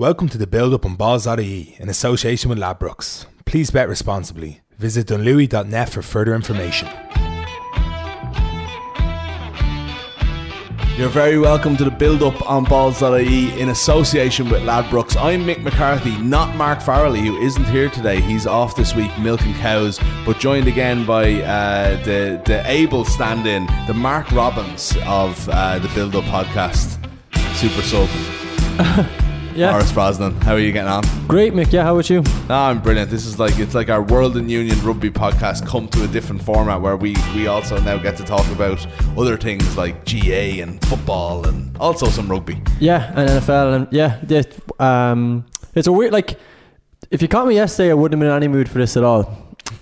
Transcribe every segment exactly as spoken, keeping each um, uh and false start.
Welcome to the build-up on balls dot I E in association with Ladbrokes. Please bet responsibly. Visit dunlewy dot net for further information. You're very welcome to the build-up on balls dot I E in association with Ladbrokes. I'm Mick McCarthy, not Mark Farrelly, who isn't here today. He's off this week milking cows, but joined again by uh, the, the able stand-in, the Mark Robbins of uh, the build-up podcast. Super sub. Yeah. Maurice Brosnan, how are you getting on? Great, Mick. Yeah, how about you? No, I'm brilliant. This is like, it's like our World and Union Rugby podcast come to a different format where we, we also now get to talk about other things like G A and football and also some rugby. Yeah, and N F L and yeah, it, um, it's a weird, like, if you caught me yesterday, I wouldn't have been in any mood for this at all.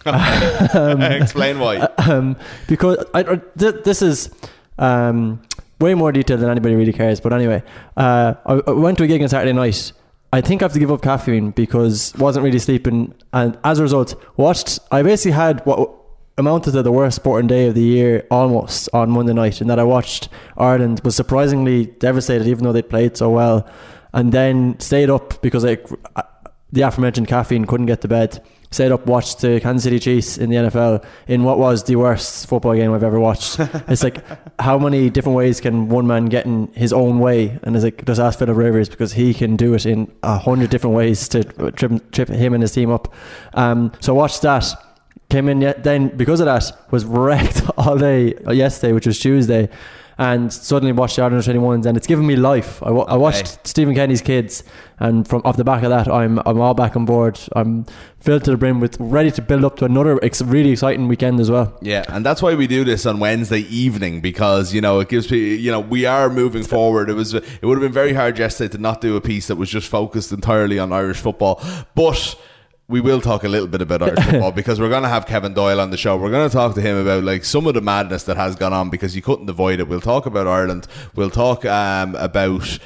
um, Explain why. Um, because I, I, th- this is um, way more detail than anybody really cares. But anyway, uh, I, I went to a gig on Saturday night. I think I have to give up caffeine because wasn't really sleeping, and as a result, watched. I basically had what amounted to the worst sporting day of the year almost on Monday night, and that I watched Ireland, was surprisingly devastated, even though they played so well, and then stayed up because I, the aforementioned caffeine, couldn't get to bed. Stayed up, watched the Kansas City Chiefs in the N F L in what was the worst football game I've ever watched. It's like, how many different ways can one man get in his own way? And it's like, just ask Philip Rivers, because he can do it in a hundred different ways to trip, trip him and his team up. Um, so watched that, came in yet, then because of that was wrecked all day yesterday, which was Tuesday, and suddenly watched the Ireland twenty-ones, and it's given me life. I, w- I watched Okay. Stephen Kenny's Kids, and from off the back of that, I'm I'm all back on board. I'm filled to the brim with ready to build up to another ex- really exciting weekend as well. Yeah, and that's why we do this on Wednesday evening, because, you know, it gives people, you know, we are moving forward. It was it would have been very hard yesterday to not do a piece that was just focused entirely on Irish football, but we will talk a little bit about Irish football because we're going to have Kevin Doyle on the show. We're going to talk to him about like some of the madness that has gone on, because you couldn't avoid it. We'll talk about Ireland. We'll talk um, about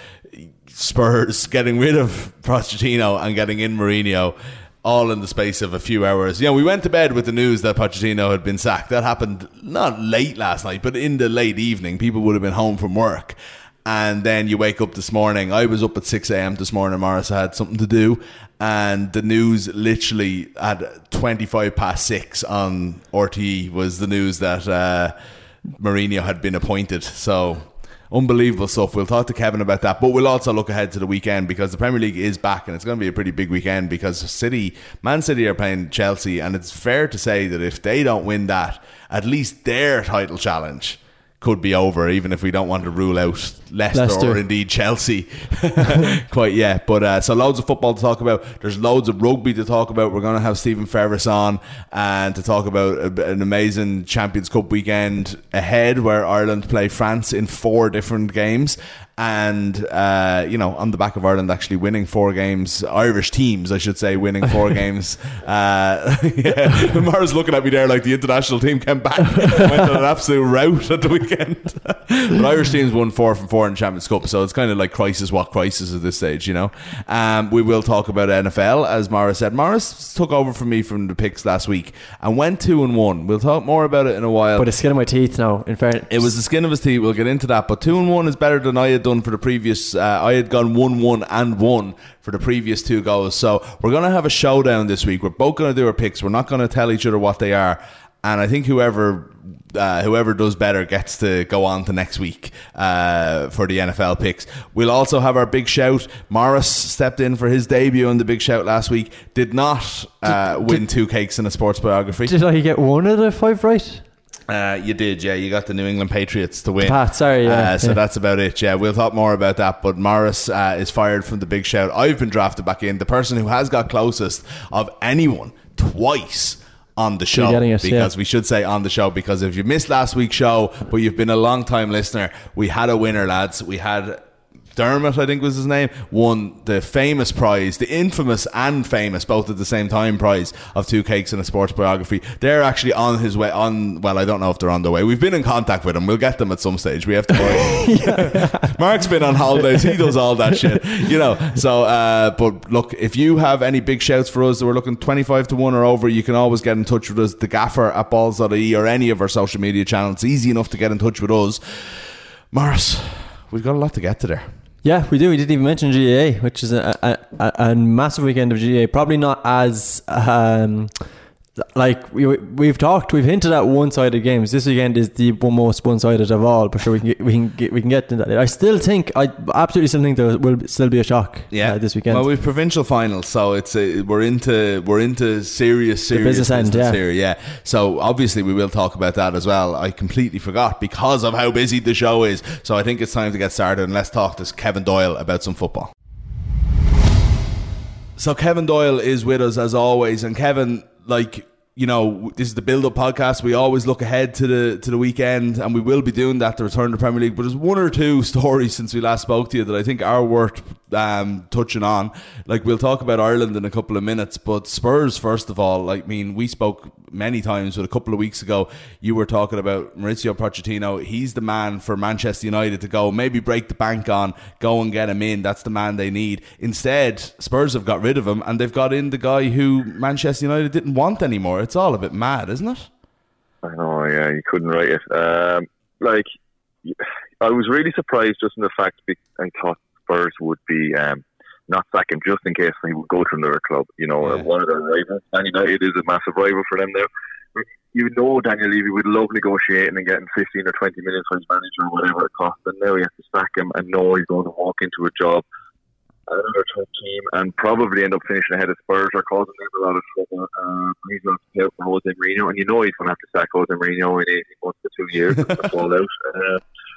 Spurs getting rid of Pochettino and getting in Mourinho, all in the space of a few hours. You know, we went to bed with the news that Pochettino had been sacked. That happened not late last night, but in the late evening. People would have been home from work. And then you wake up this morning. I was up at six a.m. this morning, Morris. I had something to do. And the news literally at twenty-five past six on R T E was the news that uh, Mourinho had been appointed. So, unbelievable stuff. We'll talk to Kevin about that. But we'll also look ahead to the weekend, because the Premier League is back, and it's going to be a pretty big weekend, because City, Man City are playing Chelsea. And it's fair to say that if they don't win that, at least their title challenge could be over, even if we don't want to rule out Leicester, Leicester. or indeed Chelsea quite yet. But uh, so loads of football to talk about. There's loads of rugby to talk about. We're going to have Stephen Ferris on and to talk about a, an amazing Champions Cup weekend ahead, where Ireland play France in four different games. And uh, you know, on the back of Ireland actually winning four games, Irish teams I should say winning four games. uh, yeah. Mara's looking at me there like the international team came back, went on an absolute rout at the weekend. But Irish teams won four from four in the Champions Cup, so it's kind of like crisis what crisis at this stage, you know. Um, we will talk about N F L, as Mara said. Morris took over from me from the picks last week and went two and one. We'll talk more about it in a while. But the skin of my teeth now, in fairness. It was the skin of his teeth. We'll get into that. But two and one is better than I had done for the previous. Uh, I had gone one one and one for the previous two goals. So we're going to have a showdown this week. We're both going to do our picks. We're not going to tell each other what they are. And I think whoever uh, whoever does better gets to go on to next week uh, for the N F L picks. We'll also have our big shout. Morris stepped in for his debut in the big shout last week. Did not uh, did, win did, two cakes in a sports biography. Did I get one of the five right? Uh, you did, yeah. You got the New England Patriots to win. Pat, sorry, yeah. Uh, so yeah. that's about it, yeah. We'll talk more about that. But Morris uh, is fired from the big shout. I've been drafted back in. The person who has got closest of anyone twice on the show, it, because yeah. we should say on the show, because if you missed last week's show but you've been a long time listener, we had a winner, lads. We had Dermot, I think was his name, won the famous prize, the infamous and famous, both at the same time, prize of two cakes and a sports biography. They're actually on his way on. Well, I don't know if they're on their way. We've been in contact with them. We'll get them at some stage. We have to worry. yeah. Mark's been on holidays. He does all that shit, you know. So, uh, but look, if you have any big shouts for us that we're looking twenty-five to one or over, you can always get in touch with us, the gaffer at balls dot I E, or any of our social media channels. It's easy enough to get in touch with us. Morris, we've got a lot to get to there. Yeah, we do. We didn't even mention G A A, which is a, a, a, a massive weekend of G A A. Probably not as um, like we we've talked, we've hinted at one-sided games. This weekend is the most one-sided of all. But sure, we can get, we can get, we can get to that. I still think, I absolutely still think there will still be a shock. Yeah. Uh, this weekend. Well, we've provincial finals, so it's a, we're into we're into serious serious business, business end, yeah. here. Yeah. So obviously we will talk about that as well. I completely forgot because of how busy the show is. So I think it's time to get started, and let's talk to Kevin Doyle about some football. So Kevin Doyle is with us as always, and Kevin, like, you know, this is the build-up podcast. We always look ahead to the to the weekend, and we will be doing that to return to the Premier League. But there's one or two stories since we last spoke to you that I think are worth um, touching on. Like, we'll talk about Ireland in a couple of minutes, but Spurs first of all. Like, I mean, we spoke many times, but a couple of weeks ago you were talking about Mauricio Pochettino. He's the man for Manchester United to go, maybe break the bank on, go and get him in. That's the man they need. Instead, Spurs have got rid of him, and they've got in the guy who Manchester United didn't want anymore. It's all a bit mad, isn't it? I know, yeah, you couldn't write it. Um, like, I was really surprised just in the fact that I thought Spurs would be um, not sack him just in case he would go to another club. You know, yeah. One of their rivals. And United is a massive rival for them there. You know, Daniel Levy would love negotiating and getting fifteen or twenty million for his manager or whatever it costs. And now he has to sack him and know he's going to walk into a job, another top team, and probably end up finishing ahead of Spurs or causing them a lot of trouble. Uh, he's going to pay out for Jose Mourinho, and you know he's going to have to sack Jose Mourinho in eighteen months to two years to fall out. Uh,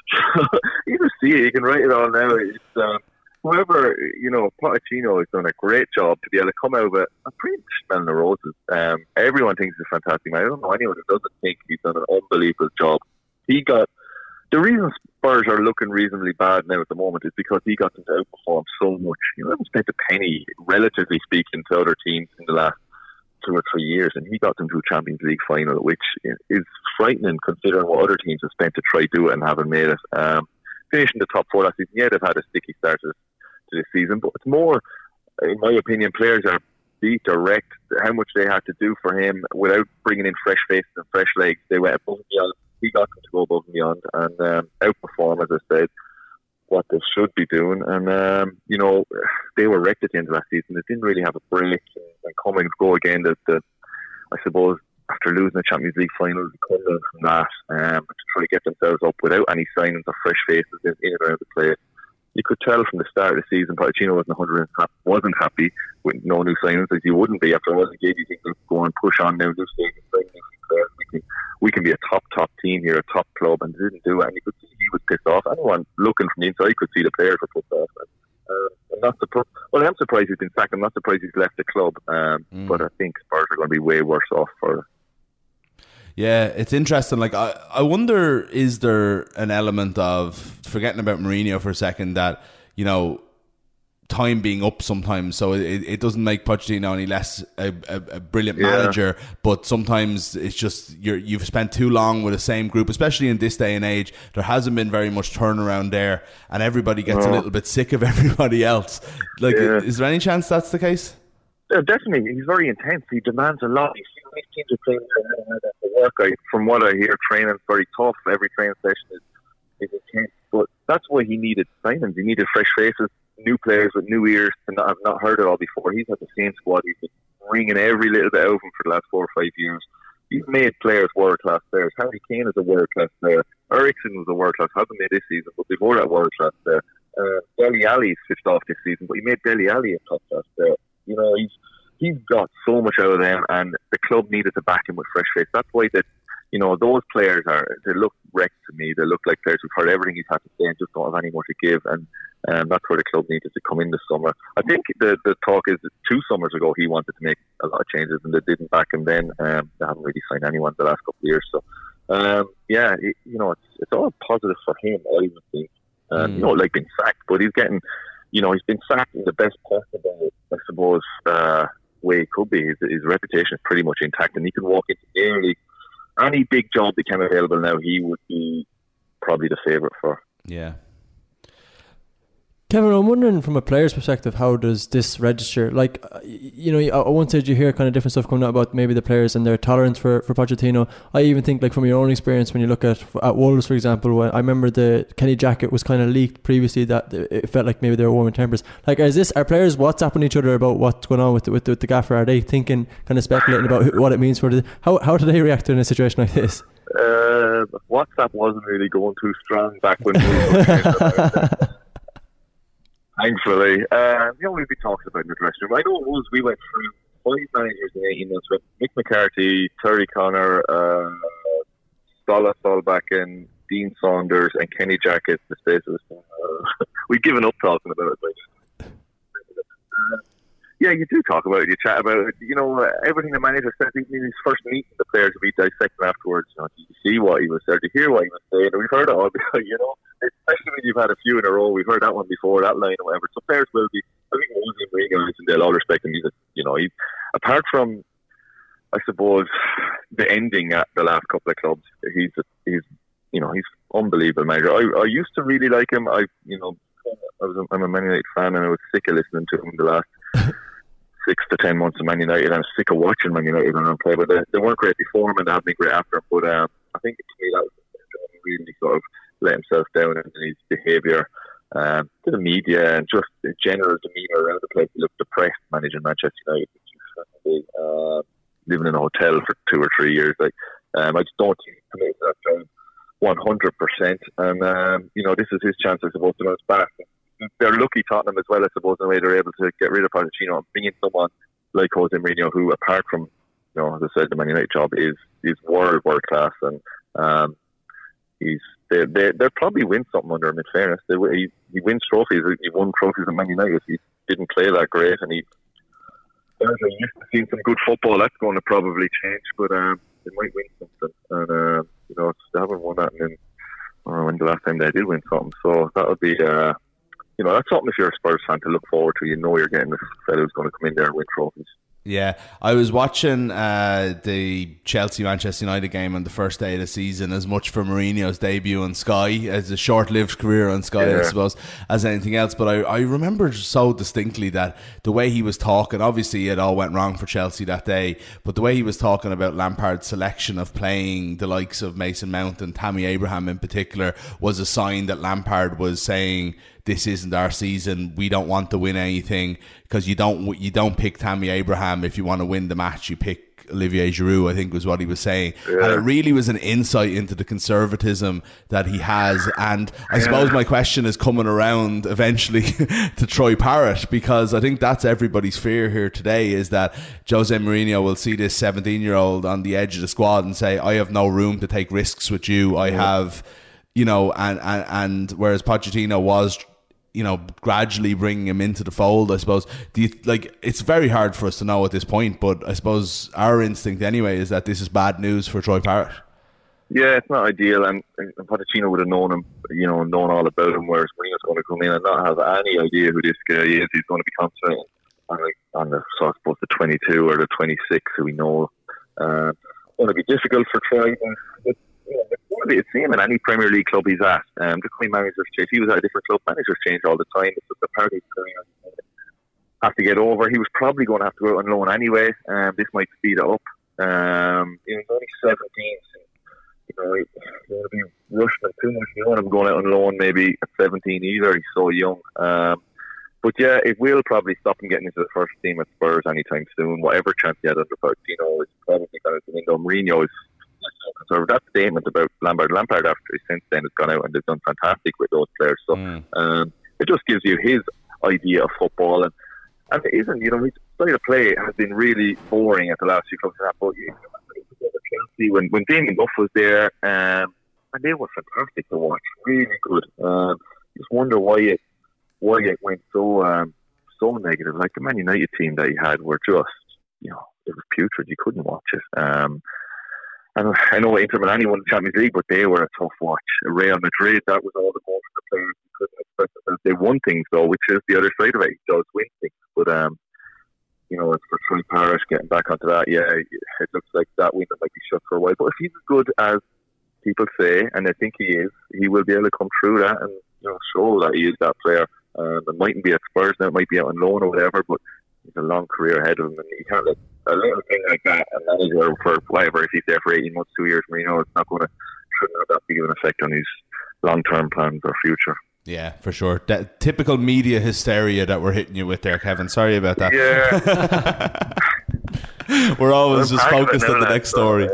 you can see it, you can write it all now. It's, um, whoever, you know, Pochettino has done a great job to be able to come out of it. I'm pretty much smelling the roses. Um, everyone thinks he's a fantastic man. I don't know anyone who doesn't think he's done an unbelievable job. He got The reason Spurs are looking reasonably bad now at the moment is because he got them to outperform so much. You know, they haven't spent a penny, relatively speaking, to other teams in the last two or three years, and he got them to a Champions League final, which is frightening considering what other teams have spent to try to do it and haven't made it. Um, finishing the top four last season, yeah, they've had a sticky start to this season, but it's more, in my opinion, players are beat direct how much they had to do for him without bringing in fresh faces and fresh legs. They went above and beyond. He got them to go above and beyond and um, outperform, as I said, what they should be doing. And, um, you know, they were wrecked at the end of last season. They didn't really have a break and come and go again. That, that I suppose, after losing the Champions League final, they come down from that um, to try to get themselves up without any signings or fresh faces in, in and around the place. You could tell from the start of the season, Pochettino wasn't one hundred percent wasn't happy with no new signings, as you wouldn't be after all the game. You think they'll go and push on now, new signings, sign new players. We can, we can be a top, top team here, a top club, and they didn't do it. And you could see he was pissed off. Anyone looking from the inside could see the players were pissed off. And, uh, I'm not surprised. Well, I'm surprised he's been sacked. I'm not surprised he's left the club. Um, mm. But I think Spurs are going to be way worse off for it. Yeah, it's interesting. Like, I, I wonder, is there an element of, forgetting about Mourinho for a second, that, you know, time being up sometimes, so it, it doesn't make Pochettino any less a, a, a brilliant yeah. manager, but sometimes it's just you're, you've spent too long with the same group, especially in this day and age. There hasn't been very much turnaround there, and everybody gets oh. a little bit sick of everybody else. Like, yeah. is there any chance that's the case? Yeah, definitely. He's very intense. He demands a lot. He's teams are playing to work. I, from what I hear, training's very tough. Every training session is, is intense. But that's why he needed signings. He needed fresh faces, new players with new ears to not have not heard it all before. He's had the same squad. He's been ringing every little bit out of him for the last four or five years. He's made players world-class players. Harry Kane is a world-class player. Eriksen was a world-class. Hasn't made this season, but before that, world-class player. Uh, Dele Alli's switched off this season, but he made Dele Alli a top-class player. You know, he's He's got so much out of them, and the club needed to back him with fresh face. That's why that, you know, those players are, they look wrecked to me. They look like players who've heard everything he's had to say and just don't have any more to give. And um, that's where the club needed to come in this summer. I think the the talk is that two summers ago he wanted to make a lot of changes, and they didn't back him then. Um, they haven't really signed anyone the last couple of years. So, um, yeah, it, you know, it's it's all positive for him, I would think. Um, mm. You know, like being sacked, but he's getting, you know, he's been sacked in the best possible, I suppose, uh, way it could be. His, his reputation is pretty much intact, and he can walk into nearly any big job that became available now. He would be probably the favourite for. Yeah. Kevin, I'm wondering from a player's perspective, how does this register? Like, uh, you know, at one stage you hear kind of different stuff coming out about maybe the players and their tolerance for, for Pochettino. I even think, like, from your own experience, when you look at at Wolves, for example, when I remember the Kenny Jackett was kind of leaked previously, that it felt like maybe they were warming tempers. Like, is this, are players WhatsApping each other about what's going on with the, with the, with the gaffer? Are they thinking, kind of speculating about who, what it means for the, how how do they react in a situation like this? Uh, WhatsApp wasn't really going too strong back when we were thankfully. Uh, you know, we'd be talking about in the dressing room. I know it was, we went through five managers in eighteen months with Mick McCarthy, Terry Connor, uh, Stolla Solbakken, Dean Saunders, and Kenny Jackett. The space of uh, we've given up talking about it. Like, uh, yeah, you do talk about it. You chat about it. You know, uh, everything the manager said in his first meeting, the players would be dissecting afterwards. You know, did you see what he was there? Did you hear what he was saying? And we've heard it all. You know, especially when you've had a few in a row. We've heard that one before, that line or whatever. So players will be. I think Jose Mourinho, and they'll all respect him. He's, a, you know, he apart from, I suppose, the ending at the last couple of clubs, he's a, he's you know he's unbelievable manager. I, I used to really like him. I you know I was a, I'm a Man United fan, and I was sick of listening to him the last six to ten months of Man United. I'm sick of watching Man United on play, but they, they weren't great before him, and they haven't been great after him. But um, I think to me that was really sort of let himself down in his behaviour um, to the media and just the general demeanour around the place. He looked depressed managing Manchester United. Uh, living in a hotel for two or three years, like um, I just don't think he committed to that job one hundred percent. And um, you know, this is his chance, I suppose, to bounce back. They're lucky, Tottenham, as well, I suppose, in the way they're able to get rid of Pochettino and bring in someone like Jose Mourinho, who, apart from, you know, as I said, the Man United job is is world world class, and um, he's they they they'll probably win something under him. In fairness, they, he he wins trophies. He won trophies at Man United. He didn't play that great, and he. There's a used to seeing some good football. That's going to probably change, but um, they might win something. And uh, you know, they haven't won that, and then I don't know when the last time they did win something. So that would be, uh, you know, that's something if you're a Spurs fan to look forward to. You know, you're getting this fellow who's going to come in there and win trophies. Yeah, I was watching uh, the Chelsea-Manchester United game on the first day of the season as much for Mourinho's debut on Sky, as a short-lived career on Sky, yeah. I suppose, as anything else. But I, I remember so distinctly that the way he was talking, obviously it all went wrong for Chelsea that day, but the way he was talking about Lampard's selection of playing the likes of Mason Mount and Tammy Abraham in particular was a sign that Lampard was saying, this isn't our season. We don't want to win anything, because you don't you don't pick Tammy Abraham if you want to win the match. You pick Olivier Giroud, I think was what he was saying. Yeah. And it really was an insight into the conservatism that he has. And I yeah. suppose my question is coming around eventually to Troy Parrott, because I think that's everybody's fear here today, is that Jose Mourinho will see this seventeen-year-old on the edge of the squad and say, I have no room to take risks with you. I yeah. have, you know, and, and, and whereas Pochettino was, you know, gradually bringing him into the fold, I suppose. Do you, like, it's very hard for us to know at this point, but I suppose our instinct anyway is that this is bad news for Troy Parrott. Yeah, it's not ideal, and, and Pochettino would have known him, you know, known all about him, whereas Mourinho's going to come in and not have any idea who this guy is. He's going to be concentrating on, like, on the, so I suppose, the twenty-two or the twenty-six who we know. Uh, it's going to be difficult for Troy, but you know, it's the same in any Premier League club he's at. Um, the kind of managers change. He was at a different club. Managers change all the time. It's just a part of his career. Have to get over. He was probably going to have to go out on loan anyway. Um, this might speed it up. Um, he was only seventeen. So, you know, you don't want to be rushing him too much. You don't want him going out on loan maybe at seventeen either. He's so young. Um, but yeah, it will probably stop him getting into the first team at Spurs anytime soon. Whatever chance he had under Pochettino is probably going to window. Mourinho is. So that statement about Lampard, Lampard after since then has gone out and they've done fantastic with those players. So mm. um, it just gives you his idea of football, and and it isn't. You know, his style of play has been really boring at the last few clubs. But you know, Chelsea when when Damien Duff was there, um, and they were fantastic to watch, really good. Um, just wonder why it why it went so um, so negative. Like the Man United team that he had were just, you know, it was putrid. You couldn't watch it. Um, And I know Inter Milan won the Champions League, but they were a tough watch. Real Madrid, that was all the more for the players. You couldn't expect that. They won things, though, which is the other side of it. He does win things. But, um, you know, as for Troy Parrott, getting back onto that, yeah, it looks like that window might be shut for a while. But if he's as good as people say, and I think he is, he will be able to come through that and, you know, show that he is that player. Um, it mightn't be at Spurs now, it might be out on loan or whatever, but he's a long career ahead of him, and you can't let a little thing like that, a manager for whatever, if he's there for eighteen months, two years, Marino, it's not going to, shouldn't have that big of an effect on his long-term plans or future. Yeah, for sure. That typical media hysteria that we're hitting you with there, Kevin. Sorry about that. Yeah. We're always just focused on the next story.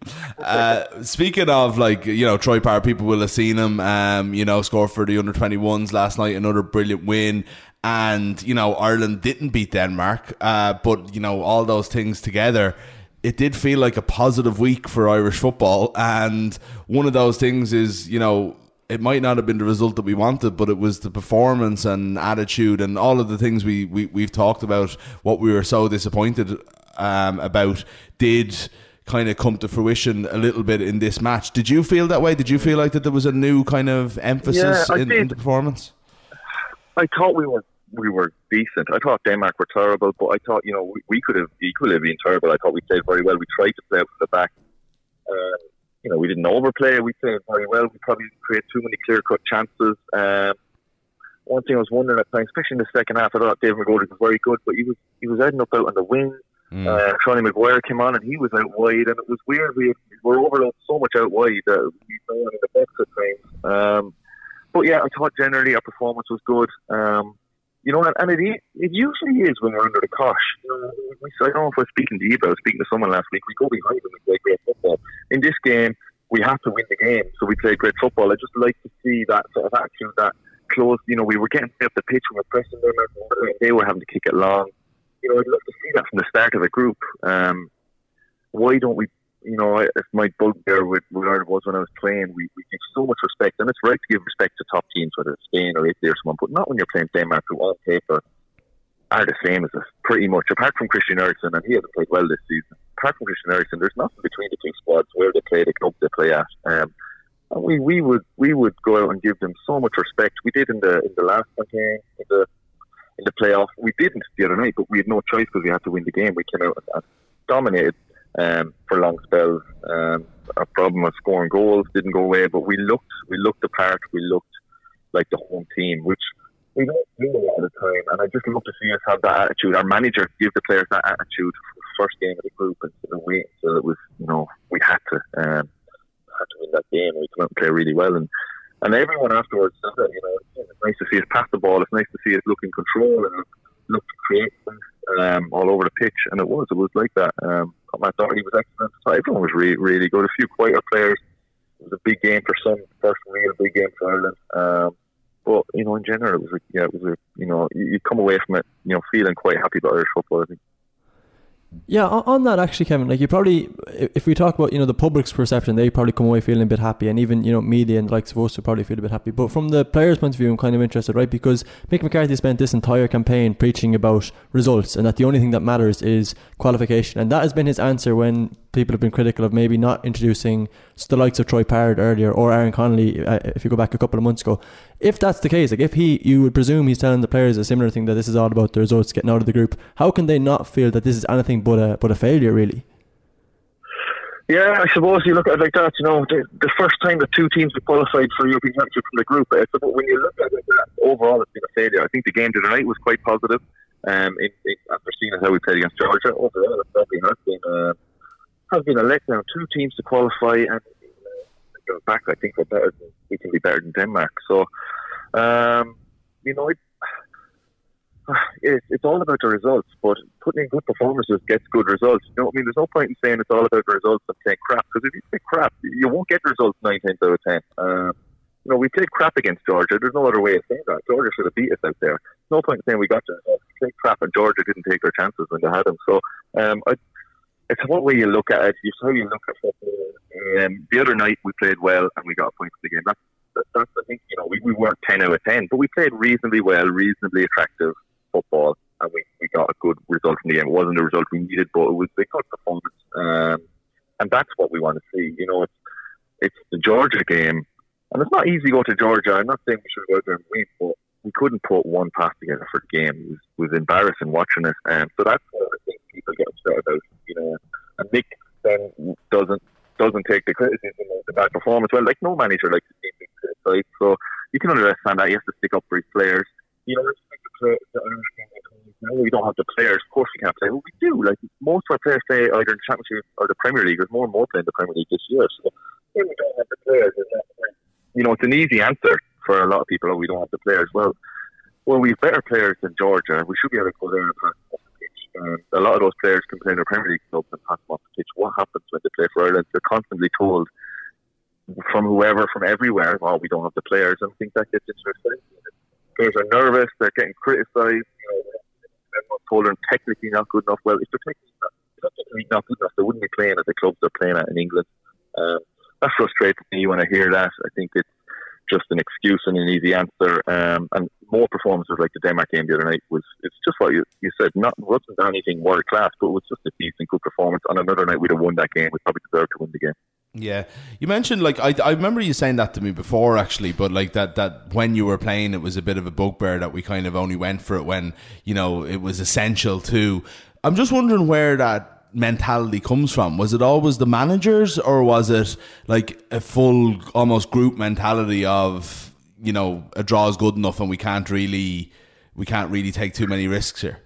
Uh, speaking of, like, you know, Troy Parr, people will have seen him, um, you know, score for the under twenty-ones last night, another brilliant win. And, you know, Ireland didn't beat Denmark, uh, but, you know, all those things together, it did feel like a positive week for Irish football. And one of those things is, you know, it might not have been the result that we wanted, but it was the performance and attitude and all of the things we, we, we've talked about, what we were so disappointed um, about, did kind of come to fruition a little bit in this match. Did you feel that way? Did you feel like that there was a new kind of emphasis yeah, in, in the performance? I thought we were we were decent. I thought Denmark were terrible, but I thought, you know, we, we could have equally been terrible. I thought we played very well. We tried to play out from the back. Um, you know, we didn't overplay. We played very well. We probably didn't create too many clear-cut chances. Um, one thing I was wondering at times, especially in the second half, I thought David McGoldrick was very good, but he was he was ending up out on the wing. Mm. Uh, Johnny Maguire came on and he was out wide, and it was weird. We, we were overloaded so much out wide that we were in the box at times. Um, but yeah, I thought generally our performance was good. Um, you know, and, and it it usually is when we're under the cosh. You know, we, I don't know if I was speaking to you, but I was speaking to someone last week. We go behind them and play great football. In this game, we have to win the game, so we played great football. I just like to see that sort of attitude, that close. You know, we were getting up the pitch, we were pressing them, and they were having to kick it long. You know, I'd love to see that from the start of a group. Um, why don't we, you know, if my bugbear with, with Ireland was when I was playing, we, we give so much respect, and it's right to give respect to top teams, whether it's Spain or Italy or someone, but not when you're playing Denmark, who on paper are the same as us, pretty much, apart from Christian Eriksen, and he hasn't played well this season. Apart from Christian Eriksen, there's nothing between the two squads where they play, the club they play at. Um, and we, we would we would go out and give them so much respect. We did in the in the last campaign, in the in the playoff. We didn't the other night, but we had no choice because we had to win the game. We came out and dominated um, for long spells. Um, our problem was scoring goals didn't go away, but we looked we looked the part. We looked like the home team, which we don't do a lot of the time. And I just love to see us have that attitude. Our manager give the players that attitude for the first game of the group instead of waiting. So it was, you know, we had to um, had to win that game. We came out and play really well, and and everyone afterwards said that, you know, it's nice to see us pass the ball. It's nice to see us look in control and look, look to create things um, all over the pitch. And it was, it was like that. Um, Matt Doherty was excellent. So everyone was really, really good. A few quieter players. It was a big game for some. First real big game for Ireland. Um, but you know, in general, it was, a, yeah, it was, a, you know, you, you come away from it, you know, feeling quite happy about Irish football, I think. Yeah, on that actually, Kevin, like you probably, if we talk about, you know, the public's perception, they probably come away feeling a bit happy, and even, you know, media and like supposed to probably feel a bit happy. But from the players' point of view, I'm kind of interested, right? Because Mick McCarthy spent this entire campaign preaching about results and that the only thing that matters is qualification, and that has been his answer when people have been critical of maybe not introducing the likes of Troy Parrott earlier or Aaron Connolly, uh, if you go back a couple of months ago. If that's the case, like if he, you would presume he's telling the players a similar thing, that this is all about the results, getting out of the group. How can they not feel that this is anything but a but a failure, really? Yeah, I suppose you look at it like that. You know, the, the first time the two teams have qualified for European Championship from the group, it's about, when you look at it like that, overall it's been a failure. I think the game tonight was quite positive. Um, in, in, after seeing how we played against Georgia, overall it probably has been uh, has been a letdown. Two teams to qualify, and uh, back, I think we're better than, we can be better than Denmark. So, um, you know, it, it's, it's all about the results, but putting in good performances gets good results. You know what I mean? There's no point in saying it's all about the results and playing crap, because if you play crap, you won't get results nine times out of ten. Um, you know, we played crap against Georgia. There's no other way of saying that. Georgia should have beat us out there. No point in saying we got to we played crap and Georgia didn't take their chances when they had them. So, um, I, it's what way you look at it. It's how you look at football. Um, the other night we played well and we got a point for the game. That's, that, that's I think, you know, we, we weren't ten out of ten, but we played reasonably well, reasonably attractive football, and we, we got a good result from the game. It wasn't the result we needed, but it was a good performance, um, and that's what we want to see. You know, it's it's the Georgia game, and it's not easy to go to Georgia. I'm not saying we should go out there and win, but we couldn't put one pass together for the game. It was, it was embarrassing watching it, and so that's what I think people get upset about. You know, and Nick then doesn't doesn't take the criticism of the bad performance. Well, like no manager likes to see being criticised, so you can understand that. He has to stick up for his players. you know, the, the Irish game, no, we don't have the players. Of course, we can't play. Well, we do. Like most of our players play either in the Championship or the Premier League. There's more and more playing the Premier League this year. So when we don't have the players, you know, it's an easy answer for a lot of people. Oh, we don't have the players. Well, well, we've better players than Georgia. We should be able to go there and pass them off the pitch. And a lot of those players can play in their Premier League clubs and pass them off the pitch. What happens when they play for Ireland? They're constantly told from whoever, from everywhere, oh, we don't have the players. And I think that gets into their sense. Players are nervous. They're getting criticised. You know, everyone's told them technically not good enough. Well, if they're technically not, if they're technically not good enough, they wouldn't be playing at the clubs they're playing at in England. Um, that frustrates me when I hear that. I think it's just an excuse and an easy answer. Um, and more performances like the Denmark game the other night was, it's just what you, you said, not wasn't anything world class, but it was just a decent, good performance. On another night we'd have won that game. We probably deserved to win the game. Yeah, you mentioned like I I remember you saying that to me before actually, but like that that when you were playing, it was a bit of a bugbear that we kind of only went for it when, you know, it was essential to. I'm just wondering where that mentality comes from. Was it always the managers, or was it like a full almost group mentality of, you know, a draw is good enough and we can't really we can't really take too many risks here?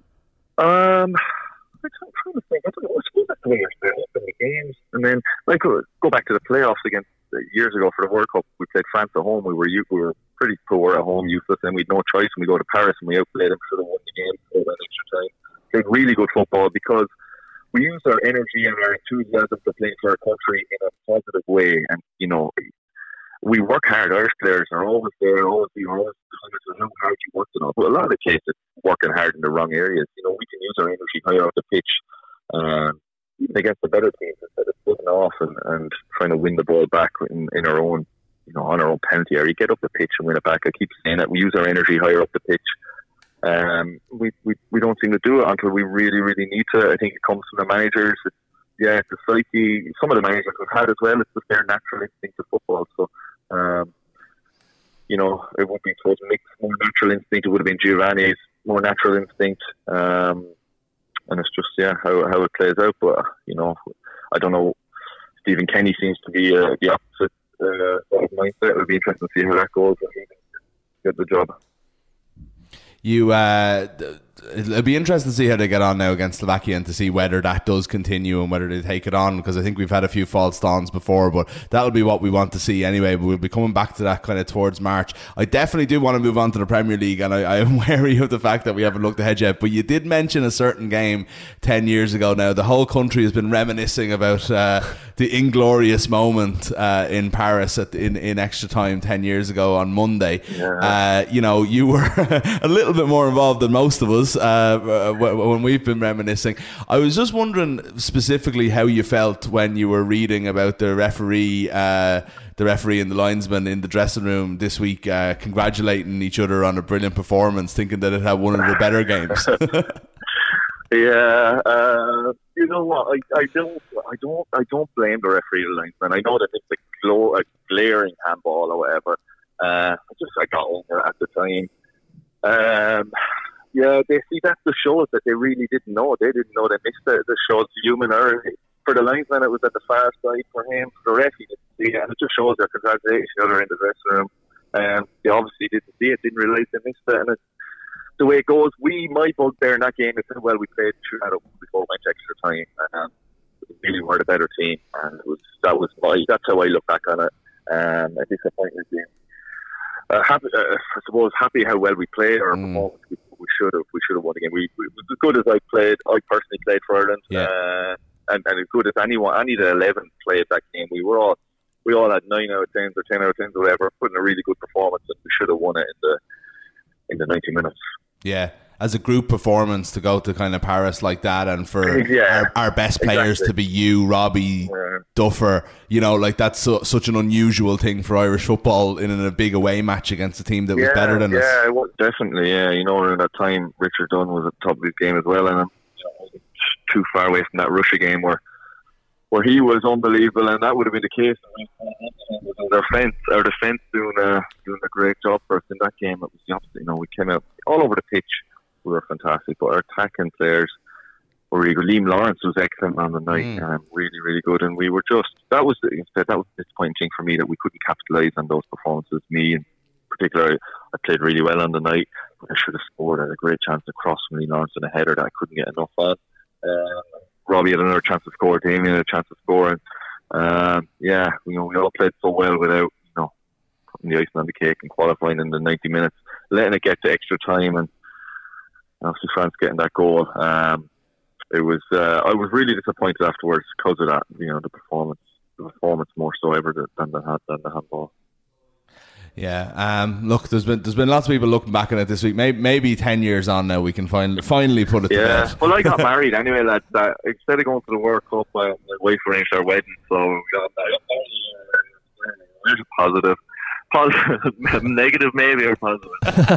Um. I'm trying to think. I don't know. I suppose that's the way you're set up in the games. And then, like, go back to the playoffs against uh, years ago for the World Cup. We played France at home. We were we were pretty poor at home, useless, and we had no choice. And we go to Paris and we outplayed them. Should have won the game. Should have won extra time. Played really good football because we used our energy and our enthusiasm to play for our country in a positive way. And you know, we work hard. Irish players are always there, always be always how hard you work and all. But a lot of the cases, working hard in the wrong areas. You know, we can use our energy higher up the pitch, uh, even against the better teams, instead of putting off and, and trying to win the ball back in, in our own, you know, on our own penalty area. Get up the pitch and win it back. I keep saying that we use our energy higher up the pitch. Um, we, we we don't seem to do it until we really, really need to. I think it comes from the managers. It's, yeah, it's the psyche. Some of the managers we've had as well. It's just their natural instinct of football. So. Um, you know, it would be towards Mick's more natural instinct. It would have been Giovanni's more natural instinct. Um, and it's just, yeah, how how it plays out. But, you know, I don't know. Stephen Kenny seems to be uh, the opposite uh, sort of mindset. It'll be interesting to see how that goes when he gets the job. You, uh, it'll be interesting to see how they get on now against Slovakia and to see whether that does continue and whether they take it on, because I think we've had a few false dawns before, but that'll be what we want to see anyway. But we'll be coming back to that kind of towards March. I definitely do want to move on to the Premier League, and I, I am wary of the fact that we haven't looked ahead yet, but you did mention a certain game ten years ago now. The whole country has been reminiscing about uh, the inglorious moment uh, in Paris at the, in, in extra time ten years ago on Monday. Yeah. Uh, you know, you were a little bit more involved than most of us uh, when we've been reminiscing. I was just wondering specifically how you felt when you were reading about the referee, uh, the referee and the linesman in the dressing room this week, uh, congratulating each other on a brilliant performance, thinking that it had one of the better games. Yeah, uh, you know what? I, I don't, I don't, I don't blame the referee or the linesman. I know that it's a, glow, a glaring handball or whatever. Uh, I just, I got over it at the time. Um, yeah, they see that just shows that they really didn't know. They didn't know they missed it. It shows human error. For the linesman, it was at the far side. For him, for the ref, he didn't see it. And it just shows they're congratulating each other in the dressing room. Um, they obviously didn't see it, didn't realise they missed it. And it's the way it goes. We, my bugbear in that game is that, well, we played through that before we went extra time. And um, we really were the better team. And it was, that was my, that's how I look back on it. Um, a disappointing game. Uh, happy, uh, I suppose happy how well we played our mm. performance. We, we should have we should have won the game. We, we as good as I played. I personally played for Ireland, yeah. uh, and, and as good as anyone, any of the eleven played that game. We were all we all had nine out of tens or ten out of tens or whatever, putting a really good performance, and we should have won it in the in the ninety minutes. Yeah. As a group performance to go to kind of Paris like that, and for yeah, our, our best players exactly. to be you, Robbie, yeah. Duffer, you know, like that's so, such an unusual thing for Irish football in a big away match against a team that was yeah, better than yeah, us. Yeah, well, definitely. Yeah, you know, in that time, Richard Dunn was at the top of his game as well, and I'm too far away from that Russia game where where he was unbelievable, and that would have been the case. Our defence, our defence doing a doing a great job for us in that game. It was the opposite. You know, we came out all over the pitch. We were fantastic, but our attacking players were really good. Liam Lawrence was excellent on the night, mm. um, really, really good. And we were just, that was the, that was the disappointing thing for me, that we couldn't capitalise on those performances. Me and particular, I played really well on the night. I should have scored. I had a great chance to cross from Lee Lawrence and a header that I couldn't get enough on. Um, Robbie had another chance to score. Damien had a chance to score. And um, yeah, you know, we all played so well without, you know, putting the icing on the cake and qualifying in the ninety minutes, letting it get to extra time, and obviously France getting that goal. Um, it was uh, I was really disappointed afterwards because of that. You know, the performance, the performance more so ever than the than the handball. Yeah, um, look, there's been there's been lots of people looking back on it this week. Maybe, maybe ten years on now, we can finally finally put it yeah. to bed. Well, I got married anyway, lads. Uh, instead of going to the World Cup, uh, my wife arranged our wedding, so we got, I got married. There's a positive. Positive, negative maybe, or positive.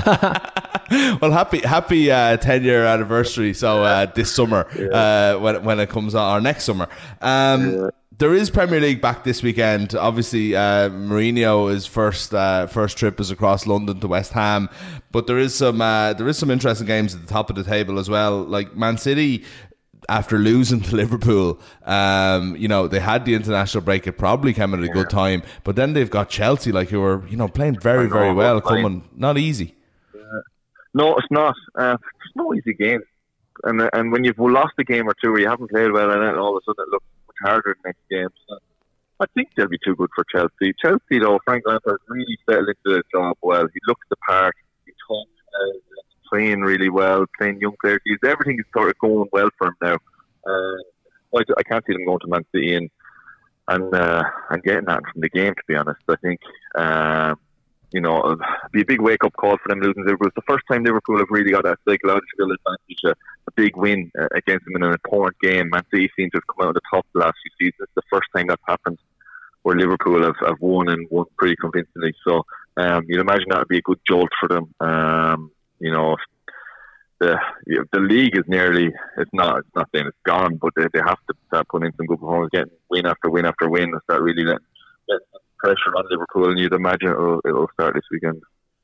Well, happy happy uh, ten year anniversary. So uh, this summer, yeah. uh, when when it comes on, or next summer. Um, yeah. There is Premier League back this weekend. Obviously, uh, Mourinho, his first uh, first trip is across London to West Ham, but there is some uh, there is some interesting games at the top of the table as well. Like Man City, after losing to Liverpool, um, you know, they had the international break. It probably came at a yeah. good time, but then they've got Chelsea, like, who are, you know, playing very very well, coming not easy. Yeah. No, it's not. Uh, it's no easy game, and uh, and when you've lost a game or two where you haven't played well, and then all of a sudden it looks harder the next game. So I think they'll be too good for Chelsea. Chelsea, though, Frank Lampard really settled into the job well. He looks the part. He talks, uh, playing really well, playing young players. He's, everything is sort of going well for him now. Uh, I, I can't see them going to Man City and and uh, and getting that from the game. To be honest, I think um, you know it'll be a big wake up call for them losing Liverpool. It's the first time Liverpool have really got that psychological advantage. Uh, a big win uh, against them in an important game. Man City seem to have come out on the top the last few seasons. It's the first time that's happened where Liverpool have, have won and won pretty convincingly. So um, you'd imagine that would be a good jolt for them. Um, you know, the the league is nearly, it's not it's not saying it's gone, but they, they have to start putting in some good performance, getting win after win after win, and start really letting, letting pressure on Liverpool. And you'd imagine it'll, it'll start this weekend.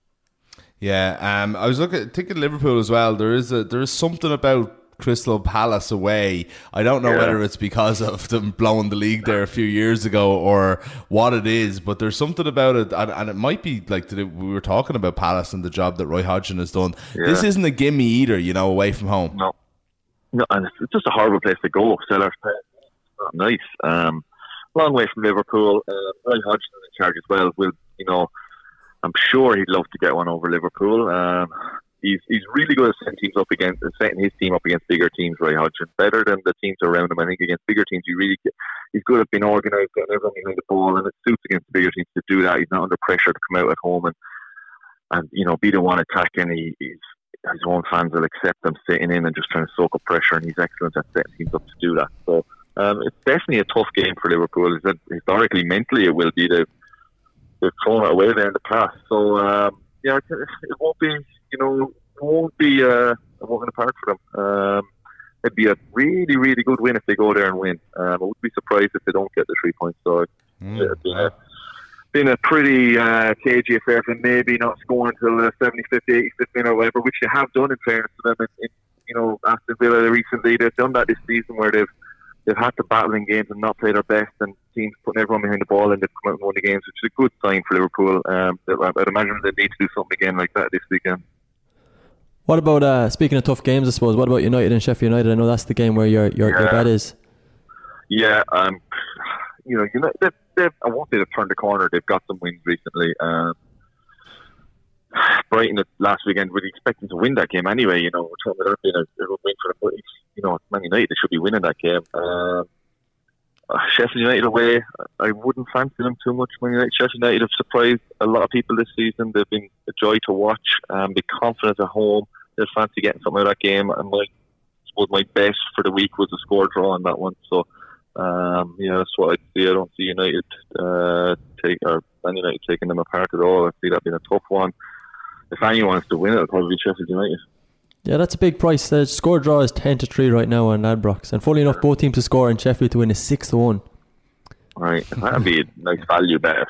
Yeah, um, I was looking thinking Liverpool as well. There is a there is something about Crystal Palace away. I don't know yeah. whether it's because of them blowing the league there a few years ago or what it is, but there's something about it, and, and it might be like we were talking about Palace and the job that Roy Hodgson has done. Yeah. This isn't a gimme either, you know, away from home. No, no, and it's just a horrible place to go. Sellers, not nice. Um, long way from Liverpool. Uh, Roy Hodgson in charge as well. Will you know? I'm sure he'd love to get one over Liverpool. Um, he's he's really good at setting teams up against, setting his team up against bigger teams. Roy Hodgson, better than the teams around him. I think against bigger teams, he really he's good at being organised, getting everyone behind the ball, and it suits against the bigger teams to do that. He's not under pressure to come out at home and and you know be the one attacking. He, he's, his own fans will accept them sitting in and just trying to soak up pressure, and he's excellent at setting teams up to do that. So um, it's definitely a tough game for Liverpool. Historically, mentally, it will be the they've thrown it away there in the past. So, um, yeah, it, it won't be, you know, it won't be uh, a walk in the park for them. Um, it'd be a really, really good win if they go there and win. Um, I wouldn't be surprised if they don't get the three points. So, mm. it's been a, been a pretty uh, cagey affair for maybe not scoring until the seventy-fifth, eighty-fifth minute or whatever, which they have done in fairness to them. In, in, you know, Aston Villa recently, they've done that this season where they've they've had to battle in games and not play their best, and teams putting everyone behind the ball, and they've come out and won the games, which is a good sign for Liverpool. Um, I'd imagine they need to do something again like that this weekend. What about uh, speaking of tough games? I suppose. What about United and Sheffield United? I know that's the game where your your, yeah. your bet is. Yeah, um, you know, United. They've, they've, I won't say they've turned the corner. They've got some wins recently. Um, Brighton last weekend, really expecting to win that game anyway. You know, we're talking about it being a, a win for them, but you know, Man United, they should be winning that game. Um, uh, Sheffield United away, I wouldn't fancy them too much. Man United, Sheffield United have surprised a lot of people this season. They've been a joy to watch. Um, be confident at home. They'll fancy getting something out of that game. And my, I suppose my best for the week was a score draw on that one. So, um, yeah, that's what I see. I don't see United uh, take or Man United taking them apart at all. I see that being a tough one. If anyone wants to win it, it'll probably be Sheffield United. Yeah, that's a big price. The score draw is ten to three right now on Ladbrokes, and funnily enough, both teams to score and Sheffield to win is six to one. Right, that'd be a nice value bet.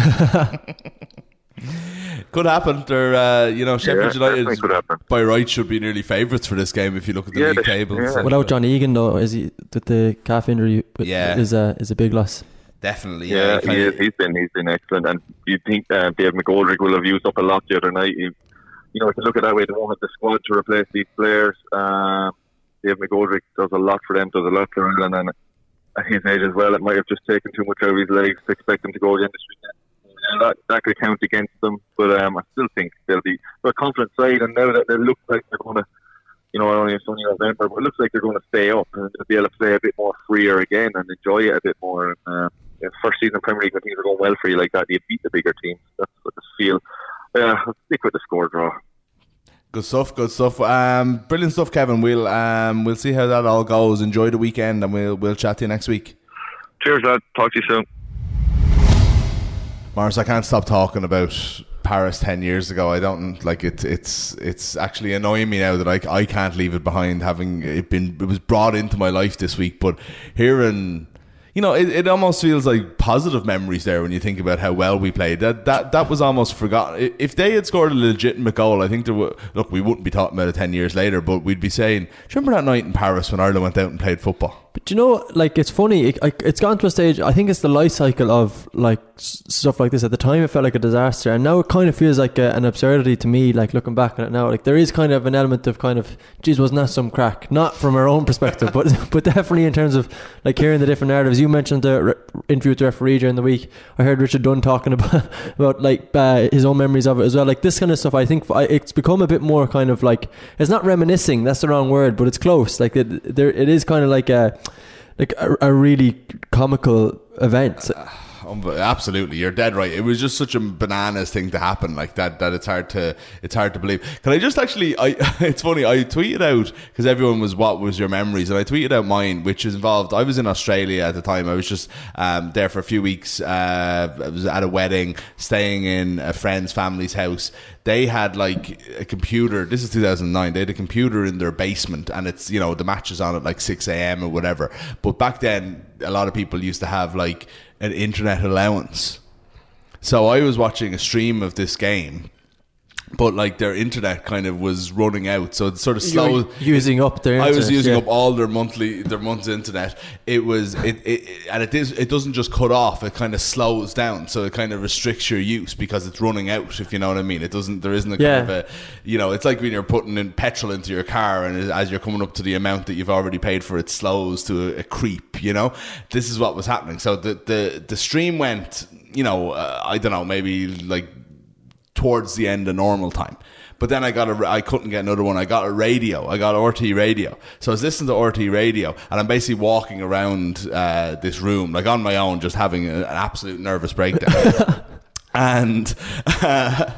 Could happen. They're, uh, you know, Sheffield yeah, United by right should be nearly favourites for this game if you look at the yeah, league table. Yeah. Without John Egan though, is he with the calf injury? Yeah, is a is a big loss. Definitely, Yeah, yeah. he is. He's been he's been excellent, and you think uh, Dave McGoldrick will have used up a lot the other night. He, you know, if you look at that way, they won't have the squad to replace these players. Um, Dave McGoldrick does a lot for them, does a lot for Ireland, and at his age as well, it might have just taken too much out of his legs to expect him to go again this weekend. Yeah, that, that could count against them, but um, I still think they'll be they're a confident side, and now that they look like they're going to, you know, only it's only November, but it looks like they're going to stay up and they'll be able to play a bit more freer again and enjoy it a bit more. And, uh, yeah, first season of Premier League, when things are going well for you like that, you beat the bigger teams. That's what I feel. Yeah, I'll stick with the score draw. Good stuff, good stuff. Um, brilliant stuff, Kevin. We'll um, we'll see how that all goes. Enjoy the weekend, and we'll we'll chat to you next week. Cheers, lad. Talk to you soon. Morris, I can't stop talking about Paris ten years ago. I don't like it. It's it's actually annoying me now that I, I can't leave it behind. Having it been it was brought into my life this week, but hearing. You know, it, it almost feels like positive memories there when you think about how well we played. That that that was almost forgotten. If they had scored a legitimate goal, I think there would look. We wouldn't be talking about it ten years later, but we'd be saying, "Do you remember that night in Paris when Ireland went out and played football?" But you know, like, it's funny. It, like, it's gone to a stage. I think it's the life cycle of like s- stuff like this. At the time, it felt like a disaster, and now it kind of feels like a, an absurdity to me. Like, looking back on it now, like there is kind of an element of kind of, geez, wasn't that some crack? Not from our own perspective, but but definitely in terms of like hearing the different narratives. You mentioned the re- interview with the referee during the week. I heard Richard Dunn talking about about like uh, his own memories of it as well. Like this kind of stuff, I think I, it's become a bit more kind of like, it's not reminiscing. That's the wrong word, but it's close. Like it, there, it is kind of like a. Like a, a really comical event. Absolutely, you're dead right. It was just such a bananas thing to happen like that that it's hard to it's hard to believe. Can I just actually? I it's funny. I tweeted out because everyone was what was your memories, and I tweeted out mine, which is involved. I was in Australia at the time. I was just um, there for a few weeks. Uh, I was at a wedding, staying in a friend's family's house. They had like a computer. This is two thousand nine. They had a computer in their basement, and it's, you know, the match is on at like six a.m. or whatever. But back then, a lot of people used to have like an internet allowance. So I was watching a stream of this game, but like their internet kind of was running out, so it's sort of slow. Using up their internet. I was using yeah. up all their monthly, their month's internet. It was, it, it, and it is, it doesn't just cut off. It kind of slows down, so it kind of restricts your use because it's running out. If you know what I mean, it doesn't. There isn't a kind yeah. of a, you know, it's like when you're putting in petrol into your car, and as you're coming up to the amount that you've already paid for, it slows to a, a creep. You know, this is what was happening. So the the the stream went, you know, uh, I don't know, maybe like towards the end of normal time. But then I got a, I couldn't get another one. I got a radio. I got R T radio. So I was listening to R T radio, and I'm basically walking around uh, this room, like on my own, just having a, an absolute nervous breakdown. and uh,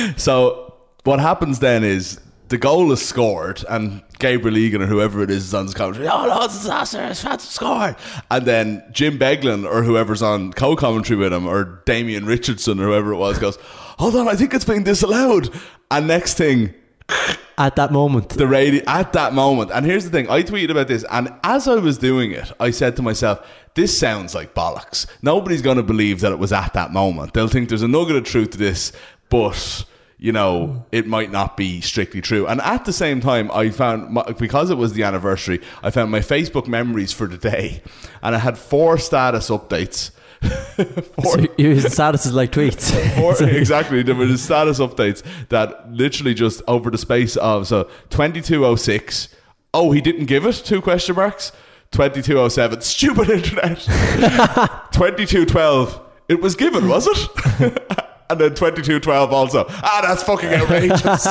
so what happens then is the goal is scored, and Gabriel Egan or whoever it is is on the commentary. Oh no, it's a disaster! It's France scored. And then Jim Beglin or whoever's on co-commentary with him, or Damien Richardson or whoever it was, goes, "Hold on, I think it's been disallowed." And next thing, at that moment, the radio at that moment. And here's the thing: I tweeted about this, and as I was doing it, I said to myself, "This sounds like bollocks. Nobody's going to believe that it was at that moment. They'll think there's a nugget of truth to this, but." You know, it might not be strictly true. And at the same time, I found, my, because it was the anniversary, I found my Facebook memories for the day, and I had four status updates. four, so your status is like tweets. four, exactly. There were the status updates that literally just over the space of, so twenty-two oh six, oh, he didn't give it, two question marks. twenty-two oh seven, stupid internet. twenty-two twelve, it was given, was it? And then twenty-two twelve also. Ah, that's fucking outrageous.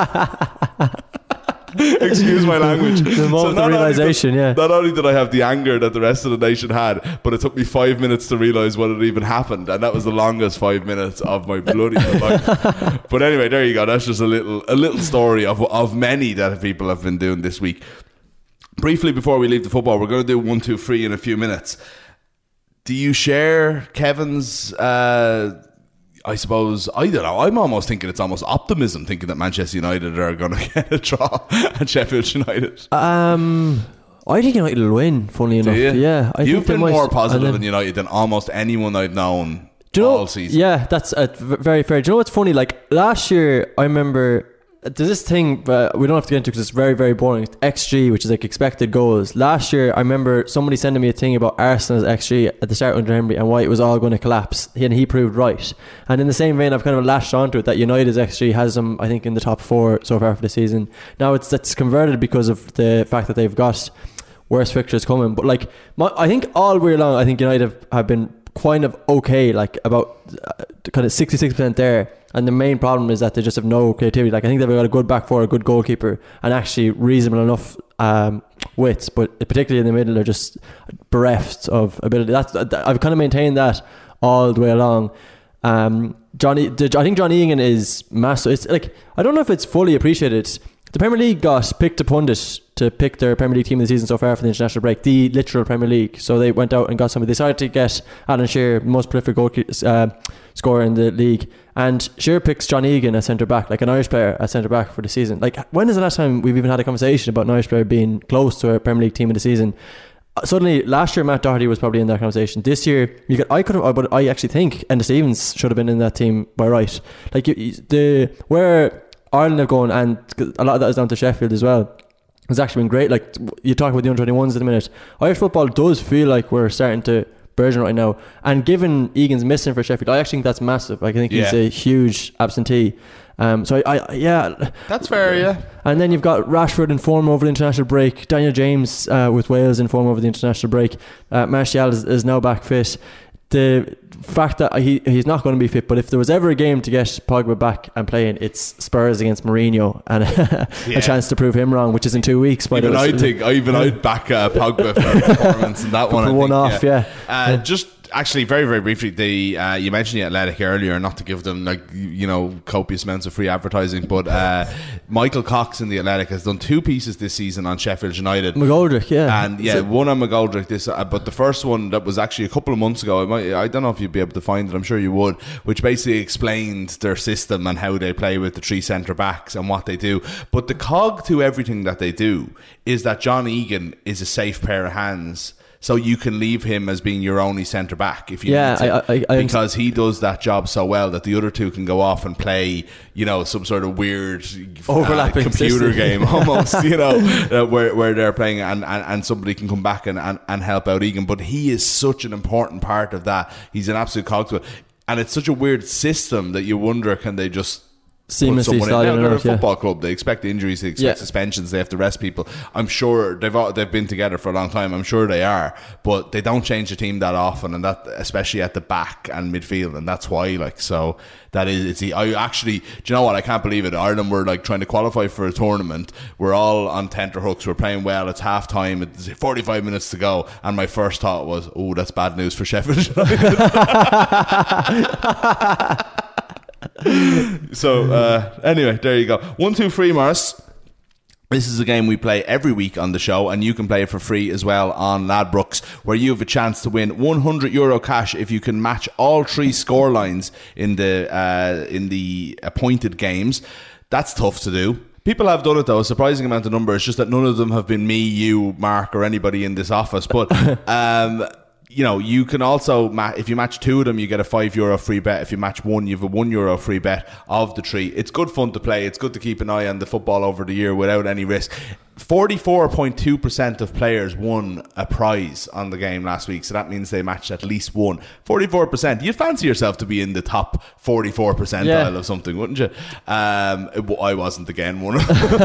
Excuse my language. The moment so of realisation, did, yeah. Not only did I have the anger that the rest of the nation had, but it took me five minutes to realise what had even happened, and that was the longest five minutes of my bloody life. But anyway, there you go. That's just a little a little story of of many that people have been doing this week. Briefly, before we leave the football, we're going to do one, two, three in a few minutes. Do you share Kevin's... Uh, I suppose, I don't know, I'm almost thinking it's almost optimism, thinking that Manchester United are going to get a draw at Sheffield United. Um, I think United will win, funnily enough. You? Yeah, I You've think they been might, more positive then, in United than almost anyone I've known do you know, all season. Yeah, that's uh, very fair. Do you know what's funny? Like, last year, I remember there's this thing, but we don't have to get into because it's very, very boring. X G, which is like expected goals. Last year, I remember somebody sending me a thing about Arsenal's X G at the start under Emery and why it was all going to collapse, and he proved right. And in the same vein, I've kind of latched onto it that United's X G has them, I think, in the top four so far for the season. Now it's it's converted because of the fact that they've got worse fixtures coming. But like, my, I think all year long, I think United have, have been kind of okay, like about uh, kind of sixty-six percent there. And the main problem is that they just have no creativity. Like I think they've got a good back four, a good goalkeeper, and actually reasonable enough um, widths, but particularly in the middle, they're just bereft of ability. That's that, I've kind of maintained that all the way along. Um, Johnny, I think John Egan is massive. It's like I don't know if it's fully appreciated. The Premier League got picked a pundit to pick their Premier League team of the season so far for the international break, the literal Premier League. So they went out and got somebody. They decided to get Alan Shearer, most prolific goal uh, scorer in the league, and Shearer picks John Egan as centre back, like an Irish player as centre back for the season. Like, when is the last time we've even had a conversation about an Irish player being close to a Premier League team of the season? Suddenly, last year Matt Doherty was probably in that conversation. This year, you could, I could have, but I actually think Enda Stevens should have been in that team by right. Like you, the where Ireland have gone, and a lot of that is down to Sheffield as well. It's actually been great. Like you talk about the under twenty-ones at the minute, Irish football does feel like we're starting to burgeon right now. And given Egan's missing for Sheffield, I actually think that's massive. Like, I think yeah. he's a huge absentee. Um, so I, I, yeah, that's fair. Yeah. And then you've got Rashford in form over the international break. Daniel James uh, with Wales in form over the international break. Uh, Martial is, is now back fit. The fact that he he's not going to be fit, but if there was ever a game to get Pogba back and playing, it's Spurs against Mourinho, and yeah. a chance to prove him wrong, which is in two weeks. By even I think, even I'd back uh, Pogba for a performance in that one. I one think, off, yeah. yeah. Uh, yeah. Just. Actually, very, very briefly, the uh, you mentioned the Athletic earlier, not to give them like you know copious amounts of free advertising, but uh, Michael Cox in the Athletic has done two pieces this season on Sheffield United. McGoldrick, yeah, and yeah, one on McGoldrick. This, uh, but the first one that was actually a couple of months ago. I, might, I don't know if you'd be able to find it. I'm sure you would. Which basically explained their system and how they play with the three centre backs and what they do. But the cog to everything that they do is that John Egan is a safe pair of hands. So you can leave him as being your only centre back if you yeah, need to, I, I, I because he does that job so well that the other two can go off and play, you know, some sort of weird overlapping uh, computer system. game almost, you know, uh, where where they're playing and, and, and somebody can come back and, and, and help out Egan. But he is such an important part of that. He's an absolute cog to it, and it's such a weird system that you wonder, can they just seamlessly in. Now, they're a out, football yeah. club. They expect injuries, they expect yeah. suspensions, they have to rest people. I'm sure they've all, they've been together for a long time. I'm sure they are, but they don't change the team that often, and that especially at the back and midfield, and that's why. Like, so that is it's. I actually, do you know what? I can't believe it. Ireland were like trying to qualify for a tournament. We're all on tenterhooks. We're playing well. It's half time. It's forty-five minutes to go, and my first thought was, "Oh, that's bad news for Sheffield United." So uh, anyway, there you go. One, two, three, Morris. This is a game we play every week on the show, and you can play it for free as well on Ladbrokes, where you have a chance to win one hundred euro cash if you can match all three score lines in the uh, in the appointed games. That's tough to do. People have done it though, a surprising amount of numbers. Just that none of them have been me, you, Mark, or anybody in this office. But um, you know, you can also ma- if you match two of them, you get a five euro free bet. If you match one, you have a one euro free bet of the three. It's good fun to play. It's good to keep an eye on the football over the year without any risk. forty-four point two percent of players won a prize on the game last week, so that means they matched at least one. forty-four percent. You'd fancy yourself to be in the top forty-four percentile yeah. of something, wouldn't you? Um, I wasn't again one,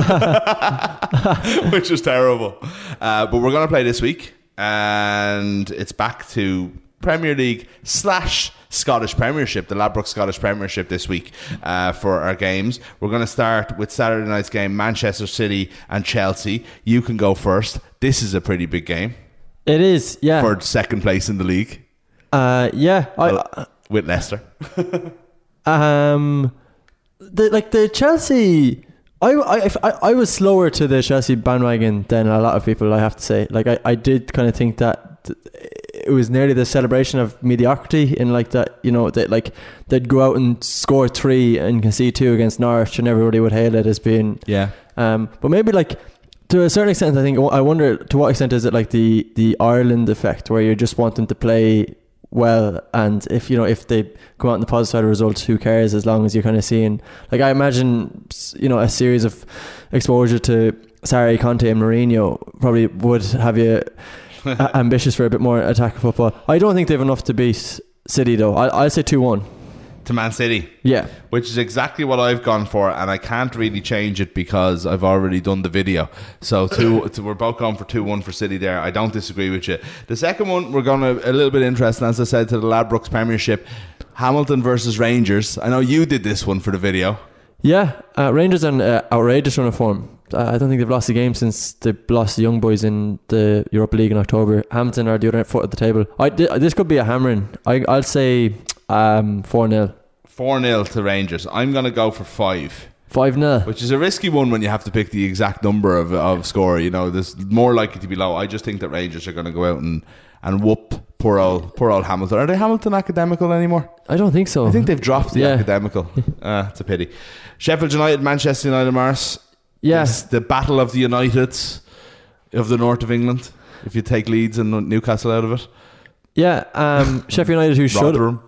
which is terrible. Uh, but we're going to play this week, and it's back to Premier League slash Scottish Premiership, the Ladbrokes Scottish Premiership this week uh, for our games. We're going to start with Saturday night's game, Manchester City and Chelsea. You can go first. This is a pretty big game. It is, yeah. For second place in the league. Uh, yeah. Well, I, with Leicester. um, the, like the Chelsea... I, I, I, I was slower to the Chelsea bandwagon than a lot of people, I have to say. Like, I, I did kind of think that it was nearly the celebration of mediocrity in like that, you know, that like they'd go out and score three and concede two against Norwich, and everybody would hail it as being... Yeah. Um, but maybe like... To a certain extent, I think, I wonder to what extent is it like the, the Ireland effect, where you just want them to play well, and if you know if they come out on the positive side of results, who cares, as long as you're kind of seeing, like, I imagine, you know, a series of exposure to Sarri, Conte and Mourinho probably would have you a- ambitious for a bit more attacking football. I don't think they have enough to beat City though. I- I'll say two one to Man City. Yeah, which is exactly what I've gone for, and I can't really change it because I've already done the video. So two, so we're both going for two one for City there. I don't disagree with you. The second one, we're going to a little bit interesting, as I said, to the Ladbrokes Premiership, Hamilton versus Rangers. I know you did this one for the video. Yeah, uh, Rangers are an uh, outrageous run of form. Uh, I don't think they've lost a game since they lost the Young Boys in the Europa League in October. Hamilton are the other foot at the table. I, this could be a hammering. I, I'll say um, four nil. four nil to Rangers. I'm going to go for five. five nil. Which is a risky one when you have to pick the exact number of, of score. You know, there's more likely to be low. I just think that Rangers are going to go out and, and whoop poor old, poor old Hamilton. Are they Hamilton Academical anymore? I don't think so. I think they've dropped the Yeah. Academical. uh, it's a pity. Sheffield United, Manchester United, Mars. Yes. The battle of the Uniteds of the north of England. If you take Leeds and Newcastle out of it. Yeah, um, Sheffield United, who should... Rotherham.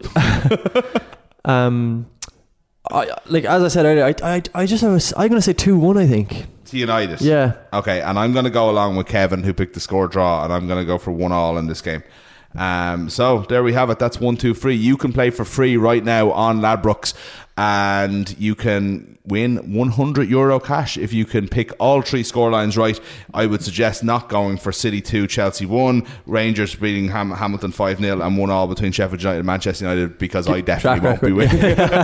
um, I, like, as I said earlier, I, I, I just have a, I'm going to say two one, I think. To United. Yeah. Okay, and I'm going to go along with Kevin, who picked the score draw, and I'm going to go for one all in this game. Um, so there we have it. That's one, two, free. You can play for free right now on Ladbrokes, and you can win one hundred euro cash if you can pick all three scorelines right. I would suggest not going for City two, Chelsea one, Rangers beating Ham- Hamilton five nil, and one all between Sheffield United and Manchester United, because I definitely won't be winning.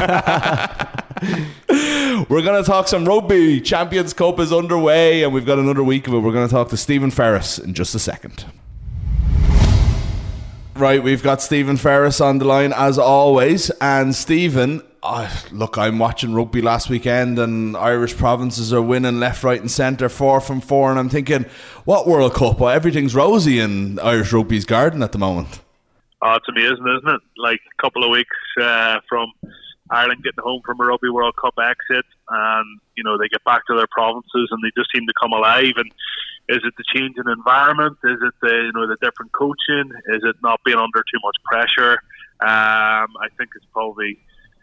We're going to talk some rugby. Champions Cup is underway, and we've got another week of it. We're going to talk to Stephen Ferris in just a second. Right, we've got Stephen Ferris on the line as always. And Stephen, oh, look, I'm watching rugby last weekend, and Irish provinces are winning left, right and centre, four from four, and I'm thinking, what World Cup? Well, everything's rosy in Irish rugby's garden at the moment. Oh, it's amazing, isn't it? Like a couple of weeks uh, from Ireland getting home from a Rugby World Cup exit, and you know they get back to their provinces and they just seem to come alive. And is it the change in environment? Is it the you know the different coaching? Is it not being under too much pressure? Um, I think it's probably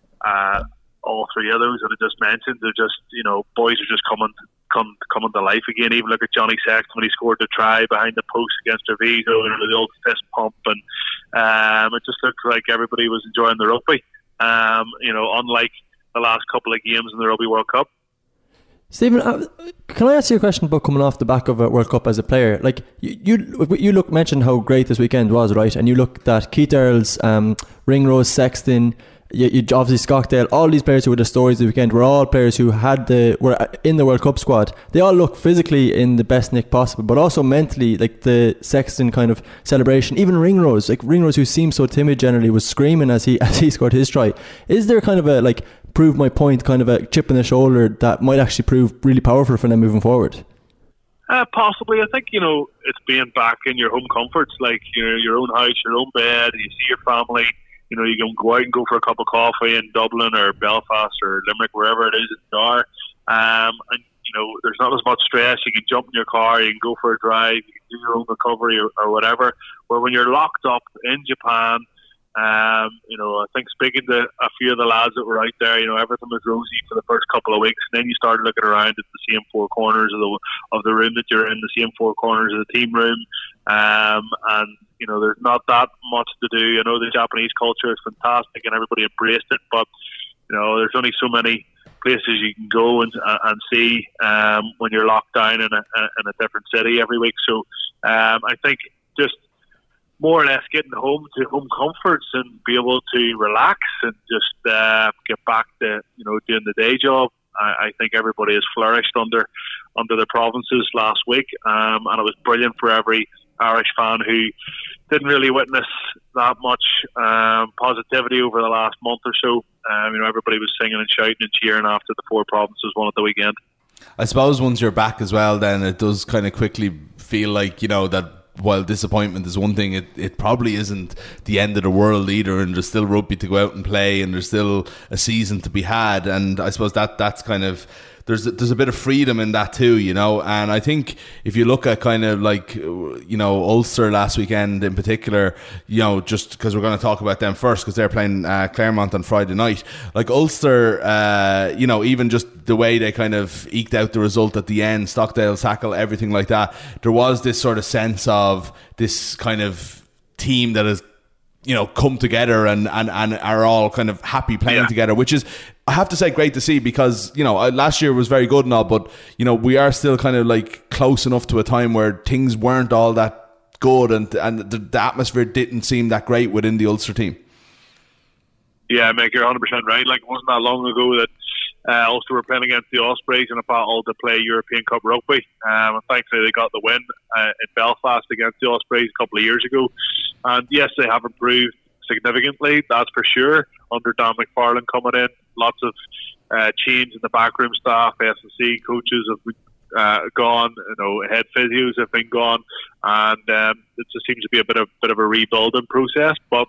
uh, all three of those that I just mentioned. They're just you know boys are just coming come coming to life again. Even look at Johnny Sexton when he scored the try behind the post against Treviso, you know, the old fist pump, and um, it just looked like everybody was enjoying the rugby. Um, you know, unlike the last couple of games in the Rugby World Cup. Stephen, uh, can I ask you a question about coming off the back of a World Cup as a player? Like you, you, you look mentioned how great this weekend was, right? And you look at Keith Earls, um, Ringrose, Sexton, you, you obviously Stockdale. All these players who were the stories of the weekend were all players who had the were in the World Cup squad. They all look physically in the best nick possible, but also mentally, like the Sexton kind of celebration. Even Ringrose, like Ringrose, who seems so timid generally, was screaming as he as he scored his try. Is there kind of a like prove my point, kind of a chip on the shoulder that might actually prove really powerful for them moving forward? Uh, possibly. I think, you know, it's being back in your home comforts, like you know, your own house, your own bed, you see your family, you know, you can go out and go for a cup of coffee in Dublin or Belfast or Limerick, wherever it is you are. Um, and, you know, there's not as much stress. You can jump in your car, you can go for a drive, you can do your own recovery or, or whatever. Where when you're locked up in Japan, Um, you know, I think speaking to a few of the lads that were out there, you know, everything was rosy for the first couple of weeks, and then you started looking around at the same four corners of the of the room that you're in, the same four corners of the team room, um, and you know, there's not that much to do. I know the Japanese culture is fantastic, and everybody embraced it, but you know, there's only so many places you can go and and see um, when you're locked down in a in a different city every week. So um, I think just more or less getting home to home comforts and be able to relax and just uh, get back to you know doing the day job. I, I think everybody has flourished under under the provinces last week, um, and it was brilliant for every Irish fan who didn't really witness that much um, positivity over the last month or so. Um, you know, everybody was singing and shouting and cheering after the four provinces won at the weekend. I suppose once you're back as well, then it does kind of quickly feel like, you know, that while disappointment is one thing, it, it probably isn't the end of the world either, and there's still rugby to go out and play, and there's still a season to be had. And I suppose that that's kind of there's there's a bit of freedom in that too, you know. And I think if you look at kind of like, you know, Ulster last weekend in particular, you know, just because we're going to talk about them first because they're playing uh, Claremont on Friday night. Like Ulster, uh, you know, even just the way they kind of eked out the result at the end, Stockdale tackle, everything like that. There was this sort of sense of this kind of team that has, you know, come together and, and, and are all kind of happy playing yeah. together, which is, I have to say, great to see because, you know, last year was very good and all, but, you know, we are still kind of like close enough to a time where things weren't all that good and and the, the atmosphere didn't seem that great within the Ulster team. Yeah, Mick, you're one hundred percent right. Like, it wasn't that long ago that uh, Ulster were playing against the Ospreys in a battle to play European Cup rugby. Um, and thankfully, they got the win uh, in Belfast against the Ospreys a couple of years ago. And yes, they have improved significantly, that's for sure, under Dan McFarlane coming in. Lots of uh, change in the backroom staff, S and C coaches have uh, gone, you know, head physios have been gone, and um, it just seems to be a bit of bit of a rebuilding process. But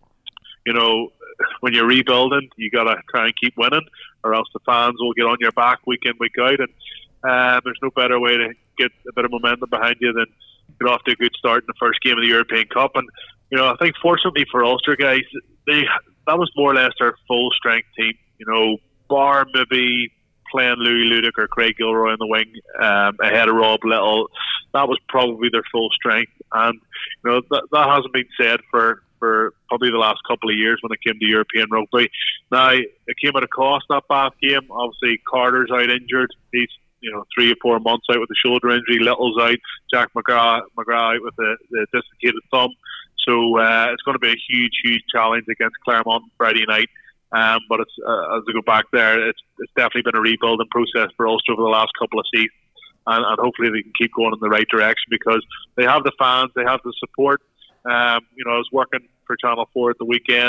you know, when you're rebuilding, you got to try and keep winning, or else the fans will get on your back week in, week out. And uh, there's no better way to get a bit of momentum behind you than get off to a good start in the first game of the European Cup. And you know, I think fortunately for Ulster guys, they that was more or less their full strength team. You know, bar maybe playing Louis Ludick or Craig Gilroy on the wing um, ahead of Rob Little, that was probably their full strength. And you know, that, that hasn't been said for, for probably the last couple of years when it came to European rugby. Now, it came at a cost, that Bath game. Obviously, Carter's out injured. He's you know three or four months out with a shoulder injury. Little's out. Jack McGrath, McGrath out with the, the dislocated thumb. So uh, it's going to be a huge, huge challenge against Claremont Friday night. Um, but it's, uh, as I go back there, it's, it's definitely been a rebuilding process for Ulster over the last couple of seasons. And, and hopefully they can keep going in the right direction because they have the fans, they have the support. Um, you know, I was working for Channel four at the weekend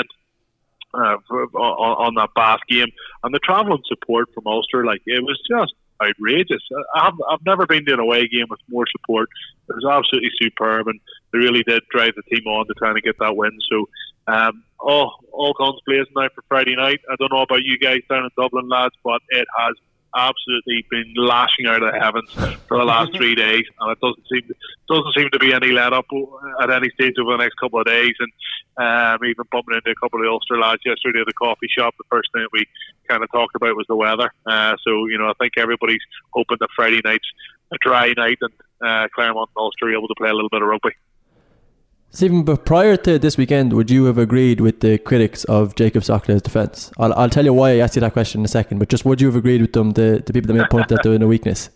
uh, for, on, on that Bath game. And the travelling support from Ulster, like, it was just outrageous. I've, I've never been to an away game with more support. It was absolutely superb, and they really did drive the team on to trying to get that win. So, um, all, all guns blazing now for Friday night. I don't know about you guys down in Dublin, lads, but it has absolutely been lashing out of the heavens for the last three days, and it doesn't seem doesn't seem to be any let up at any stage over the next couple of days. And um, even bumping into a couple of the Ulster lads yesterday at the coffee shop, the first thing that we kind of talked about was the weather. Uh, so you know, I think everybody's hoping that Friday night's a dry night and uh, Claremont and Ulster are able to play a little bit of rugby. Stephen, but prior to this weekend, would you have agreed with the critics of Jacob Stockdale's defence? I'll, I'll tell you why I asked you that question in a second, but just would you have agreed with them, the, the people that made point that they're in a weakness?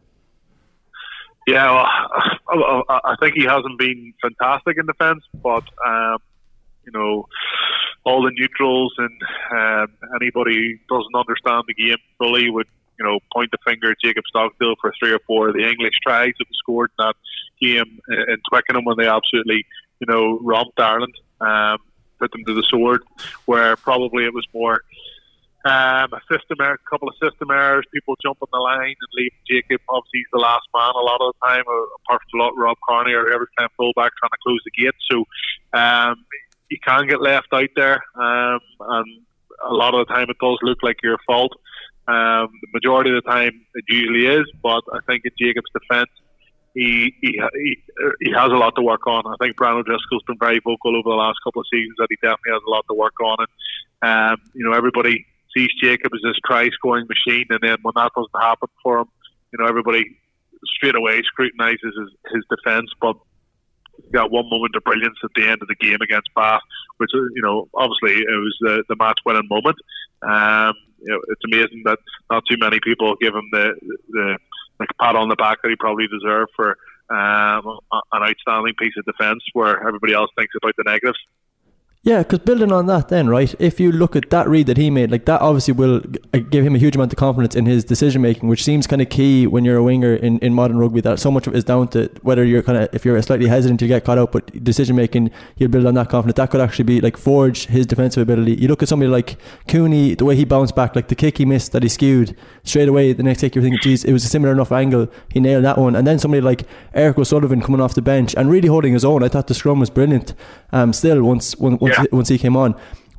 Yeah, well, I, I think he hasn't been fantastic in defence, but um, you know, all the neutrals and um, anybody who doesn't understand the game fully would, you know, point the finger at Jacob Stockdale for three or four of the English tries that were scored in that game in Twickenham when they absolutely, you know, romped Ireland, um, put them to the sword, where probably it was more um, a system error, a couple of system errors, people jumping the line and leaving Jacob. Obviously, he's the last man a lot of the time, apart from Rob Carney or whoever's playing fullback trying to close the gate. So um, you can get left out there, um, and a lot of the time it does look like your fault. Um, the majority of the time it usually is, but I think in Jacob's defence, he, he he he has a lot to work on. I think Brian O'Driscoll's been very vocal over the last couple of seasons that he definitely has a lot to work on. And um, you know, everybody sees Jacob as this try-scoring machine, and then when that doesn't happen for him, you know, everybody straight away scrutinises his, his defence. But he got one moment of brilliance at the end of the game against Bath, which, you know, obviously it was the, the match-winning moment. Um, you know, it's amazing that not too many people give him the the like pat on the back that he probably deserved for um, an outstanding piece of defence, where everybody else thinks about the negatives. Yeah, because building on that then, right, if you look at that read that he made, like that obviously will give him a huge amount of confidence in his decision making, which seems kind of key when you're a winger in, in modern rugby, that so much of it is down to whether you're kind of, if you're slightly hesitant to get caught out, but decision making, he'll build on that confidence. That could actually be like forge his defensive ability. You look at somebody like Cooney, the way he bounced back, like the kick he missed that he skewed straight away, the next kick you're thinking, geez, it was a similar enough angle, he nailed that one. And then somebody like Eric O'Sullivan coming off the bench and really holding his own. I thought the scrum was brilliant um, still once once, yeah. once he came on.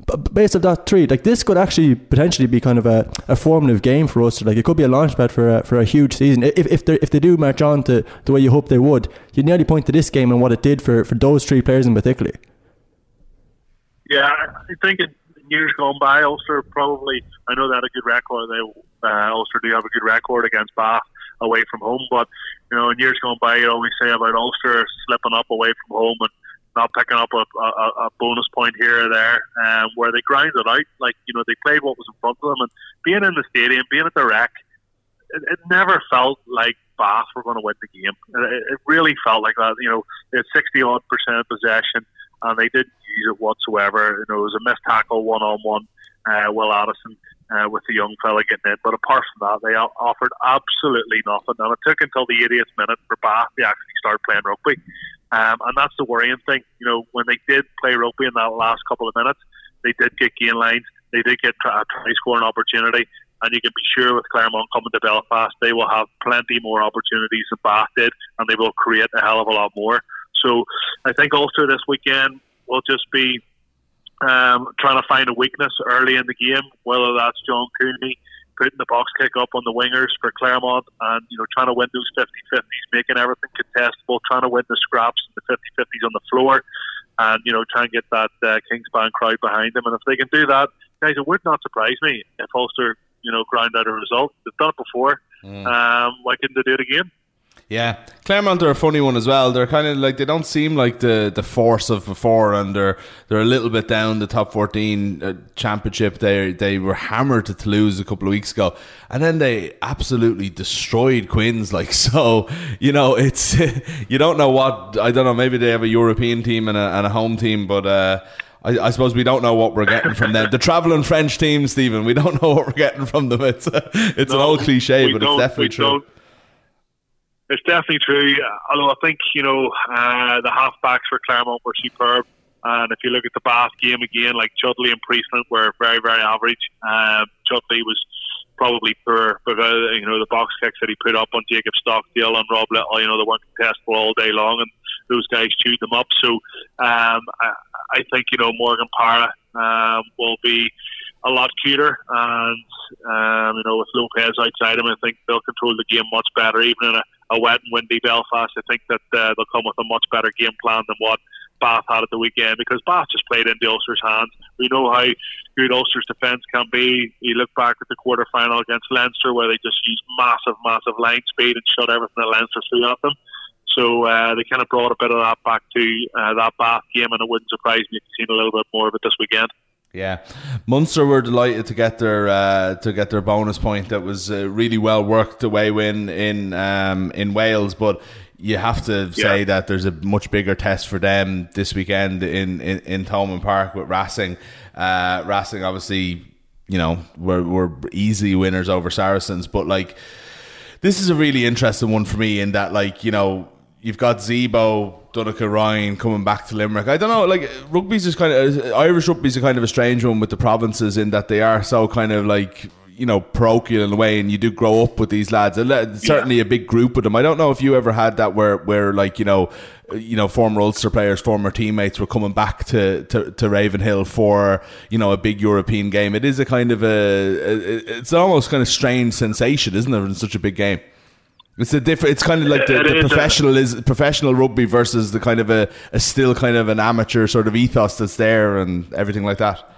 based on that three, like this could actually potentially be kind of a, a formative game for Ulster. Like it could be a launchpad for a, for a huge season. If if they if they do march on to the way you hope they would, you'd nearly point to this game and what it did for, for those three players in particular. Yeah, I think in years gone by, Ulster probably, I know they had a good record. They uh, Ulster do have a good record against Bath away from home, but you know, in years gone by, you always say about Ulster slipping up away from home and not picking up a, a, a bonus point here or there, um, where they grind it out. Like, you know, they played what was in front of them, and being in the stadium, being at the Rec, it, it never felt like Bath were going to win the game. It, it really felt like that. You know, they had sixty odd percent possession, and they didn't use it whatsoever. You know, it was a missed tackle one on one, Will Addison. Uh, with the young fella getting in, but apart from that, they offered absolutely nothing, and it took until the eightieth minute for Bath to actually start playing rugby, um, and that's the worrying thing. You know, when they did play rugby in that last couple of minutes, they did get gain lines, they did get a try scoring opportunity, and you can be sure with Claremont coming to Belfast, they will have plenty more opportunities than Bath did, and they will create a hell of a lot more. So I think Ulster this weekend will just be Um, trying to find a weakness early in the game, whether that's John Cooney putting the box kick up on the wingers for Claremont and, you know, trying to win those fifty-fifties, making everything contestable, trying to win the scraps and the fifty-fifties on the floor, and, you know, try and get that uh, Kingspan crowd behind them. And if they can do that, guys, it would not surprise me if Ulster, you know, grind out a result. They've done it before. Mm. Um, why couldn't they do it again? Yeah, Claremont are a funny one as well. They're kind of like, they don't seem like the, the force of before, and they're they're a little bit down the top fourteen uh, championship. They they were hammered to Toulouse a couple of weeks ago, and then they absolutely destroyed Quins. Like, so, you know, it's you don't know what, I don't know. Maybe they have a European team and a, and a home team, but. Uh, I, I suppose we don't know what we're getting from them. The travelling French team, Stephen, we don't know what we're getting from them. It's it's no, an old cliche, but it's definitely true. Don't. It's definitely true. Although I think, you know, uh, the half-backs for Claremont were superb. And if you look at the Bath game again, like Chudley and Priestland were very, very average. Um, Chudley was probably poor because, you know, the box kicks that he put up on Jacob Stockdale and Rob Little, you know, they weren't contestable all day long, and those guys chewed them up. So um, I, I think, you know, Morgan Parra um, will be a lot cuter, and um, you know, with Lopez outside him, I think they'll control the game much better. Even in a, a wet and windy Belfast, I think that uh, they'll come with a much better game plan than what Bath had at the weekend, because Bath just played into Ulster's hands. We know how good Ulster's defence can be. You look back at the quarter final against Leinster, where they just used massive, massive line speed and shut everything that Leinster threw at them. So uh, they kind of brought a bit of that back to uh, that Bath game, and it wouldn't surprise me if you've seen a little bit more of it this weekend. Yeah, Munster were delighted to get their uh, to get their bonus point. That was a really well worked away win in um, in Wales, but you have to say yeah. that there's a much bigger test for them this weekend in in, in Thomond Park with Racing. Uh, Racing, obviously, you know, were were easy winners over Saracens, but like this is a really interesting one for me in that, like, you know, you've got Zebo, Donica Ryan coming back to Limerick. I don't know, like, rugby's just kind of, Irish rugby's a kind of a strange one with the provinces in that they are so kind of like, you know, parochial in a way, and you do grow up with these lads. Certainly yeah. a big group of them. I don't know if you ever had that where, where like, you know, you know, former Ulster players, former teammates were coming back to, to, to Ravenhill for, you know, a big European game. It is a kind of a, it's almost kind of strange sensation, isn't it, in such a big game? It's a different. It's kind of like the, the professional is professional rugby versus the kind of a, a still kind of an amateur sort of ethos that's there and everything like that.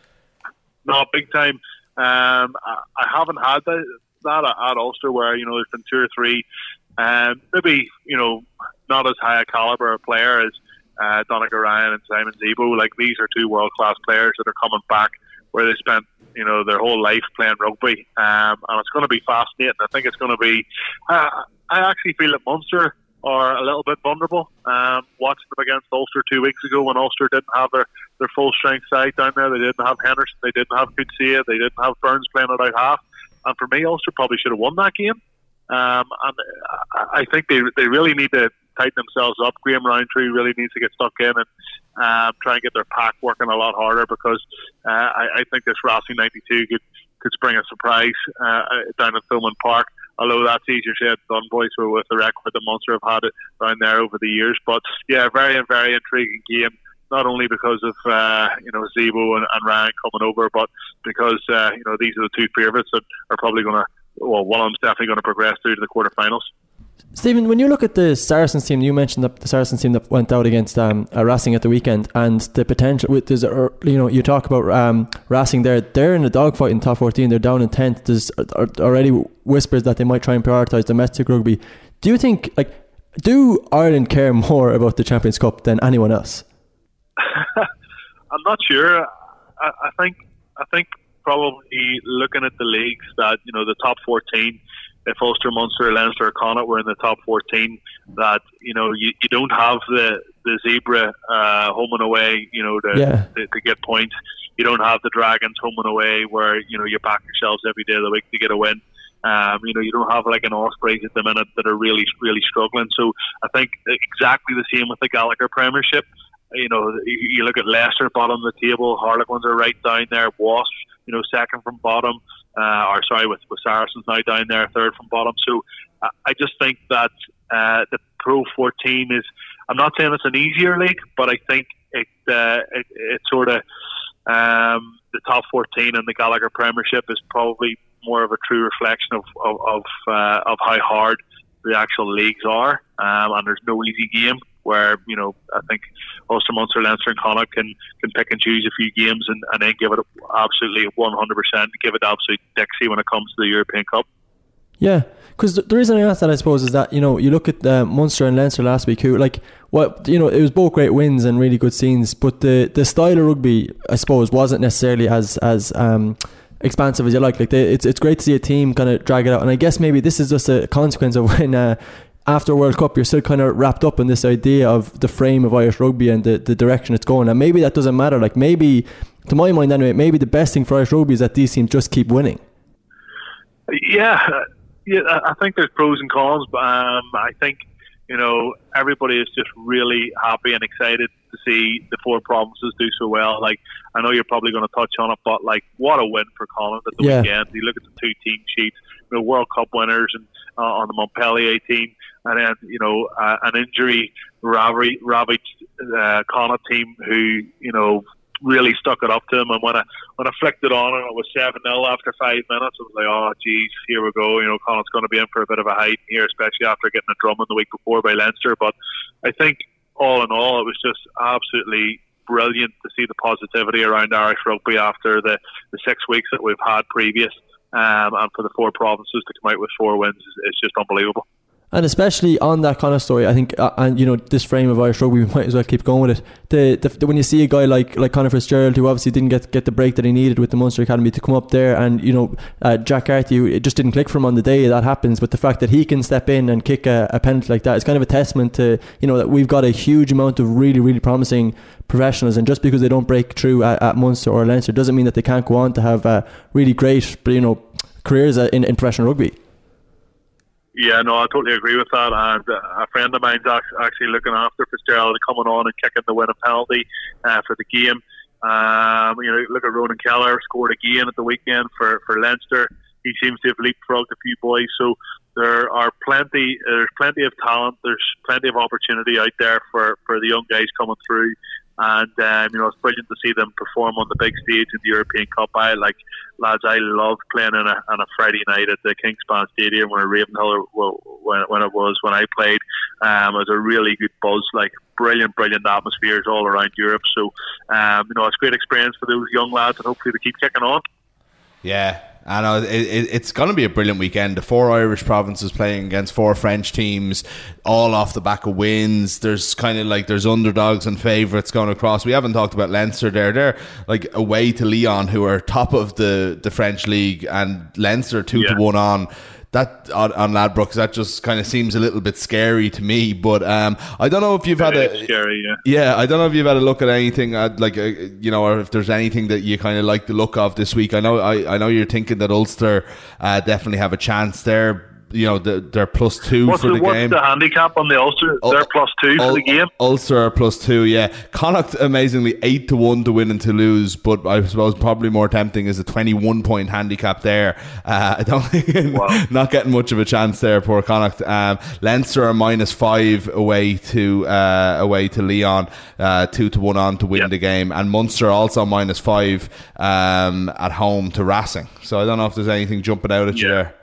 No, big time. Um, I, I haven't had that, that at Ulster, where, you know, there's been two or three, um, maybe, you know, not as high a caliber a player as uh, Donica Ryan and Simon Zebo. Like, these are two world class players that are coming back where they spent, you know, their whole life playing rugby, um, and it's going to be fascinating. I think it's going to be. Uh, I actually feel that Munster are a little bit vulnerable. Um, watching them against Ulster two weeks ago, when Ulster didn't have their, their full strength side down there, they didn't have Henderson, they didn't have Coetzee, they didn't have Burns playing it out half. And for me, Ulster probably should have won that game. Um, and I think they they really need to tighten themselves up. Graham Roundtree really needs to get stuck in and um, try and get their pack working a lot harder, because uh, I, I think this Racing ninety-two could, could spring a surprise uh, down at Thomond Park. Although that's easier said than done, boys, with the record that Munster have had it down there over the years. But yeah, very, very intriguing game. not only because of uh, you know Zebo and, and Ryan coming over, but because uh, you know these are the two favourites that are probably going to. Well, one of them's definitely going to progress through to the quarterfinals. Stephen, when you look at the Saracens team, you mentioned that the Saracens team that went out against um, uh, Racing at the weekend, and the potential with there's uh, you know you talk about um, Racing there, they're in a dogfight in top fourteen. They're down in tenth. There's uh, already whispers that they might try and prioritise domestic rugby. Do you think like do Ireland care more about the Champions Cup than anyone else? I'm not sure. I, I think I think. Probably looking at the leagues that, you know, the top fourteen, if Ulster, Munster, Leinster or Connacht were in the top fourteen, that, you know, you, you don't have the, the zebra uh, home and away, you know, to, yeah. to, to get points. You don't have the Dragons home and away where, you know, you back yourselves every day of the week to get a win. Um, you know, you don't have like an Ospreys at the minute that are really, really struggling. So I think exactly the same with the Gallagher Premiership. You know, you look at Leicester bottom of the table, Harlequins are right down there, Wasps, you know, second from bottom, uh, or sorry, with, with Saracens now down there, third from bottom. So uh, I just think that uh, the Pro fourteen is, I'm not saying it's an easier league, but I think it uh, it, it sort of, um, the top fourteen and the Gallagher Premiership is probably more of a true reflection of of of, uh, of how hard the actual leagues are, um, and there's no easy game. Where, you know, I think Ulster, Munster, Leinster and Connacht can, can pick and choose a few games and, and then give it absolutely one hundred percent, give it absolute Dixie when it comes to the European Cup. Yeah, because the reason I asked that, I suppose, is that, you know, you look at uh, Munster and Leinster last week, who, like, what you know, it was both great wins and really good scenes, but the, the style of rugby, I suppose, wasn't necessarily as as um, expansive as you like. Like, they, it's it's great to see a team kind of drag it out, and I guess maybe this is just a consequence of when. Uh, After World Cup, you're still kind of wrapped up in this idea of the frame of Irish rugby and the, the direction it's going. And maybe that doesn't matter. Like, maybe, to my mind anyway, maybe the best thing for Irish rugby is that these teams just keep winning. Yeah, yeah. I think there's pros and cons, but um, I think, you know, everybody is just really happy and excited to see the four provinces do so well. Like, I know you're probably going to touch on it, but like, what a win for Connacht at the yeah. weekend. You look at the two team sheets, the World Cup winners and uh, on the Montpellier team. And then, you know, uh, an injury ravaged uh, Connacht team who, you know, really stuck it up to him. And when I when I flicked it on and it was seven nil after five minutes, I was like, oh, geez, here we go. You know, Connacht's going to be in for a bit of a hike here, especially after getting a drumming the week before by Leinster. But I think, all in all, it was just absolutely brilliant to see the positivity around Irish rugby after the, the six weeks that we've had previous. Um, and for the four provinces to come out with four wins is, is just unbelievable. And especially on that kind of story, I think, uh, and you know, this frame of Irish rugby, we might as well keep going with it. The, the, the when you see a guy like like Conor Fitzgerald, who obviously didn't get get the break that he needed with the Munster Academy, to come up there, and you know, uh, Jack Carthy, it just didn't click for him on the day that happens. But the fact that he can step in and kick a, a penalty like that is kind of a testament to, you know, that we've got a huge amount of really really promising professionals, and just because they don't break through at, at Munster or Leinster doesn't mean that they can't go on to have uh, really great, you know, careers in, in professional rugby. Yeah, no, I totally agree with that. And uh, a friend of mine's actually looking after Fitzgerald and coming on and kicking the winning penalty uh, for the game. Um, you know, look at Ronan Keller, scored again at the weekend for, for Leinster. He seems to have leapfrogged a few boys. So there are plenty, there's plenty of talent. There's plenty of opportunity out there for, for the young guys coming through. And um, you know, it's brilliant to see them perform on the big stage in the European Cup. I like lads. I love playing on a, on a Friday night at the Kingspan Stadium where Ravenhill, well, when when it was when I played. Um, it was a really good buzz, like brilliant, brilliant atmospheres all around Europe. So um, you know, it's a great experience for those young lads, and hopefully they keep kicking on. Yeah. I know it, it, it's going to be a brilliant weekend. The four Irish provinces playing against four French teams, all off the back of wins. There's kind of like there's underdogs and favourites going across. We haven't talked about Leinster there. They're like away to Lyon, who are top of the, the French league, and Leinster two yeah. to one on. That on, on Ladbrokes, that just kind of seems a little bit scary to me. But um, I don't know if you've had a scary, yeah. yeah. I don't know if you've had a look at anything at, like uh, you know, or if there's anything that you kind of like the look of this week. I know I, I know you're thinking that Ulster uh, definitely have a chance there. you know, the, they're plus two what's for the, the what's game. the handicap on the Ulster? Ul- They're plus two Ul- for the game. Ulster are plus two, yeah. Connacht, amazingly, eight to one to win and to lose, but I suppose probably more tempting is a twenty-one point handicap there. Uh, I don't think, Wow. not getting much of a chance there, poor Connacht. Um, Leinster are minus five away to uh, away to Leon, uh, two to one on to win Yeah. the game, and Munster also minus five um, at home to Racing. So I don't know if there's anything jumping out at you Yeah. there.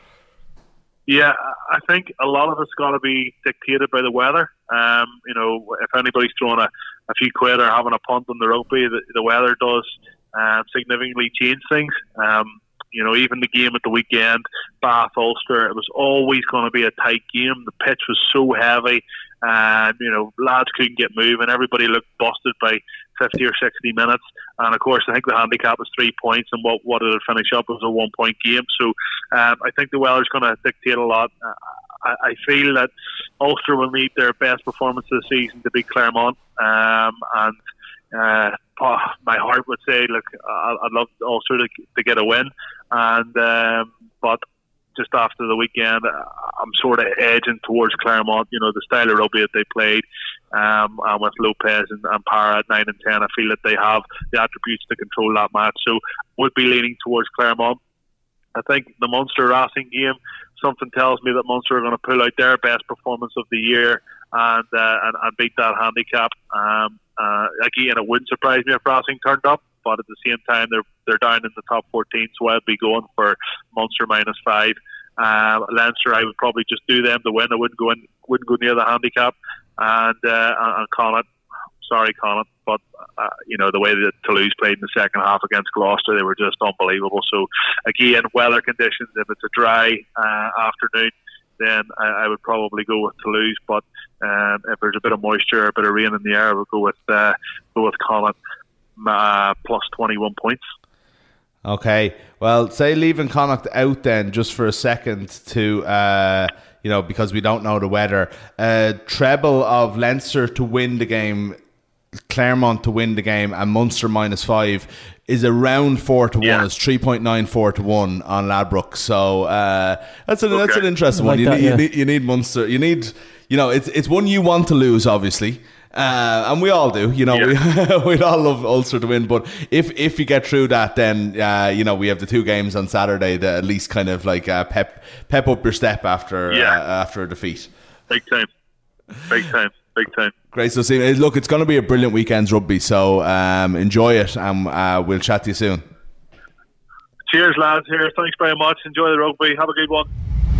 Yeah, I think a lot of it's got to be dictated by the weather. Um, you know, if anybody's throwing a, a few quid or having a punt on the rugby, the, the weather does uh, significantly change things. Um, you know, even the game at the weekend, Bath Ulster, it was always going to be a tight game. The pitch was so heavy, and you know, lads couldn't get moving. Everybody looked busted by fifty or sixty minutes. And of course, I think the handicap was three points, and what what did it finish up? It was a one point game. So um, I think the weather's going to dictate a lot. Uh, I, I feel that Ulster will need their best performance of the season to beat Clermont, um, and uh, oh, my heart would say, look, I, I'd love Ulster to, to get a win, and um, but just after the weekend, I'm sort of edging towards Clermont. You know, the style of rugby that they played, um, and with Lopez and, and Parra at nine and ten, I feel that they have the attributes to control that match. So, would be leaning towards Clermont. I think the Munster Racing game, something tells me that Munster are going to pull out their best performance of the year and uh, and, and beat that handicap. Um, uh, again, it wouldn't surprise me if Racing turned up, but at the same time, they're they're down in the top fourteen, so I'd be going for Munster minus five. Uh, Leinster, I would probably just do them to win. I wouldn't go in, wouldn't go near the handicap, and uh, and Connacht. Sorry, Connacht, but uh, you know the way that Toulouse played in the second half against Gloucester, they were just unbelievable. So again, weather conditions. If it's a dry uh, afternoon, then I, I would probably go with Toulouse. But um, if there's a bit of moisture, a bit of rain in the air, I would go with uh, go with Connacht uh, plus twenty-one points. Okay, well, say leaving Connacht out then just for a second to, uh, you know, because we don't know the weather. Uh, treble of Leinster to win the game, Clermont to win the game, and Munster minus five is around four to Yeah. one. It's three point nine four to one on Ladbroke. So uh, that's an that's Okay. an interesting I one. like You, that, need, yeah. you need you need Munster. You need you know it's it's one you want to lose, obviously. Uh, and we all do, you know, Yeah. we we'd all love Ulster to win. But if if you get through that, then uh, you know we have the two games on Saturday that at least kind of like uh, pep pep up your step after Yeah. uh, after a defeat. Big time, big time, big time. Great, so Stephen, look, it's going to be a brilliant weekend's rugby, so um, enjoy it, and uh, we'll chat to you soon. Cheers, lads. Here, thanks very much. Enjoy the rugby. Have a good one.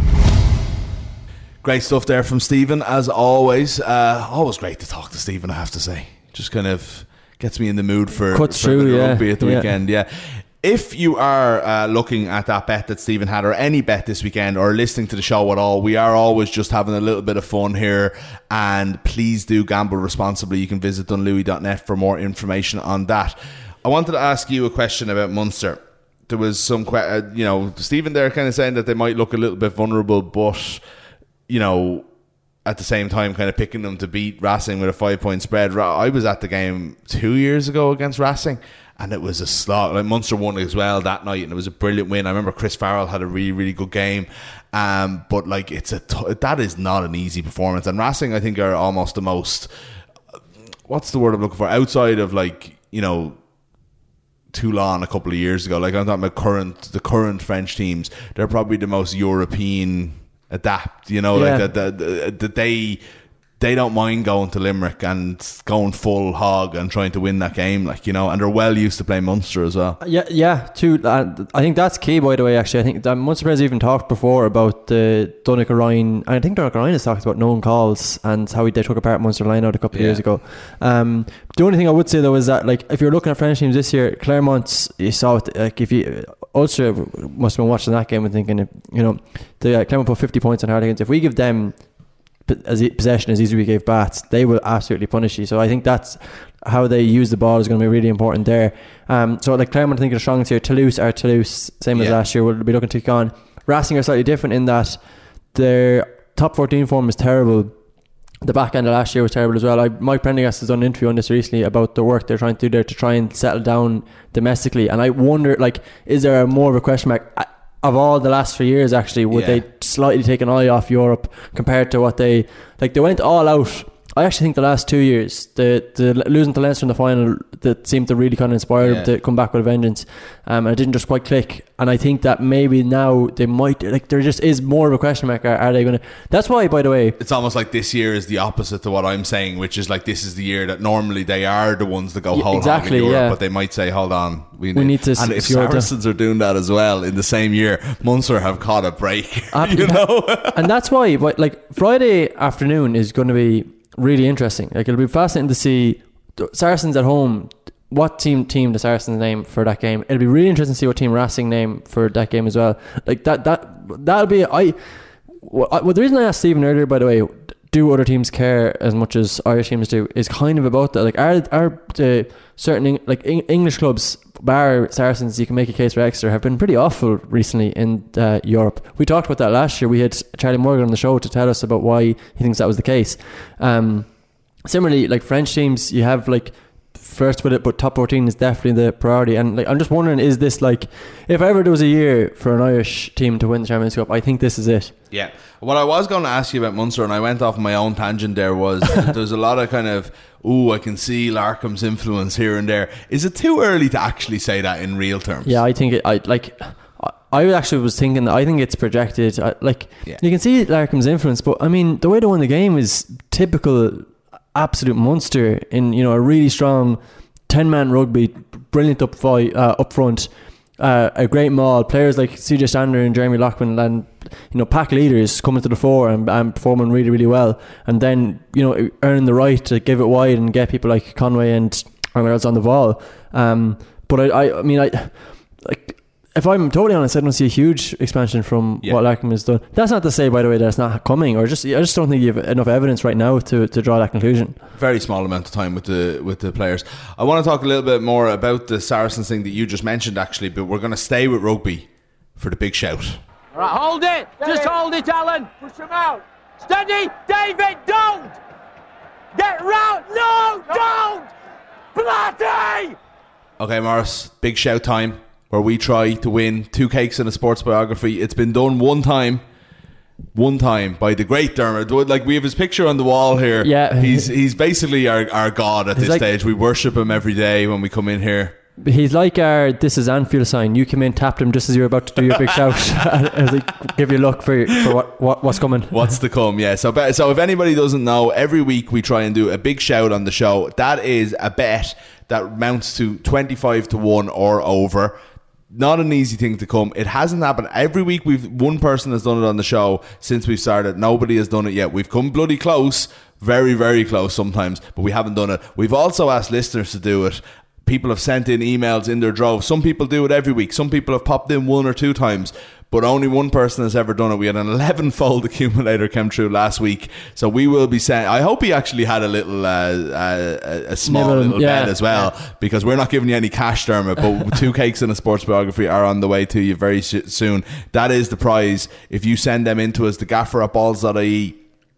Great stuff there from Stephen, as always. Uh, always great to talk to Stephen, I have to say. Just kind of gets me in the mood for, Cuts for a bit through, of yeah. rugby at the Yeah. weekend. Yeah. If you are uh, looking at that bet that Stephen had, or any bet this weekend, or listening to the show at all, we are always just having a little bit of fun here, and please do gamble responsibly. You can visit dunlewy dot net for more information on that. I wanted to ask you a question about Munster. There was some, que- uh, you know, Stephen there kind of saying that they might look a little bit vulnerable, but you know, at the same time kind of picking them to beat Racing with a five point spread. I was at the game two years ago against Racing, and it was a slog. Like, Munster won as well that night, and it was a brilliant win. I remember Chris Farrell had a really, really good game. Um, but like, it's a t- that is not an easy performance. And Racing, I think, are almost the most, what's the word I'm looking for? Outside of, like, you know, Toulon a couple of years ago. Like, I'm talking about current, the current French teams. They're probably the most European adapt, you know, Yeah. like that the, the, they they don't mind going to Limerick and going full hog and trying to win that game, like, you know, and they're well used to playing Munster as well. Yeah, yeah. Too. Uh, I think that's key. By the way, actually, I think that Munster has even talked before about the uh, Donnacha Ryan. I think Donnacha Ryan has talked about known calls and how they took apart Munster line out a couple of Yeah. years ago. Um, the only thing I would say though is that, like, if you're looking at French teams this year, Clermont, you saw it. Like, if you Ulster must have been watching that game and thinking, you know, the uh, Clermont put fifty points on Harlequins. If we give them as possession as easy as we gave Bats, they will absolutely punish you. So I think that's how they use the ball is going to be really important there. Um, so like Clermont, I think are strongest here. Toulouse are Toulouse, same as Yeah. last year. We'll be looking to take on. Racing are slightly different in that their top fourteen form is terrible. The back end of last year was terrible as well. I, Mike Prendergast has done an interview on this recently about the work they're trying to do there to try and settle down domestically. And I wonder, like, is there a more of a question mark? I, of all the last three years, actually, would Yeah. they slightly take an eye off Europe compared to what they like. They went all out. I actually think the last two years, the the losing to Leinster in the final, that seemed to really kind of inspire Yeah. them to come back with a vengeance, um, and it didn't just quite click. And I think that maybe now they might, like, there just is more of a question mark. Are, are they going to? That's why, by the way, It's almost like this year is the opposite to what I'm saying, which is like this is the year that normally they are the ones that go Yeah, whole exactly, hog in Europe, yeah. but they might say, hold on, we need, We need to and s- if secure the- Saracens are doing that as well in the same year, Munster have caught a break. You know? and that's why, but like Friday afternoon is going to be really interesting. Like, it'll be fascinating to see the Saracens at home. What team team the Saracens name for that game? It'll be really interesting to see what team Racing name for that game as well. Like that that that'll be I. Well, I- well the reason I asked Stephen earlier, by the way, do other teams care as much as Irish teams do, is kind of about that. Like, are are the certain Eng- like Eng- English clubs, bar Saracens, you can make a case for Exeter, have been pretty awful recently in uh, Europe. We talked about that last year. We had Charlie Morgan on the show to tell us about why he thinks that was the case. Um, similarly, like French teams, you have like first with it, but top fourteen is definitely the priority. And like, I'm just wondering, is this like, if ever there was a year for an Irish team to win the Champions Cup, I think this is it. Yeah. What I was going to ask you about Munster, and I went off my own tangent there, was there's a lot of kind of, ooh, I can see Larkham's influence here and there. Is it too early to actually say that in real terms? Yeah, I think it, I like. I- I actually was thinking that I think it's projected. I, like, Yeah. you can see Larkham's influence, but I mean, the way they won the game is typical, absolute Munster in, you know, a really strong ten-man rugby, brilliant up fight, uh, up front, uh, a great maul, players like C J Stander and Jeremy Lockman, and you know, pack leaders coming to the fore and, and performing really, really well, and then, you know, earning the right to give it wide and get people like Conway and anyone else on the ball. Um, but I, I, I mean, I like. If I'm totally honest, I don't see a huge expansion from Yeah. what Larkham has done. That's not to say, by the way, that it's not coming, or just I just don't think you have enough evidence right now to, to draw that conclusion. Very small amount of time with the with the players. I want to talk a little bit more about the Saracens thing that you just mentioned, actually, but we're going to stay with rugby for the big shout. All right, hold it. Just hold it, Alan. Push him out. Steady, David. Don't get round. No, don't. Bloody. Okay, Morris, big shout time, where we try to win two cakes and a sports biography. It's been done one time. One time by the great Dermot. Like, we have his picture on the wall here. Yeah. He's he's basically our, our god at He's this like- stage. We worship him every day when we come in here. He's like our "This is Anfield" sign. You came in, tapped him just as you were about to do your big shout, as he give you a look for for what, what what's coming. What's to come, yeah. So, be- so if anybody doesn't know, every week we try and do a big shout on the show. That is a bet that amounts to twenty-five to one or over. Not an easy thing to come. It hasn't happened. Every week we've one person has done it on the show since we've started. Nobody has done it yet. We've come bloody close, very, very close sometimes, but we haven't done it. We've also asked listeners to do it. People have sent in emails in their drove. Some people do it every week. Some people have popped in one or two times, but only one person has ever done it. We had an eleven-fold accumulator come through last week, so we will be saying. I hope he actually had a little, uh, uh, a small Nibble, little yeah. bet as well, because we're not giving you any cash, Dermot. But two cakes and a sports biography are on the way to you very sh- soon. That is the prize. If you send them in to us, the gaffer at balls dot I E.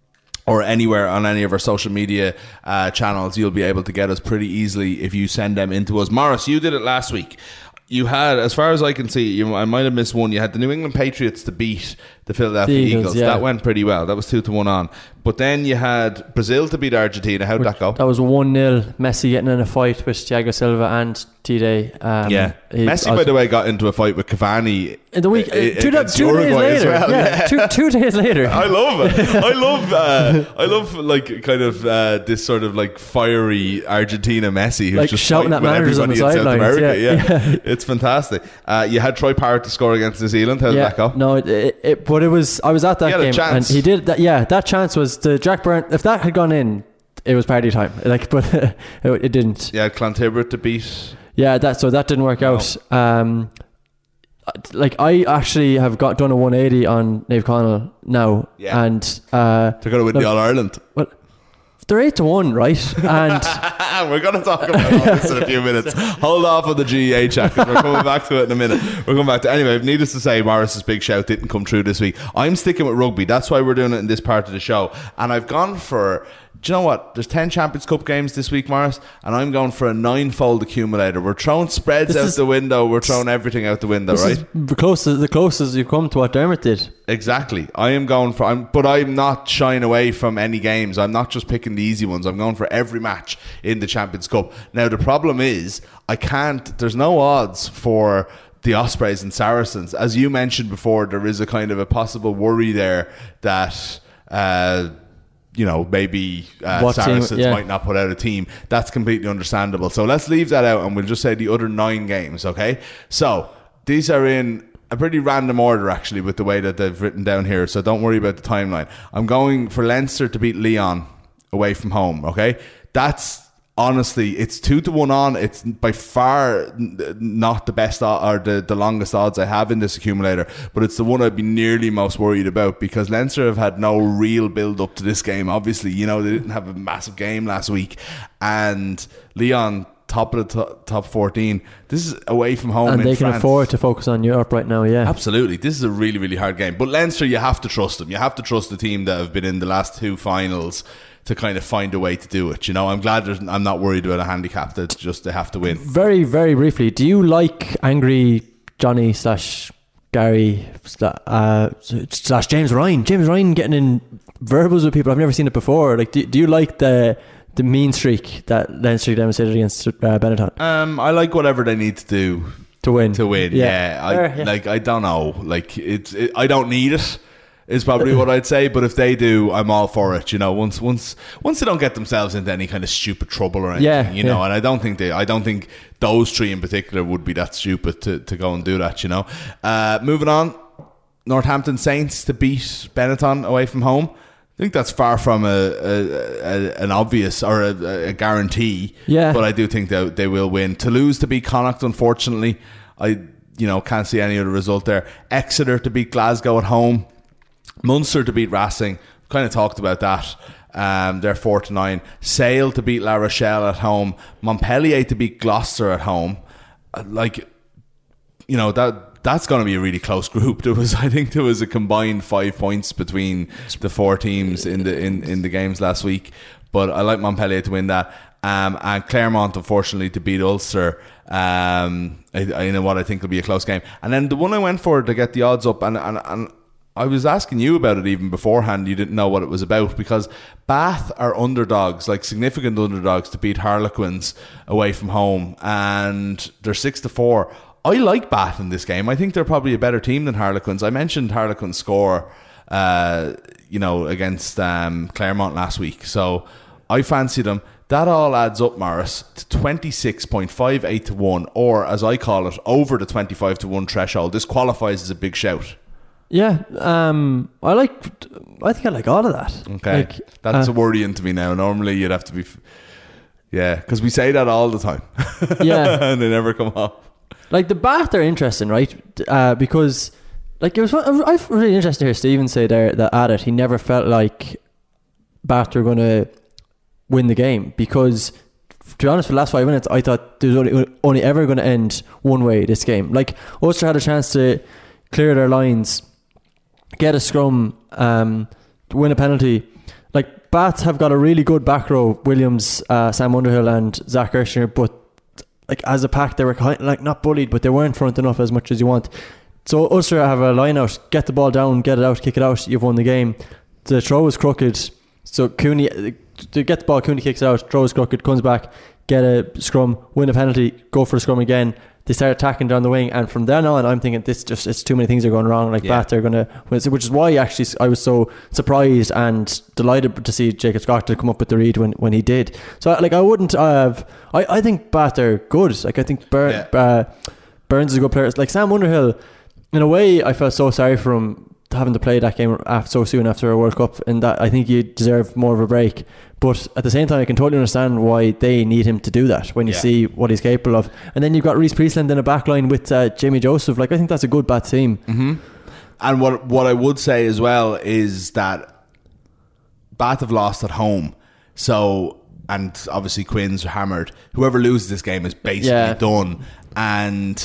or anywhere on any of our social media uh, channels, you'll be able to get us pretty easily if you send them into us. Morris, you did it last week. You had, as far as I can see, you, I might have missed one. You had the New England Patriots to beat the Philadelphia The Eagles. Eagles, yeah. That went pretty well. That was two to one on. But then you had Brazil to beat Argentina. How'd that go? That was one nil. Messi getting in a fight with Thiago Silva and T-Day. Um, Yeah, he- Messi, I was- by the way, got into a fight with Cavani in the week, uh, uh, two, against two days Uruguay as later. well. Yeah, two, two days later. I love it. I love. Uh, I love like kind of uh, this sort of like fiery Argentina Messi who's Like just shouting fighting at with managers on everybody the in South sidelines, America. yeah. Yeah, it's fantastic. Uh, you had Troy Parrott to score against New Zealand. How did yeah, that go? no, it, it, it, but it was. I was at that He had a game, chance. and he did that. Yeah, that chance was the Jack Byrne. If that had gone in, it was party time. Like, but it, it didn't. Yeah, Clontarf to beat. Yeah, that so that didn't work out. Um, like I actually have got done a one eighty on Nave Connell now, Yeah. and uh, They're going to win Look- the All Ireland. well, they're eight to one, right? And We're going to talk about all this in a few minutes. Hold off on the G E A chat because we're coming back to it in a minute. We're coming back to anyway. Needless to say, Morris's big shout didn't come true this week. I'm sticking with rugby. That's why we're doing it in this part of the show. And I've gone for Do you know what? There's ten Champions Cup games this week, Morris, and I'm going for a nine-fold accumulator. We're throwing spreads This out is- the window. We're throwing everything out the window, This right? is the closest, the closest you come to what Dermot did. Exactly. I am going for, I'm, but I'm not shying away from any games. I'm not just picking the easy ones. I'm going for every match in the Champions Cup. Now, the problem is, I can't, there's no odds for the Ospreys and Saracens. As you mentioned before, there is a kind of a possible worry there that, uh, you know, maybe uh, What team- Saracens yeah. might not put out a team. That's completely understandable. So let's leave that out and we'll just say the other nine games, okay? So these are in a pretty random order, actually, with the way that they've written down here. So don't worry about the timeline. I'm going for Leinster to beat Lyon away from home, okay? That's honestly, it's two to one on. It's by far n- not the best o- or the, the longest odds I have in this accumulator, but it's the one I'd be nearly most worried about because Leinster have had no real build up to this game. Obviously, you know, they didn't have a massive game last week, and Lyon, top of the to- top fourteen. This is away from home, And in they can France. afford to focus on Europe right now, yeah. Absolutely. This is a really, really hard game. But Leinster, you have to trust them. You have to trust the team that have been in the last two finals to kind of find a way to do it. You know, I'm glad there's, I'm not worried about a handicap. That's just they have to win. Very, very briefly, do you like angry Johnny slash Gary sla- uh, slash James Ryan? James Ryan getting in verbals with people. I've never seen it before. Like, do, do you like the the mean streak that Leinster demonstrated against uh, Benetton Um, I like whatever they need to do to win? to win. Yeah, I, Fair, yeah. like I don't know. Like it's, it, I don't need it. Is probably what I'd say, but if they do, I'm all for it. You know, once once once they don't get themselves into any kind of stupid trouble or anything, Yeah, you know. yeah. And I don't think they, I don't think those three in particular would be that stupid to, to go and do that. You know. Uh, moving on, Northampton Saints to beat Benetton away from home. I think that's far from a, a, a an obvious or a, a guarantee. Yeah. But I do think that they will win. Toulouse to beat Connacht, unfortunately, I you know can't see any other result there. Exeter to beat Glasgow at home. Munster to beat Racing. Kind of talked about that. Um, they're four to nine. Sale to beat La Rochelle at home. Montpellier to beat Gloucester at home. Uh, Like, you know, that that's going to be a really close group. There was, I think, there was a combined five points between the four teams in the in, in the games last week. But I like Montpellier to win that. Um, and Claremont, unfortunately, to beat Ulster. Um, I, I you know what I think will be a close game. And then the one I went for to get the odds up, and and and. I was asking you about it even beforehand. You didn't know what it was about because Bath are underdogs, like significant underdogs, to beat Harlequins away from home, and they're six to four. I like Bath in this game. I think they're probably a better team than Harlequins. I mentioned Harlequins score, uh, you know, against um, Claremont last week, so I fancy them. That all adds up, Morris, to twenty-six point five eight to one, or as I call it, over the twenty-five to one threshold. This qualifies as a big shout. Yeah, um, I like. I think I like all of that. Okay, Like, that's uh, a worrying to me now. Normally, you'd have to be, f- yeah, because we say that all the time. Yeah. and they never come off. Like the Bath are interesting, right? Uh, because like it was. I was really interested to hear Stephen say there that at it he never felt like Bath were going to win the game because, to be honest, for the last five minutes, I thought there was only, only ever going to end one way this game. Like Ulster had a chance to clear their lines, get a scrum, um, win a penalty. Like Bath have got a really good back row: Williams, uh, Sam Underhill, and Zach Gershinger. But like as a pack, they were kind of, like not bullied, but they weren't front enough as much as you want. So Ulster have a line out: get the ball down, get it out, kick it out. You've won the game. The throw is crooked, so Cooney to get the ball. Cooney kicks it out. Throw is crooked. Comes back, get a scrum, win a penalty, go for a scrum again. They start attacking down the wing, and from then on, I'm thinking this just it's too many things are going wrong. Like Yeah. Bath, they're going to, which is why actually I was so surprised and delighted to see Jacob Scott to come up with the read when, when he did. So like I wouldn't have, I, I think Bath are good. Like I think Bur- Yeah. uh, Burns is a good player. Like Sam Underhill, in a way, I felt so sorry for him having to play that game after, so soon after a World Cup, and that I think he deserved more of a break. But at the same time, I can totally understand why they need him to do that when you Yeah. see what he's capable of. And then you've got Reece Priestland in a back line with uh, Jamie Joseph. Like I think that's a good Bath team. Mm-hmm. And what what I would say as well is that Bath have lost at home, so and obviously Quinn's hammered. Whoever loses this game is basically Yeah. done. And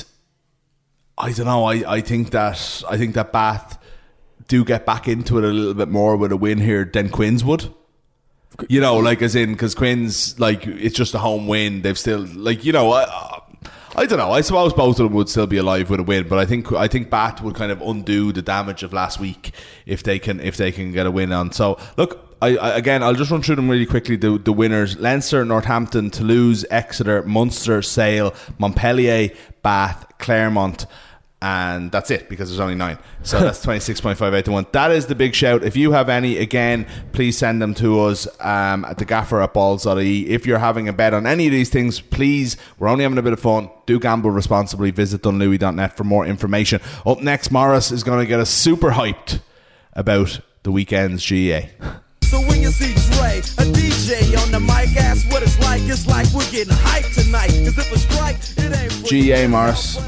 I don't know. I, I think that I think that Bath do get back into it a little bit more with a win here than Quinn's would. You know, like as in because Quins, like it's just a home win. They've still like you know. I, I don't know. I suppose both of them would still be alive with a win, but I think I think Bath would kind of undo the damage of last week if they can if they can get a win on. So look, I, I again I'll just run through them really quickly. The the winners: Leinster, Northampton, Toulouse, Exeter, Munster, Sale, Montpellier, Bath, Claremont. And that's it because there's only nine. So that's twenty-six point five eight to one. That is the big shout. If you have any, again, please send them to us um, at the gaffer at balls dot I E. If you're having a bet on any of these things, please, we're only having a bit of fun. Do gamble responsibly. Visit dunlewy dot net for more information. Up next, Morris is going to get us super hyped about the weekend's G A A. So when you see Dre, a D J on the mic, ask what it's like. It's like we're getting hyped tonight. Cause if a strike, it ain't G A A, Morris.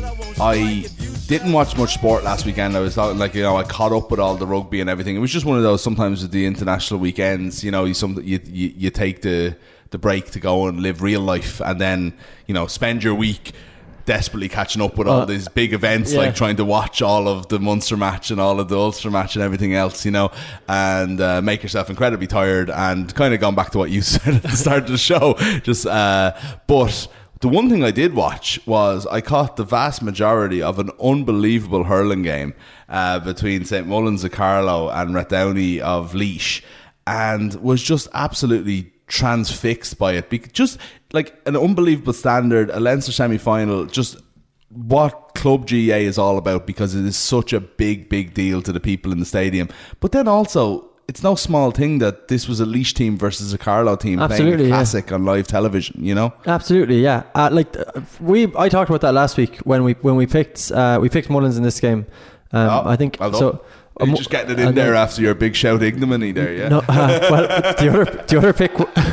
I didn't watch much sport last weekend. I was like, you know, I caught up with all the rugby and everything. It was just one of those. Sometimes with the international weekends, you know, you some you you, you take the the break to go and live real life, and then you know spend your week desperately catching up with all uh, these big events, yeah. like trying to watch all of the Munster match and all of the Ulster match and everything else, you know, and uh, make yourself incredibly tired and kind of gone back to what you said at the start of the show. Just, uh, but. The one thing I did watch was I caught the vast majority of an unbelievable hurling game uh, between Saint Mullins of Carlow and Rathdowney of Laois, and was just absolutely transfixed by it. Because just like an unbelievable standard, a Leinster semi-final, just what Club G A A is all about, because it is such a big, big deal to the people in the stadium. But then also, it's no small thing that this was a Laois team versus a Carlow team Absolutely, playing a classic yeah. on live television, you know? Absolutely, yeah. Uh, like uh, we, I talked about that last week when we when we picked uh, we picked Mullins in this game. Um, oh, I think well so. You're just getting it in there after your big shout ignominy there, yeah. No, uh, well, the other the other pick.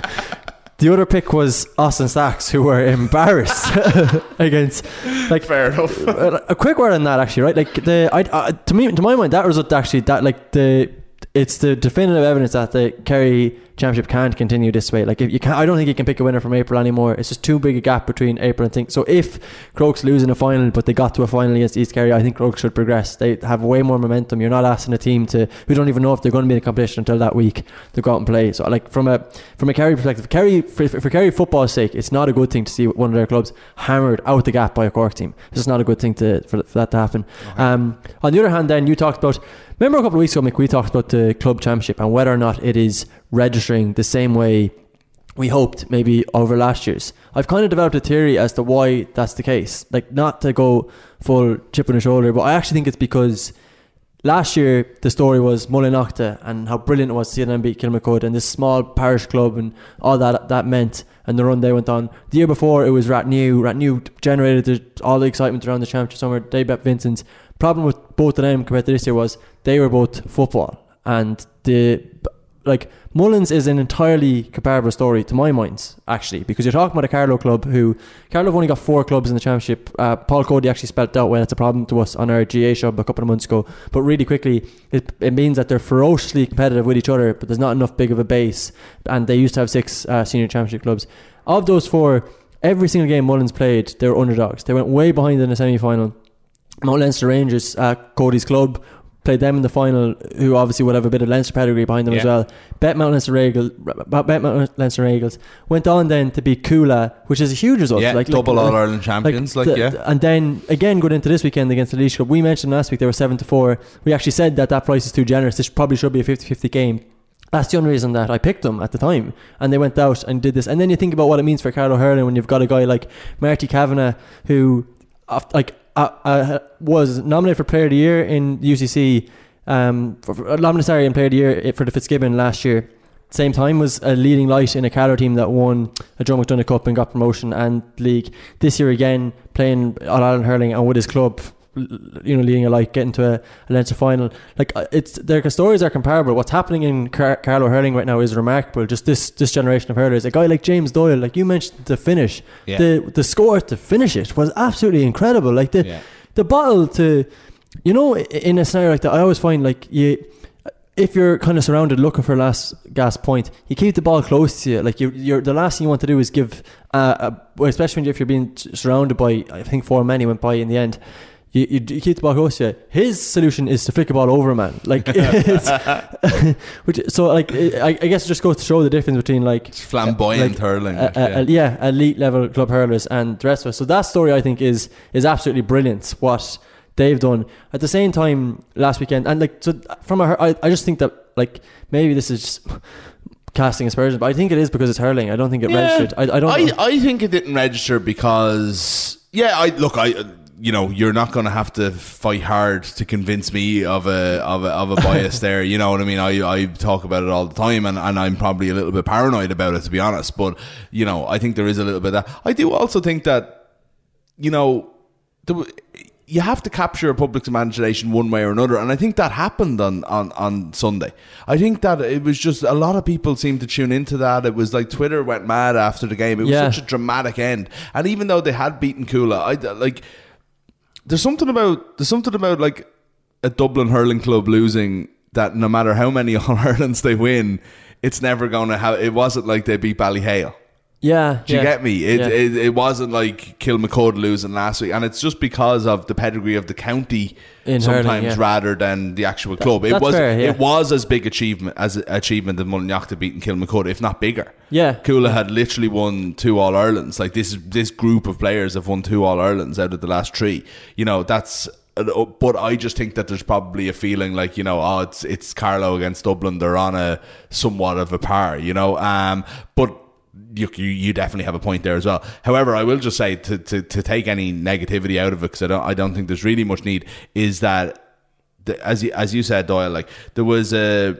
The other pick was Austin Sachs, who were embarrassed against. Like, fair enough. A quick word on that, actually, right? Like the, I, uh, to me, to my mind, that result actually, that like the. It's the definitive evidence that the Kerry Championship can't continue this way. Like if you can't, I don't think you can pick a winner from April anymore. It's just too big a gap between April and things. So if Crokes lose in a final, but they got to a final against East Kerry, I think Crokes should progress. They have way more momentum. You're not asking a team to who don't even know if they're going to be in a competition until that week to go out and play. So like from a from a Kerry perspective, Kerry for, for Kerry football's sake, it's not a good thing to see one of their clubs hammered out the gap by a Cork team. It's just not a good thing to for, for that to happen. Okay. Um, on the other hand, then you talked about. Remember a couple of weeks ago, Mick, we talked about the club championship and whether or not it is registering the same way we hoped maybe over last year's. I've kind of developed a theory as to why that's the case. Like, not to go full chip on the shoulder, but I actually think it's because last year the story was Mullinochta and how brilliant it was to see them beat Kilmacud and this small parish club and all that that meant and the run they went on. The year before it was Rathnew. Rathnew generated the, all the excitement around the championship summer. They bet Vincent's. Problem with both of them compared to this year was they were both football, and the like Mullins is an entirely comparable story to my mind, actually, because you're talking about a Carlow club who Carlow have only got four clubs in the championship. uh, Paul Cody actually spelled out when it's a problem to us on our G A A show a couple of months ago, but really quickly it, it means that they're ferociously competitive with each other, but there's not enough big of a base, and they used to have six uh, senior championship clubs. Of those four, every single game Mullins played, they were underdogs. They went way behind in the semi-final. Mount Leinster Rangers, uh, Cody's club, played them in the final, who obviously would have a bit of Leinster pedigree behind them yeah. as well. Bet Mount Leinster Eagles, bet Mount Leinster Eagles, went on then to beat Coola, which is a huge result. Yeah, like, double like, All Ireland champions, like, like the, yeah. And then again going into this weekend against the Laois club, we mentioned last week they were seven to four. We actually said that that price is too generous. This probably should be a fifty-fifty game. That's the only reason that I picked them at the time, and they went out and did this. And then you think about what it means for Carlow hurling when you've got a guy like Marty Kavanagh who, like. Uh, uh, was nominated for Player of the Year in U C C, um, for, for, nominated sorry, in Player of the Year for the Fitzgibbon last year. Same time was a leading light in a Carlow team that won a Joe McDonagh Cup and got promotion and league. This year again playing All Ireland hurling and with his club, you know, leading a light, getting to a, a Leinster final. Like it's their stories are comparable. What's happening in Car- Carlow hurling right now is remarkable. Just this this generation of hurlers. A guy like James Doyle, like you mentioned, the finish, yeah. the the score to finish it was absolutely incredible. Like the yeah. the bottle to, you know, in a scenario like that, I always find like you. If you're kind of surrounded looking for a last gas point, you keep the ball close to you. Like you, you're the last thing you want to do is give, uh, a, especially if you're being surrounded by, I think four men he went by in the end. you, you, you keep the ball close to you. His solution is to flick a ball over a man. Like, it's, which so like I, I guess it just goes to show the difference between like it's flamboyant like, hurling, uh, uh, yeah. yeah, elite level club hurlers and the rest of us. So that story I think is is absolutely brilliant. What they've done at the same time last weekend, and like so from a I, I just think that like maybe this is just casting aspersions, but I think it is because it's hurling. I don't think it yeah. registered. I, I don't. I, know. I think it didn't register because yeah. I look. I you know you're not going to have to fight hard to convince me of a of a of a bias there. You know what I mean? I I talk about it all the time, and, and I'm probably a little bit paranoid about it, to be honest. But you know, I think there is a little bit of that. I do also think that you know the. You have to capture a public's imagination one way or another, and I think that happened on, on, on Sunday. I think that it was just a lot of people seemed to tune into that. It was like Twitter went mad after the game. It was yeah. such a dramatic end, and even though they had beaten Kula, I like there's something about there's something about like a Dublin hurling club losing that no matter how many All Irelands they win, it's never going to have. It wasn't like they beat Ballyhale. Yeah, do you yeah, get me? It, yeah. it it wasn't like Kilmacud losing last week, and it's just because of the pedigree of the county in sometimes hurling, yeah. rather than the actual club. It that's was fair, yeah. it was as big achievement as achievement than Mullinachta beating Kilmacud, if not bigger. Yeah, Kula had literally won two All Irelands. Like this this group of players have won two All Irelands out of the last three. You know that's. But I just think that there's probably a feeling like you know, oh, it's it's Carlow against Dublin. They're on a somewhat of a par. You know, um, but. You, you you definitely have a point there as well. However, I will just say to to, to take any negativity out of it, because I don't I don't think there's really much need. Is that the, as you, as you said, Doyle, like there was a.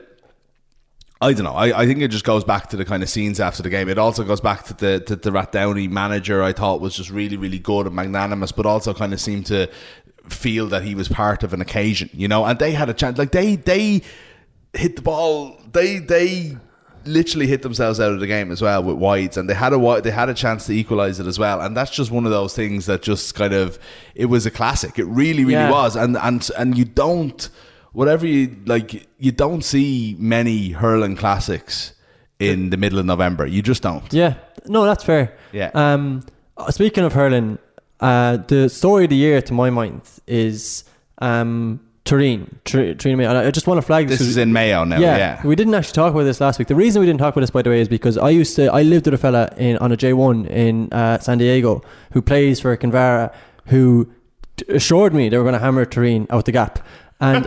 I don't know. I, I think it just goes back to the kind of scenes after the game. It also goes back to the to the Rathdowney manager. I thought was just really really good and magnanimous, but also kind of seemed to feel that he was part of an occasion, you know. And they had a chance. Like they they hit the ball. They they. literally hit themselves out of the game as well with wides, and they had a they had a chance to equalize it as well, and that's just one of those things that just kind of it was a classic. It really really yeah. was, and and and you don't whatever you like you don't see many hurling classics in the middle of November. You just don't. Yeah, no, that's fair. Yeah. Um, speaking of hurling, uh, the story of the year to my mind is um. Turin, Turin Mayo. And I just want to flag this. This is in Mayo now. Yeah, yeah, we didn't actually talk about this last week. The reason we didn't talk about this, by the way, is because I used to. I lived with a fella in on a J one in uh, San Diego who plays for Kinvara, who t- assured me they were going to hammer Turin out the gap, and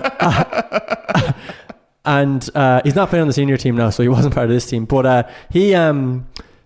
uh, and uh, he's not playing on the senior team now, so he wasn't part of this team. But uh, he. Um,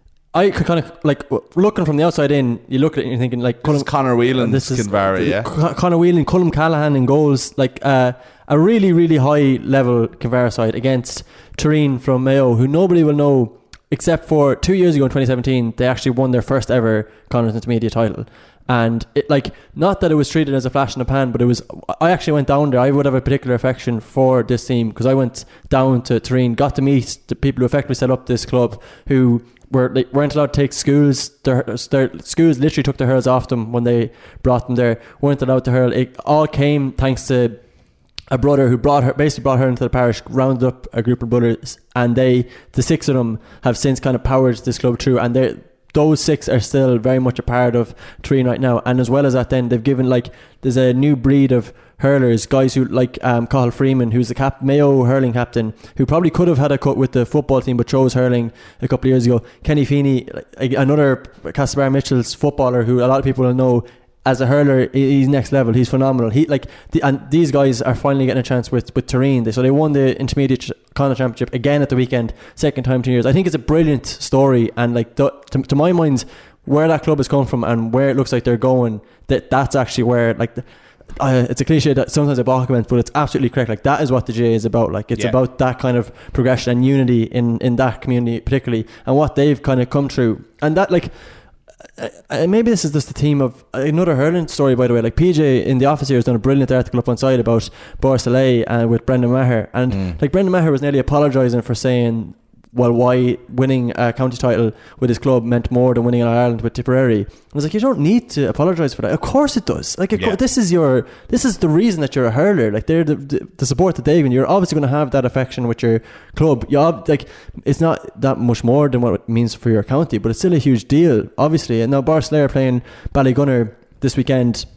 I could kind of like looking from the outside in. You look at it and you're thinking like This is Conor Whelan's Kinvara, yeah. Conor Whelan, Cullum Callahan in goals, like uh, a really really high level Kinvara side against Turin from Mayo, who nobody will know except for two years ago in twenty seventeen they actually won their first ever Connacht Intermediate title. And it like not that it was treated as a flash in the pan, but it was. I actually went down there. I would have a particular affection for this team because I went down to Turin, got to meet the people who effectively set up this club, who were they weren't allowed to take schools. Their, their schools literally took their hurls off them when they brought them there. Weren't allowed to hurl. It all came thanks to a brother who brought her, basically brought her into the parish, rounded up a group of brothers, and they, the six of them, have since kind of powered this club through, and they. Those six are still very much a part of Turin right now, and as well as that, then they've given like there's a new breed of hurlers, guys who like um, Cathal Freeman, who's the cap- Mayo hurling captain, who probably could have had a cut with the football team but chose hurling a couple of years ago. Kenny Feeney, another Castlebar Mitchell's footballer, who a lot of people will know as a hurler, he's next level. He's phenomenal. He like the, and these guys are finally getting a chance with with Turin. They, so they won the intermediate Connacht Championship again at the weekend, second time in two years. I think it's a brilliant story, and like the, to, to my mind, where that club has come from and where it looks like they're going, that that's actually where like. The, Uh, it's a cliche that sometimes I balk about, but it's absolutely correct. Like that is what the J is about. Like it's yeah. about that kind of progression and unity in, in that community particularly, and what they've kind of come through. And that like uh, uh, maybe this is just the theme of another hurling story, by the way. Like P J in the office here has done a brilliant article up on side about Borsalay and with Brendan Maher, and mm. like Brendan Maher was nearly apologising for saying, well, why winning a county title with his club meant more than winning in Ireland with Tipperary. I was like, you don't need to apologise for that. Of course it does. Like, yeah. this is your, this is the reason that you're a hurler. Like, they're the, the, the support that they've given. You're obviously going to have that affection with your club. You ob- like, it's not that much more than what it means for your county, but it's still a huge deal, obviously. And now Borsalay are playing Ballygunner this weekend.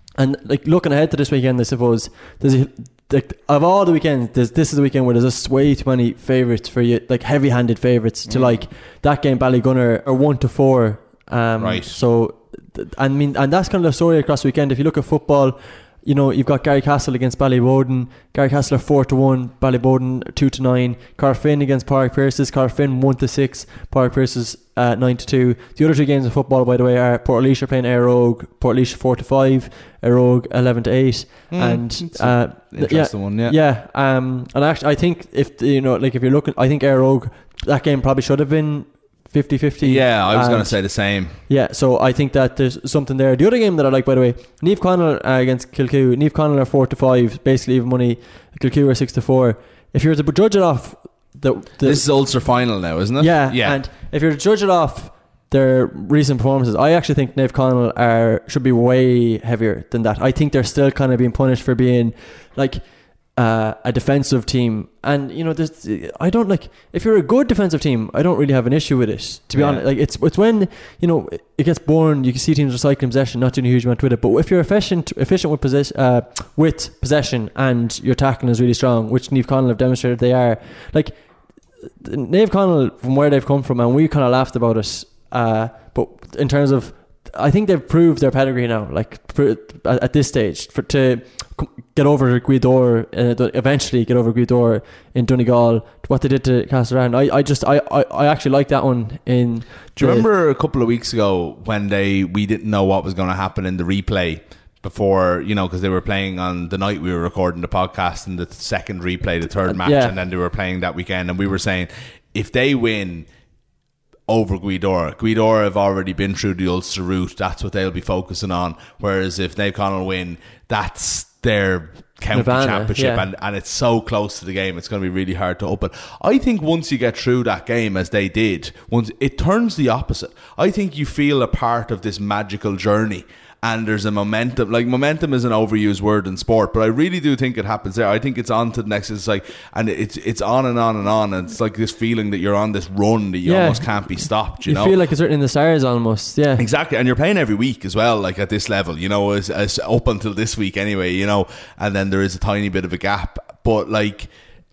And like looking ahead to this weekend, I suppose there's a, like of all the weekends, there's, this is the weekend where there's just way too many favourites for you, like heavy-handed favourites to mm. like that game. Ballygunner are one to four. Um, right. So, I mean, and that's kind of the story across the weekend. If you look at football, you know, you've got Garrycastle against Ballyboden. Garrycastle are four to one, Ballyboden two to nine. Carfin against Park Pierces. Carfin one to six. Park Pierces uh, nine to two. The other two games of football, by the way, are Portlaoise are playing Aerogue. Portlaoise four to five. Aerogue eleven to eight. Mm, and uh, interesting yeah, one, yeah. Yeah. Um, and actually, I think if you know, like if you're looking, I think Aerogue, that game probably should have been fifty-fifty. Yeah, I was going to say the same. Yeah, so I think that there's something there. The other game that I like, by the way, Niamh Conaill uh, against Kilcoo. Niamh Conaill are four to five, basically even money. Kilcoo are six to four. If you were to judge it off, the, the this is Ulster final now, isn't it? Yeah, yeah. And if you were to judge it off their recent performances, I actually think Niamh Conaill are should be way heavier than that. I think they're still kind of being punished for being like Uh, a defensive team, and you know, there's, I don't like if you're a good defensive team, I don't really have an issue with it. To be yeah. honest, like it's it's when you know it gets boring. You can see teams recycling possession, not doing a huge amount with it. But if you're efficient, efficient with possession, uh, with possession, and your tackling is really strong, which Niamh Conaill have demonstrated they are. Like Niamh Conaill, from where they've come from, and we kind of laughed about it. Uh, but in terms of, I think they've proved their pedigree now. Like at this stage, for to get over Guidor, uh, eventually get over Guidor in Donegal, what they did to Castletown. I, I just, I, I, I actually like that one. In do you remember a couple of weeks ago when they we didn't know what was going to happen in the replay before, you know, because they were playing on the night we were recording the podcast, and the second replay, the third match, yeah. and then they were playing that weekend, and we were saying if they win over Guidor, Guidor have already been through the Ulster route. That's what they'll be focusing on. Whereas if Niamh Conaill win, that's their county Nirvana, championship, yeah. and, and it's so close to the game, it's going to be really hard to open. I think once you get through that game, as they did, once it turns the opposite. I think you feel a part of this magical journey. And there's a momentum. Like, momentum is an overused word in sport, but I really do think it happens there. I think it's on to the next. It's like, and it's it's on and on and on. And it's like this feeling that you're on this run that you yeah. almost can't be stopped. You, you know, feel like it's written in the stars almost. Yeah, exactly. And you're playing every week as well. Like at this level, you know, as, as up until this week anyway. You know, and then there is a tiny bit of a gap. But like,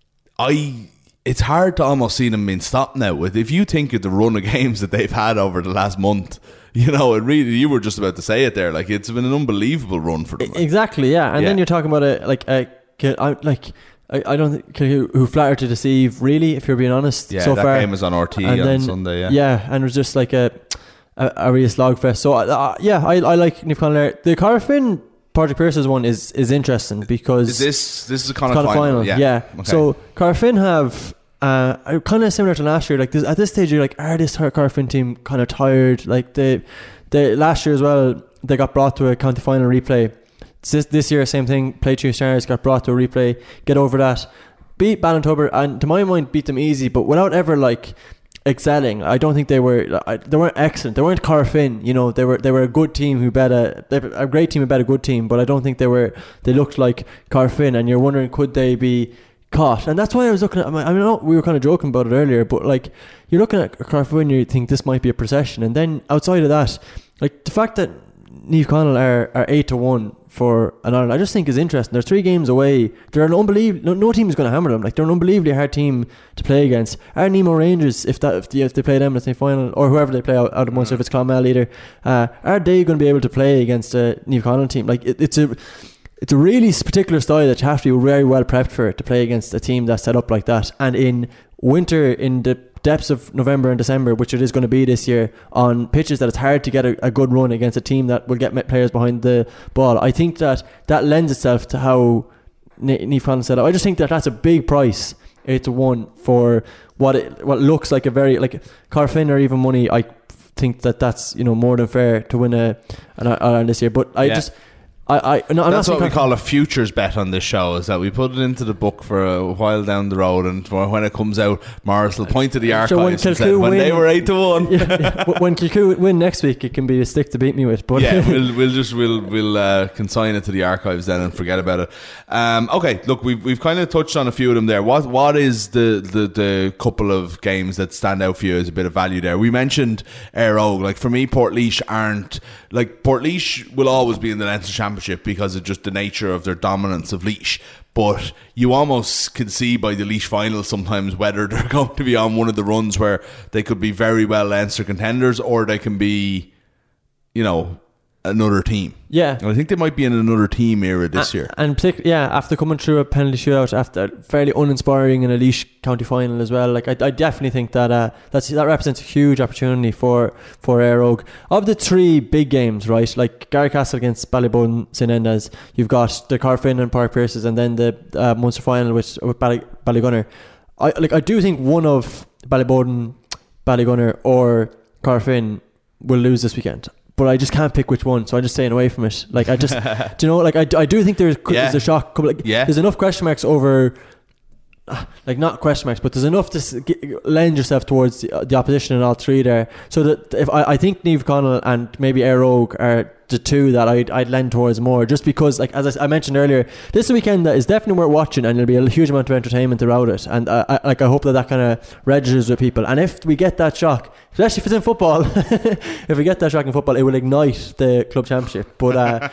I. It's hard to almost see them being stopped now. With if you think of the run of games that they've had over the last month, you know, it really, you were just about to say it there. Like, it's been an unbelievable run for them. Exactly, yeah. And yeah. then you're talking about a like a like I, I don't think who, who flattered to deceive, really, if you're being honest. Yeah, so that far. game was on R T and on then, Sunday. Yeah, yeah, and it was just like a a, a real slogfest. So uh, yeah, I I like Niamh Conaill. The Carfin Patrick Pierce's one is is interesting because is this this is a kind of final. final. Yeah. yeah. Okay. So Carfin have. Uh, kind of similar to last year. Like this, at this stage, you're like, are this Carfin team kind of tired? Like they, they last year as well, they got brought to a county final replay. This this year, same thing. Play Two Stars got brought to a replay. Get over that. Beat Ballintober, and to my mind, beat them easy, but without ever like excelling. I don't think they were. I, they weren't excellent. They weren't Carfin. You know, they were. They were a good team who bet a. They were a great team who bet a good team, but I don't think they were. They looked like Carfin, and you're wondering, could they be caught? And that's why I was looking at, I mean, I know we were kind of joking about it earlier, but like, you're looking at Carfin and you think this might be a procession, and then outside of that, like the fact that Niamh Conaill are, are eight to one for an Ireland, I just think is interesting. They're three games away. They're an unbelievable, no, no team is going to hammer them. Like, they're an unbelievably hard team to play against. Are Nemo Rangers, if that if they, if they play them in the semi-final, or whoever they play out, out of Munster, if it's Clonmel either, uh, are they going to be able to play against a Niamh Conaill team? Like, it, it's a It's a really particular style that you have to be very well prepped for to play against a team that's set up like that. And in winter, in the depths of November and December, which it is going to be this year, on pitches that it's hard to get a, a good run against a team that will get players behind the ball. I think that that lends itself to how Niamh Conaill set up. I just think that that's a big price, eight to one, for what it what looks like a very, like Carfin or even money. I think that that's, you know, more than fair to win a an Ireland this year. But I yeah. just. I, I, no, I'm That's not what we call a futures bet on this show, is that we put it into the book for a while down the road, and when it comes out, Morris will point to the archives sure, and say, when win, they were eight to one. Yeah, yeah. When Kilcoo win next week, it can be a stick to beat me with. But yeah, we'll we'll just we'll we'll uh, consign it to the archives then and forget about it. Um, okay, look, we've we've kind of touched on a few of them there. What what is the, the the couple of games that stand out for you as a bit of value there? We mentioned Air Oak. Like, for me, Portlaoise aren't, like, Portlaoise will always be in the Leinster Championship championship because of just the nature of their dominance of Laois. But you almost can see by the Laois final sometimes whether they're going to be on one of the runs where they could be very well Leinster contenders, or they can be, you know, another team. Yeah. And I think they might be in another team era this A- year. And partic- yeah, after coming through a penalty shootout, after fairly uninspiring in a Laois county final as well, like I, I definitely think that uh, that's, that represents a huge opportunity for for Éire Óg. Of the three big games, right, like Garrycastle against Ballyboden Saint Enda's, you've got the Carfin and Park Pierces, and then the uh, Munster final with, with Bally, Ballygunner. I like I do think one of Ballyboden, Ballygunner or Carfin will lose this weekend. But I just can't pick which one, so I'm just staying away from it. Like I just, do you know, like I, I do think there's, Yeah. there's a shock. Like, Yeah. There's enough question marks over, like not question marks, but there's enough to s- get, lend yourself towards the, the opposition in all three there. So that if I, I think Niamh Connell and maybe Éire Óg are the two that I'd, I'd lend towards more, just because, like as I, I mentioned earlier, this is a weekend that is definitely worth watching, and there'll be a huge amount of entertainment throughout it. And I, I, like I hope that that kind of registers with people. And if we get that shock, especially if it's in football, if we get that shock in football, it will ignite the club championship. But uh,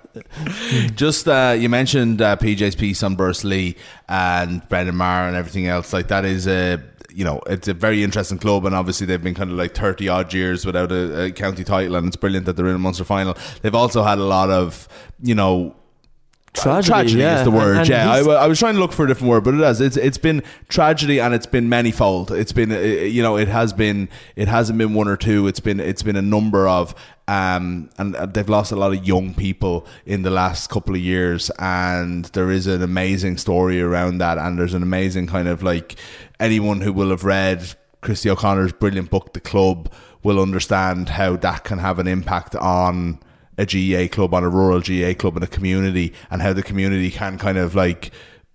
Just uh, you mentioned uh, P J's piece on Burst Lee and Brendan Maher and everything else. Like that is a, you know, it's a very interesting club, and obviously they've been kind of like thirty odd years without a, a county title, and it's brilliant that they're in a Munster final. They've also had a lot of, you know, tragedy, tragedy yeah. is the word. And- and yeah, I, he's- w- I was trying to look for a different word, but it has. It's it's been tragedy, and it's been manifold. It's been, uh, you know, it has been. It hasn't been one or two. It's been it's been a number of. Um, and they've lost a lot of young people in the last couple of years, and there is an amazing story around that, and there's an amazing kind of like anyone who will have read Christy O'Connor's brilliant book, The Club, will understand how that can have an impact on a G A A club, on a rural G A A club in a community, and how the community can kind of like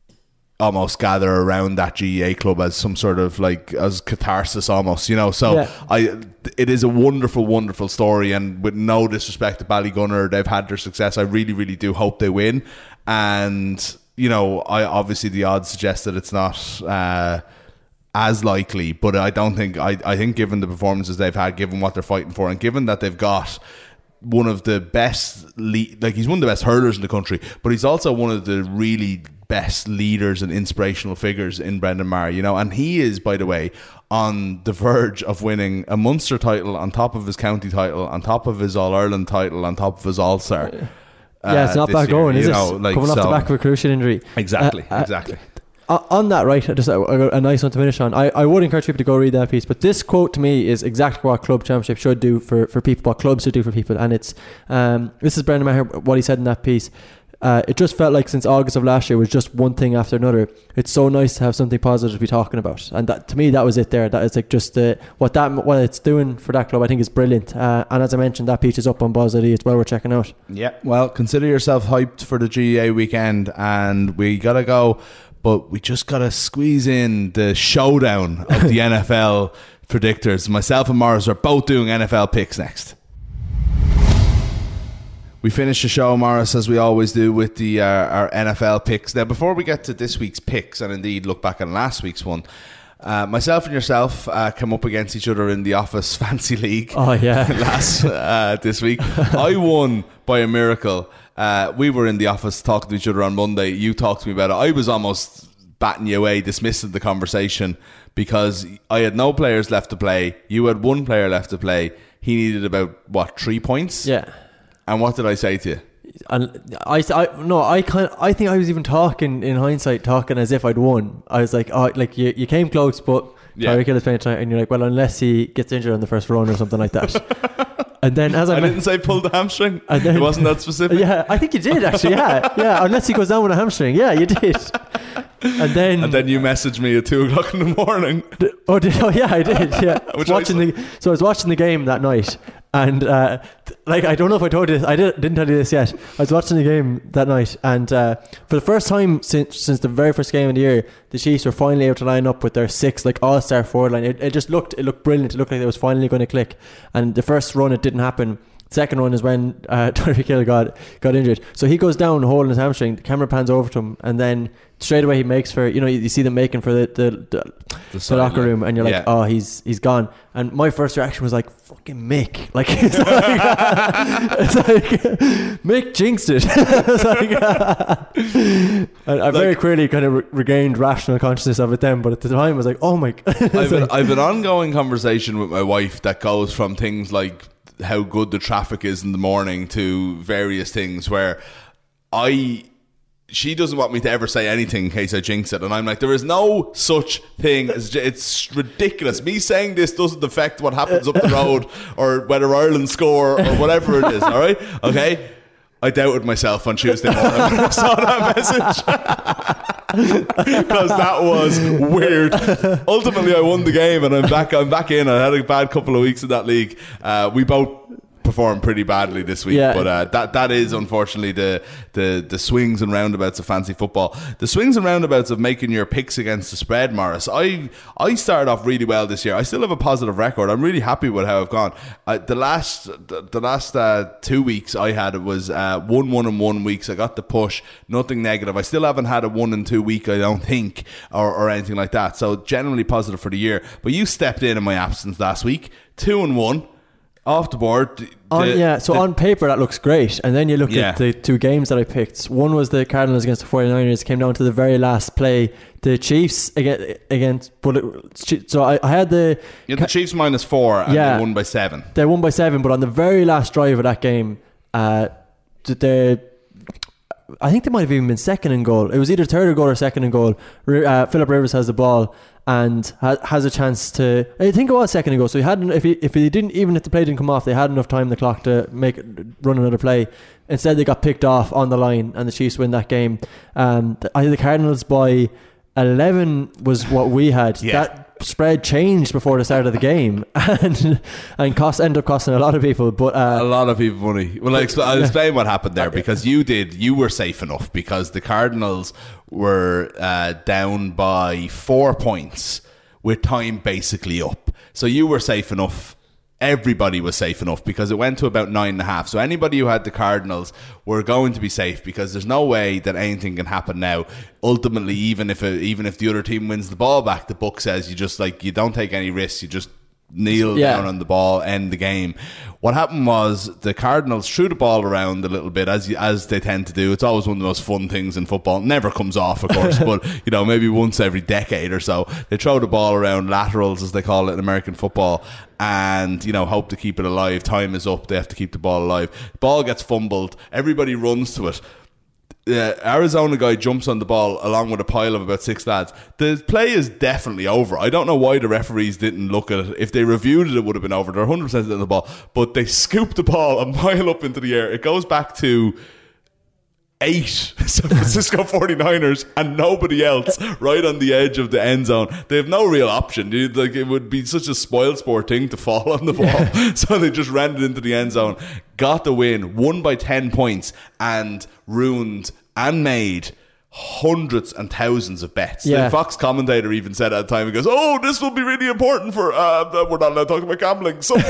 almost gather around that G A A club as some sort of like as catharsis almost, you know. So Yeah. I it is a wonderful wonderful story, and with no disrespect to Ballygunner, they've had their success. I really really do hope they win, and you know, I obviously the odds suggest that it's not uh as likely, but I don't think I, I think given the performances they've had, given what they're fighting for, and given that they've got one of the best le- like he's one of the best hurlers in the country, but he's also one of the really best leaders and inspirational figures in Brendan Maher, you know, and he is, by the way, on the verge of winning a Munster title on top of his county title, on top of his All-Ireland title, on top of his All-Star. yeah, it's uh, not this bad year, going, is you it? know, like, Coming off the so- back of a cruciate injury. Exactly, Uh, uh, exactly. Uh, on that, right, just a, a nice one to finish on. I, I would encourage people to go read that piece, but this quote to me is exactly what club championship should do for, for people, what clubs should do for people. And it's um, this is Brendan Maher, what he said in that piece. Uh, it just felt like since August of last year was just one thing after another. It's so nice to have something positive to be talking about, and that to me that was it there. That is like just uh, what that what it's doing for that club. I think is brilliant. Uh, and as I mentioned, that piece is up on BuzzID. It's well worth checking out. Yeah, well, consider yourself hyped for the G A A weekend, and we gotta go, but we just gotta squeeze in the showdown of the N F L predictors. Myself and Morris are both doing N F L picks next. We finish the show, Morris, as we always do, with the uh, our N F L picks. Now, before we get to this week's picks, and indeed look back on last week's one, uh, myself and yourself uh, come up against each other in the Office Fancy League. Oh yeah, last uh, this week, I won by a miracle. Uh, we were in the office talking to each other on Monday. You talked to me about it. I was almost batting you away, dismissing the conversation because I had no players left to play. You had one player left to play. He needed about what three points. yeah. And what did I say to you? And I, I no, I kind, I think I was even talking in hindsight, talking as if I'd won. I was like, oh, like you, you came close, but Yeah. Tyreek Hill is playing tonight, and you're like, well, unless he gets injured on the first run or something like that. And then as I, I me- didn't say pull the hamstring. And then- It wasn't that specific. yeah, I think you did actually. Yeah, yeah. Unless he goes down with a hamstring, yeah, you did. And then, And then you messaged me at two o'clock in the morning. oh, did, oh yeah, I did. Yeah, I was Which I watching the, so I was watching the game that night, and uh, th- like I don't know if I told you this. I did, didn't tell you this yet. I was watching the game that night, and uh, for the first time since since the very first game of the year, the Chiefs were finally able to line up with their six like all star forward line. It, it just looked it looked brilliant. It looked like it was finally going to click. And the first run, it didn't happen. Second one is when uh, Tyreek Hill got got injured. So he goes down holding his hamstring. The camera pans over to him, and then straight away he makes for, you know, you, you see them making for the the, the, the, the locker room, and you're like, yeah. oh, he's he's gone. And my first reaction was like, fucking Mick. Like, it's like, it's like Mick jinxed it. It's like, I, I like, very clearly kind of re- regained rational consciousness of it then, but at the time I was like, oh my God. I've, an, I've an ongoing conversation with my wife that goes from things like how good the traffic is in the morning to various things where I she doesn't want me to ever say anything in case I jinx it, and I'm like, there is no such thing as, it's ridiculous. Me saying this doesn't affect what happens up the road or whether Ireland score or whatever it is. All right, okay. I doubted myself on Tuesday morning when I saw that message because that was weird. Ultimately, I won the game, and I'm back. I'm back in. I had a bad couple of weeks in that league. Uh, we both performed pretty badly this week, yeah. but uh, that that is unfortunately the, the the swings and roundabouts of fancy football. The swings and roundabouts of making your picks against the spread, Morris. I I started off really well this year. I still have a positive record. I'm really happy with how I've gone. Uh, the last the, the last uh, two weeks I had it was uh, one one and one weeks. I got the push, nothing negative. I still haven't had a one and two week, I don't think, or or anything like that. So generally positive for the year. But you stepped in in my absence last week, two and one. Off the board. The, on, yeah, so the, on paper that looks great, and then you look yeah. at the two games that I picked. One was the Cardinals against the forty-niners, came down to the very last play. The Chiefs against, against but it, so I, I had the you had the Chiefs minus four, and yeah, they won by seven. They won by seven, but on the very last drive of that game, uh, the I think they might have even been second in goal. It was either third or goal or second in goal. Uh, Philip Rivers has the ball and ha- has a chance to. I think it was second in goal. So he had, if he if he didn't, even if the play didn't come off, they had enough time on the clock to make run another play. Instead, they got picked off on the line, and the Chiefs win that game. Um, I think the Cardinals by eleven was what we had. Yeah. That spread changed before the start of the game, and and cost ended up costing a lot of people. But uh, a lot of people money. Well, I'll explain, I'll explain what happened there, because you did. You were safe enough because the Cardinals were uh, down by four points with time basically up. So you were safe enough. Everybody was safe enough because it went to about nine and a half. So anybody who had the Cardinals were going to be safe, because there's no way that anything can happen now. Ultimately, even if a, even if the other team wins the ball back, the book says you just like you don't take any risks. You just kneel yeah. down on the ball, end the game. What happened was the Cardinals threw the ball around a little bit, as you, as they tend to do. It's always one of the most fun things in football. It never comes off, of course, but you know, maybe once every decade or so, they throw the ball around, laterals as they call it in American football, and you know, hope to keep it alive. Time is up, they have to keep the ball alive. The ball gets fumbled, everybody runs to it. The Arizona guy jumps on the ball along with a pile of about six lads. The play is definitely over. I don't know why the referees didn't look at it. If they reviewed it, it would have been over. They're one hundred percent in the ball. But they scoop the ball a mile up into the air. It goes back to eight San Francisco forty-niners and nobody else right on the edge of the end zone. They have no real option. Like, it would be such a spoil sport thing to fall on the ball. Yeah. So they just ran it into the end zone, got the win, won by ten points, and ruined and made hundreds and thousands of bets. Yeah. The Fox commentator even said at the time, he goes, oh, this will be really important for uh, we're not allowed to talk about gambling. So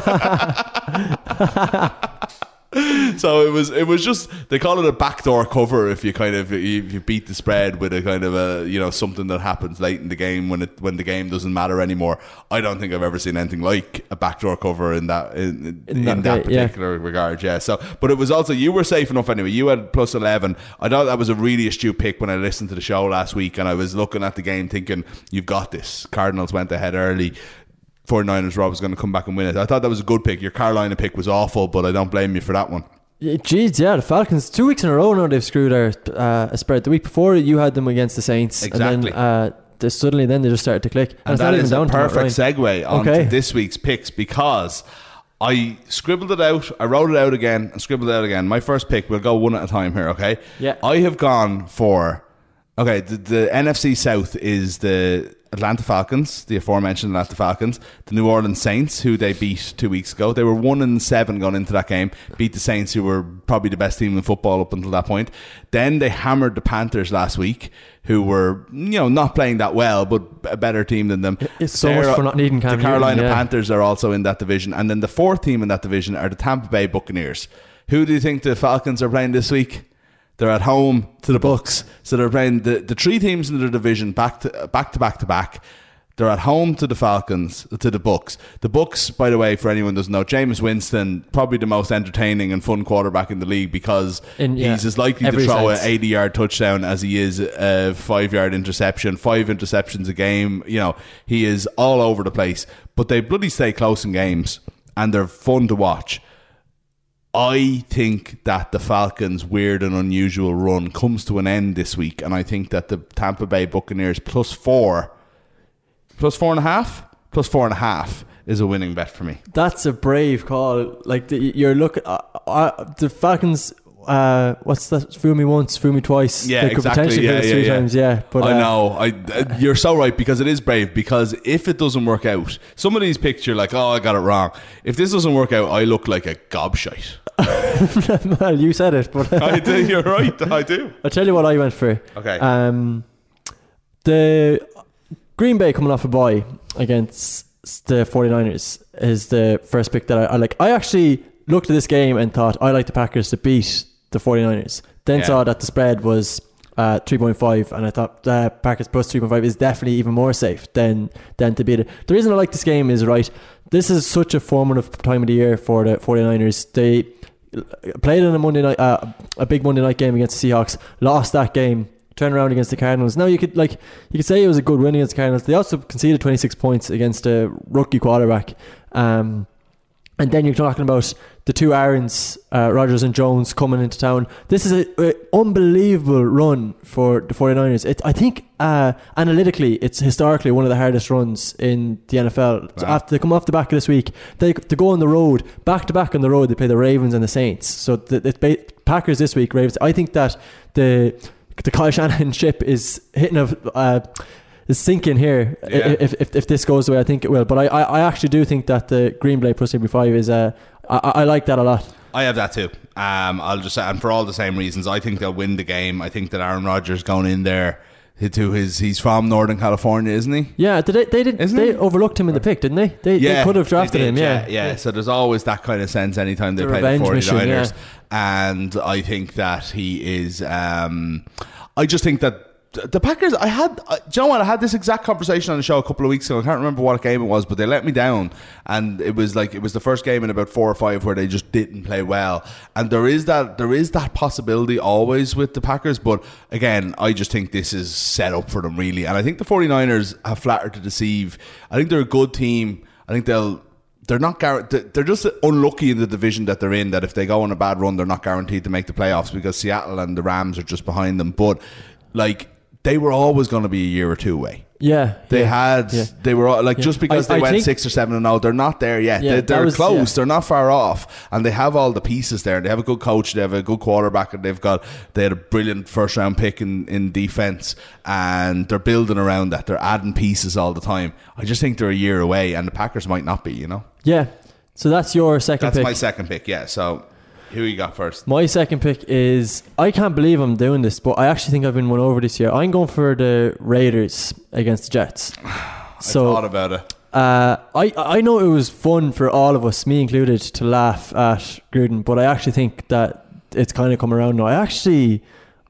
So it was it was just, they call it a backdoor cover if you kind of if you beat the spread with a kind of a, you know, something that happens late in the game when it when the game doesn't matter anymore. I don't think I've ever seen anything like a backdoor cover in that in, in, in that, that particular yeah. regard. Yeah. So, but it was also, you were safe enough anyway. You had plus eleven. I thought that was a really astute pick when I listened to the show last week, and I was looking at the game thinking, you've got this. Cardinals went ahead early. forty-niners Rob was going to come back and win it. I thought that was a good pick. Your Carolina pick was awful, but I don't blame you for that one. Jeez, yeah, the Falcons, two weeks in a row now they've screwed our uh, spread. The week before you had them against the Saints. Exactly. And then uh, they suddenly then they just started to click. And, and that is a perfect segue onto okay. this week's picks, because I scribbled it out, I wrote it out again and scribbled it out again. My first pick, we'll go one at a time here, okay? Yeah. I have gone for... Okay, the, the N F C South is the Atlanta Falcons, the aforementioned Atlanta Falcons, the New Orleans Saints, who they beat two weeks ago. They were one and seven going into that game. Beat the Saints, who were probably the best team in football up until that point. Then they hammered the Panthers last week, who were, you know, not playing that well, but a better team than them. It's so much for not needing Cam The Carolina Newton, yeah. Panthers are also in that division, and then the fourth team in that division are the Tampa Bay Buccaneers. Who do you think the Falcons are playing this week? They're at home to the Bucks, so they're playing the, the three teams in the division back to back to back to back. They're at home to the Falcons, to the Bucks. The Bucks, by the way, for anyone who doesn't know, Jameis Winston, probably the most entertaining and fun quarterback in the league because in, yeah, he's as likely to throw sense. an eighty-yard touchdown as he is a five-yard interception, five interceptions a game. You know, he is all over the place. But they bloody stay close in games, and they're fun to watch. I think that the Falcons' weird and unusual run comes to an end this week, and I think that the Tampa Bay Buccaneers plus four, plus four and a half, plus four and a half is a winning bet for me. That's a brave call. Like the, you're looking, uh, uh, the Falcons. Uh, what's that? Fool me once, fool me twice. Yeah, they could exactly. potentially Yeah, do it yeah, three yeah. times. Yeah, but I uh, know. I uh, you're so right because it is brave. Because if it doesn't work out, some of these picks you're like, oh, I got it wrong. If this doesn't work out, I look like a gobshite. Well, you said it, but I do. You're right. I do. I'll tell you what I went for. Okay. Um, the Green Bay coming off a bye against the 49ers is the first pick that I, I like. I actually looked at this game and thought I like the Packers to beat the 49ers. Then Yeah. saw that the spread was uh, three point five, and I thought uh, Packers plus three point five is definitely even more safe than than to beat it. The reason I like this game is, right, this is such a formative time of the year for the 49ers. They played in a Monday night, uh, a big Monday night game against the Seahawks, lost that game, turned around against the Cardinals. Now you could like you could say it was a good win against the Cardinals. They also conceded twenty-six points against a rookie quarterback. Um, and then you're talking about the two Aarons, uh, Rodgers and Jones, coming into town. This is an unbelievable run for the 49ers. It, I think uh, analytically, it's historically one of the hardest runs in the N F L. Wow. So after they come off the back of this week, they to go on the road, back to back on the road, they play the Ravens and the Saints. So the, the Packers this week, Ravens. I think that the the Kyle Shanahan ship is hitting a uh, is sinking here. Yeah. If, if if this goes the way I think it will. But I, I, I actually do think that the Green Bay plus seventy-five is uh, I, I like that a lot. I have that too. Um, I'll just and for all the same reasons, I think they'll win the game. I think that Aaron Rodgers going in there to his he's from Northern California, isn't he? Yeah, did they they did Isn't they he? overlooked him in the pick, didn't they? They, Yeah, they could have drafted they did, him. Yeah. yeah, yeah. So there's always that kind of sense anytime they The play the revenge mission, 49ers. yeah. And I think that he is. Um, I just think that the Packers. I had. Uh, do you know what? I had this exact conversation on the show a couple of weeks ago. I can't remember what game it was, but they let me down, and it was like it was the first game in about four or five where they just didn't play well. And there is that. There is that possibility always with the Packers, but again, I just think this is set up for them really. And I think the 49ers have flattered to deceive. I think they're a good team. I think they'll. They're not guaranteed. They're just unlucky in the division that they're in. That if they go on a bad run, they're not guaranteed to make the playoffs because Seattle and the Rams are just behind them. But like they were always going to be a year or two away. Yeah, They yeah, had. yeah. They were all- like Yeah. just because I- they I went think- six or seven and oh, they're not there yet. Yeah, they, that they're was- close. yeah. They're not far off, and they have all the pieces there. They have a good coach. They have a good quarterback, and they've got. They had a brilliant first round pick in in defense, and they're building around that. They're adding pieces all the time. I just think they're a year away, and the Packers might not be. You know. yeah. So that's your second That's pick. my second pick, yeah. So, who you got first? My second pick is, I can't believe I'm doing this, but I actually think I've been won over this year. I'm going for the Raiders against the Jets. So I thought about it. Uh, I I know it was fun for all of us, me included, to laugh at Gruden, but I actually think that it's kind of come around now. I actually,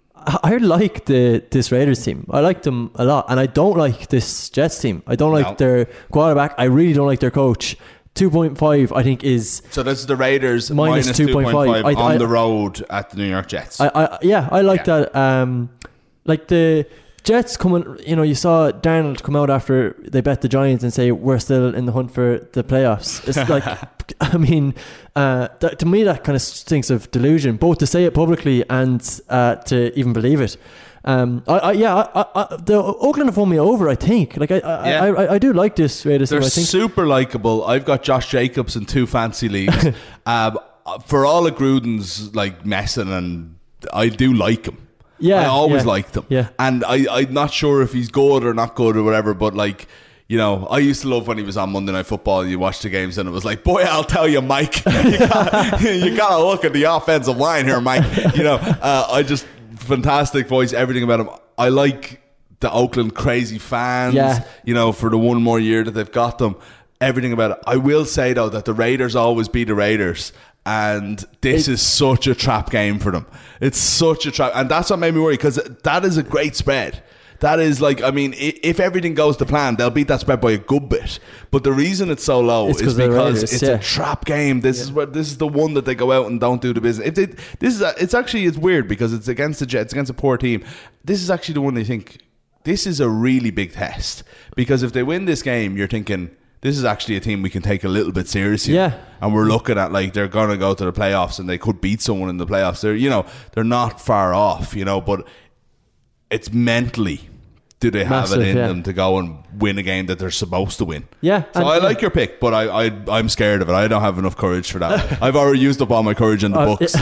I I like the this Raiders team. I like them a lot, and I don't like this Jets team. I don't like No. their quarterback. I really don't like their coach. two point five, I think, is So this is the Raiders Minus minus two two point point five. five I- on I- the road at the New York Jets. I, I yeah, I like Yeah. that. Um, like the Jets coming, you know, you saw Darnold come out after they bet the Giants and say we're still in the hunt for the playoffs. It's like, I mean, uh, that, to me that kind of stinks of delusion, both to say it publicly and uh, to even believe it. Um, I, I yeah, I, I, the Oakland have won me over. I think, like, I, I, Yeah. I, I, I do like this Raiders team. They're I think super likable. I've got Josh Jacobs in two fancy leagues. um, for all of Gruden's like messing, and I do like him. Yeah, I always yeah, liked him. yeah. And I, I'm not sure if he's good or not good or whatever, but like, you know, I used to love when he was on Monday Night Football and you watch the games and it was like, boy, I'll tell you, Mike, you gotta, you gotta look at the offensive line here, Mike. You know, uh, I just, fantastic voice, everything about him. I like the Oakland crazy fans, yeah. you know, for the one more year that they've got them. Everything about it. I will say, though, that the Raiders always be the Raiders. And this it, is such a trap game for them. It's such a trap. And that's what made me worry, because that is a great spread. That is like, I mean, if everything goes to plan, they'll beat that spread by a good bit. But the reason it's so low it's is because Raiders, it's yeah. a trap game. This yeah. is what this is the one that they go out and don't do the business. If they, this is a, it's actually it's weird because it's against the Jets, against a poor team. This is actually the one they think this is a really big test, because if they win this game, you're thinking, this is actually a team we can take a little bit seriously. Yeah. And we're looking at like they're going to go to the playoffs and they could beat someone in the playoffs. They're, you know, they're not far off, you know, but it's mentally, do they have Massive, it in yeah. them to go and win a game that they're supposed to win? Yeah. So I like your pick, but I, I, I'm scared of it. I don't have enough courage for that. I've already used up all my courage in the uh, books.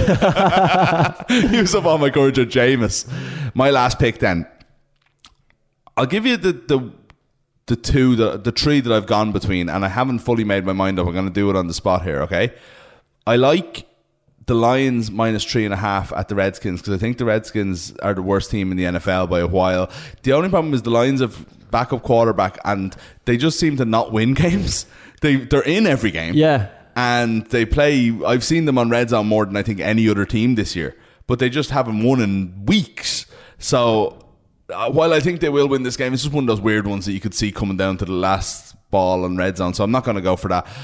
Yeah. Used up all my courage at Jameis. My last pick then. I'll give you the... the The two, the, the three that I've gone between, and I haven't fully made my mind up. I'm going to do it on the spot here, okay? I like the Lions minus three and a half at the Redskins, because I think the Redskins are the worst team in the N F L by a while. The only problem is the Lions have backup quarterback, and they just seem to not win games. They, they're in every game. Yeah. And they play, I've seen them on Red Zone more than I think any other team this year, but they just haven't won in weeks. So... Uh, while I think they will win this game, it's just one of those weird ones that you could see coming down to the last ball on Red Zone, so I'm not going to go for that.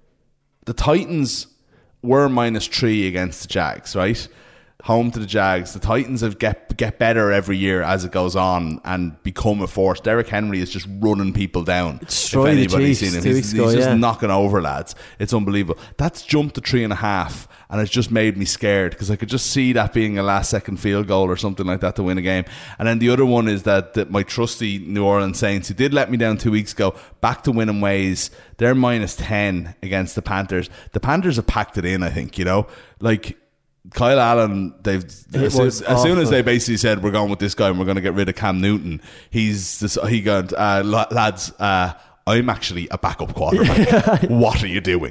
The Titans were minus three against the Jags, right? Home to the Jags. The Titans have get get better every year as it goes on and become a force. Derrick Henry is just running people down. Destroy if anybody's Chiefs seen him, he's, he's ago, just yeah. knocking over lads. It's unbelievable. That's jumped to three and a half, and it's just made me scared because I could just see that being a last second field goal or something like that to win a game. And then the other one is that, that my trusty New Orleans Saints, who did let me down two weeks ago, back to winning ways. They're minus ten against the Panthers. The Panthers have packed it in, I think, you know, like. Kyle Allen, they've as soon, as soon as they basically said we're going with this guy and we're going to get rid of Cam Newton, he's this, he got uh, lads. Uh, I'm actually a backup quarterback. What are you doing?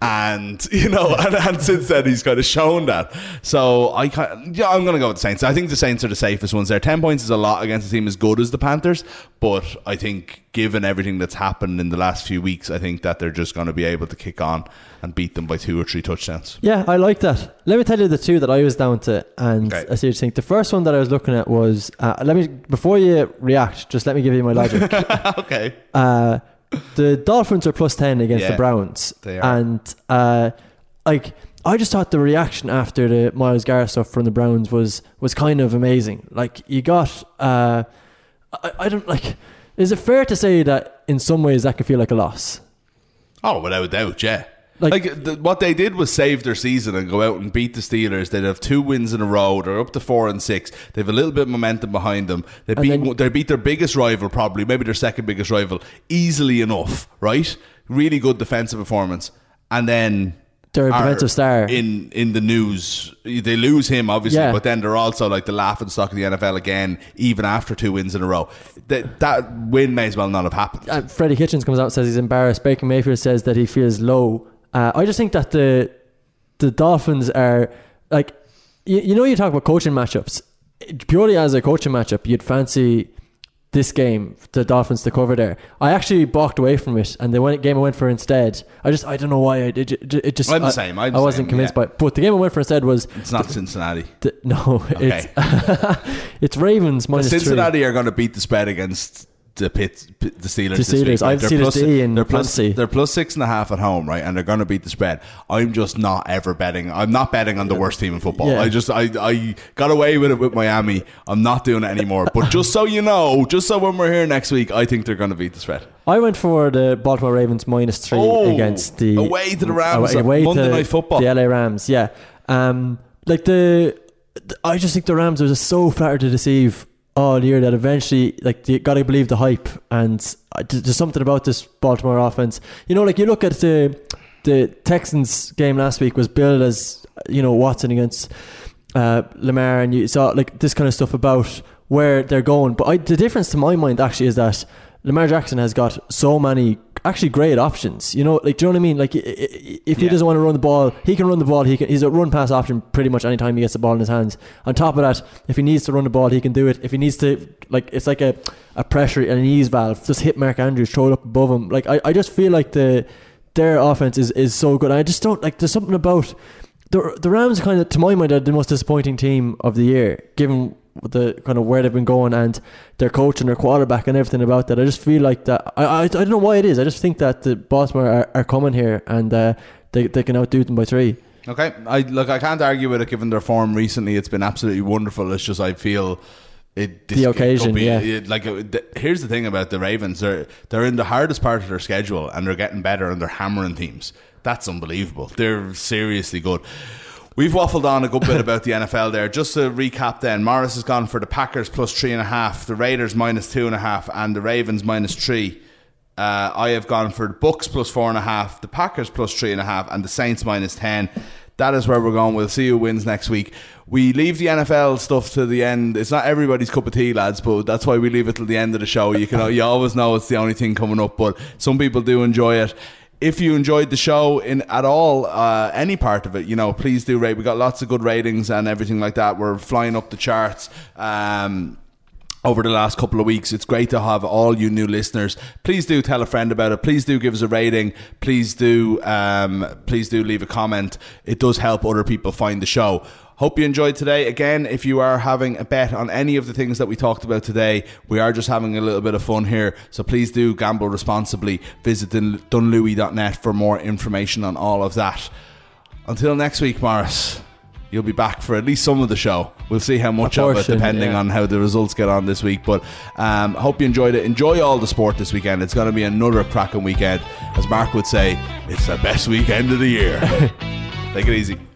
And you know, and, and since then he's kind of shown that. So I, yeah, I'm going to go with the Saints. I think the Saints are the safest ones there. Ten points is a lot against a team as good as the Panthers, but I think given everything that's happened in the last few weeks, I think that they're just going to be able to kick on and beat them by two or three touchdowns. Yeah, I like that. Let me tell you the two that I was down to, and okay. I see what you think. The first one that I was looking at was uh, let me before you react, just let me give you my logic. Okay. Uh, the Dolphins are plus ten against yeah, the Browns, they are. and uh, like I just thought the reaction after the Myles Garrett stuff from the Browns was was kind of amazing. Like you got, uh, I, I don't like. Is it fair to say that in some ways that could feel like a loss? Oh, without a doubt, yeah. Like, like the, what they did was save their season and go out and beat the Steelers. They'd have two wins in a row. They're up to four and six. They have a little bit of momentum behind them. They beat then, they beat their biggest rival, probably maybe their second biggest rival, easily enough. Right? Really good defensive performance, and then their defensive star in in the news. They lose him obviously, yeah. but then they're also like the laughing stock of the N F L again, even after two wins in a row. That that win may as well not have happened. Uh, Freddie Kitchens comes out and says he's embarrassed. Baker Mayfield says that he feels low. Uh, I just think that the the Dolphins are like you, you know you talk about coaching matchups. Purely as a coaching matchup, you'd fancy this game the Dolphins to cover there. I actually balked away from it, and the game I went for instead. I just I don't know why I it, it, it just I'm the I, same. I'm I the wasn't same, convinced yeah. by it. But the game I went for instead was it's not the, Cincinnati. The, no, okay. it's it's Ravens minus the Cincinnati three. are going to beat the spread against the Pit, the Steelers. The Steelers. This week, I've seen plus, D in they're plus, fantasy. They're plus six and a half at home, right? And they're going to beat the spread. I'm just not ever betting. I'm not betting on the worst team in football. Yeah. I just I I got away with it with Miami. I'm not doing it anymore. But just so you know, just so when we're here next week, I think they're going to beat the spread. I went for the Baltimore Ravens minus three oh, against the away to the Rams. Away, away Monday to Night Football. The L A Rams. Yeah, um, like the, the I just think the Rams were just so flattered to deceive all year that eventually, like, you gotta believe the hype, and there's something about this Baltimore offense. You know, like you look at the the Texans game last week was billed as, you know, Watson against uh, Lamar, and you saw like this kind of stuff about where they're going. But I, the difference to my mind actually is that Lamar Jackson has got so many actually great options. You know, like, do you know what I mean? Like, if he yeah. doesn't want to run the ball, he can run the ball. He can. He's a run pass option pretty much any time he gets the ball in his hands. On top of that, if he needs to run the ball, he can do it. If he needs to, like, it's like a, a pressure and an ease valve. Just hit Mark Andrews, throw it up above him. Like, I, I just feel like the their offense is, is so good. I just don't like. There's something about the the Rams. Kind of, to my mind, are the most disappointing team of the year, given the kind of where they've been going and their coach and their quarterback and everything about that. I just feel like that I I, I don't know why it is. I just think that the Baltimore are, are coming here and uh, they they can outdo them by three. Okay, I look. I can't argue with it given their form recently. It's been absolutely wonderful. It's just I feel it this, the occasion. It be, yeah. It, like the, here's the thing about the Ravens. They're they're in the hardest part of their schedule and they're getting better and they're hammering teams. That's unbelievable. They're seriously good. We've waffled on a good bit about the N F L there. Just to recap then, Morris has gone for the Packers plus three and a half, the Raiders minus two and a half, and the Ravens minus three. Uh, I have gone for the Bucks plus four and a half, the Packers plus three and a half, and the Saints minus ten. That is where we're going. We'll see who wins next week. We leave the N F L stuff to the end. It's not everybody's cup of tea, lads, but that's why we leave it till the end of the show. You can, you always know it's the only thing coming up, but some people do enjoy it. If you enjoyed the show in at all, uh, any part of it, you know, please do rate. We got lots of good ratings and everything like that. We're flying up the charts um, over the last couple of weeks. It's great to have all you new listeners. Please do tell a friend about it. Please do give us a rating. Please do, um, please do leave a comment. It does help other people find the show. Hope you enjoyed today. Again, if you are having a bet on any of the things that we talked about today, we are just having a little bit of fun here. So please do gamble responsibly. Visit dunlewy dot net for more information on all of that. Until next week, Morris, you'll be back for at least some of the show. We'll see how much portion, of it, depending yeah. on how the results get on this week. But um, I hope you enjoyed it. Enjoy all the sport this weekend. It's going to be another cracking weekend. As Mark would say, it's the best weekend of the year. Take it easy.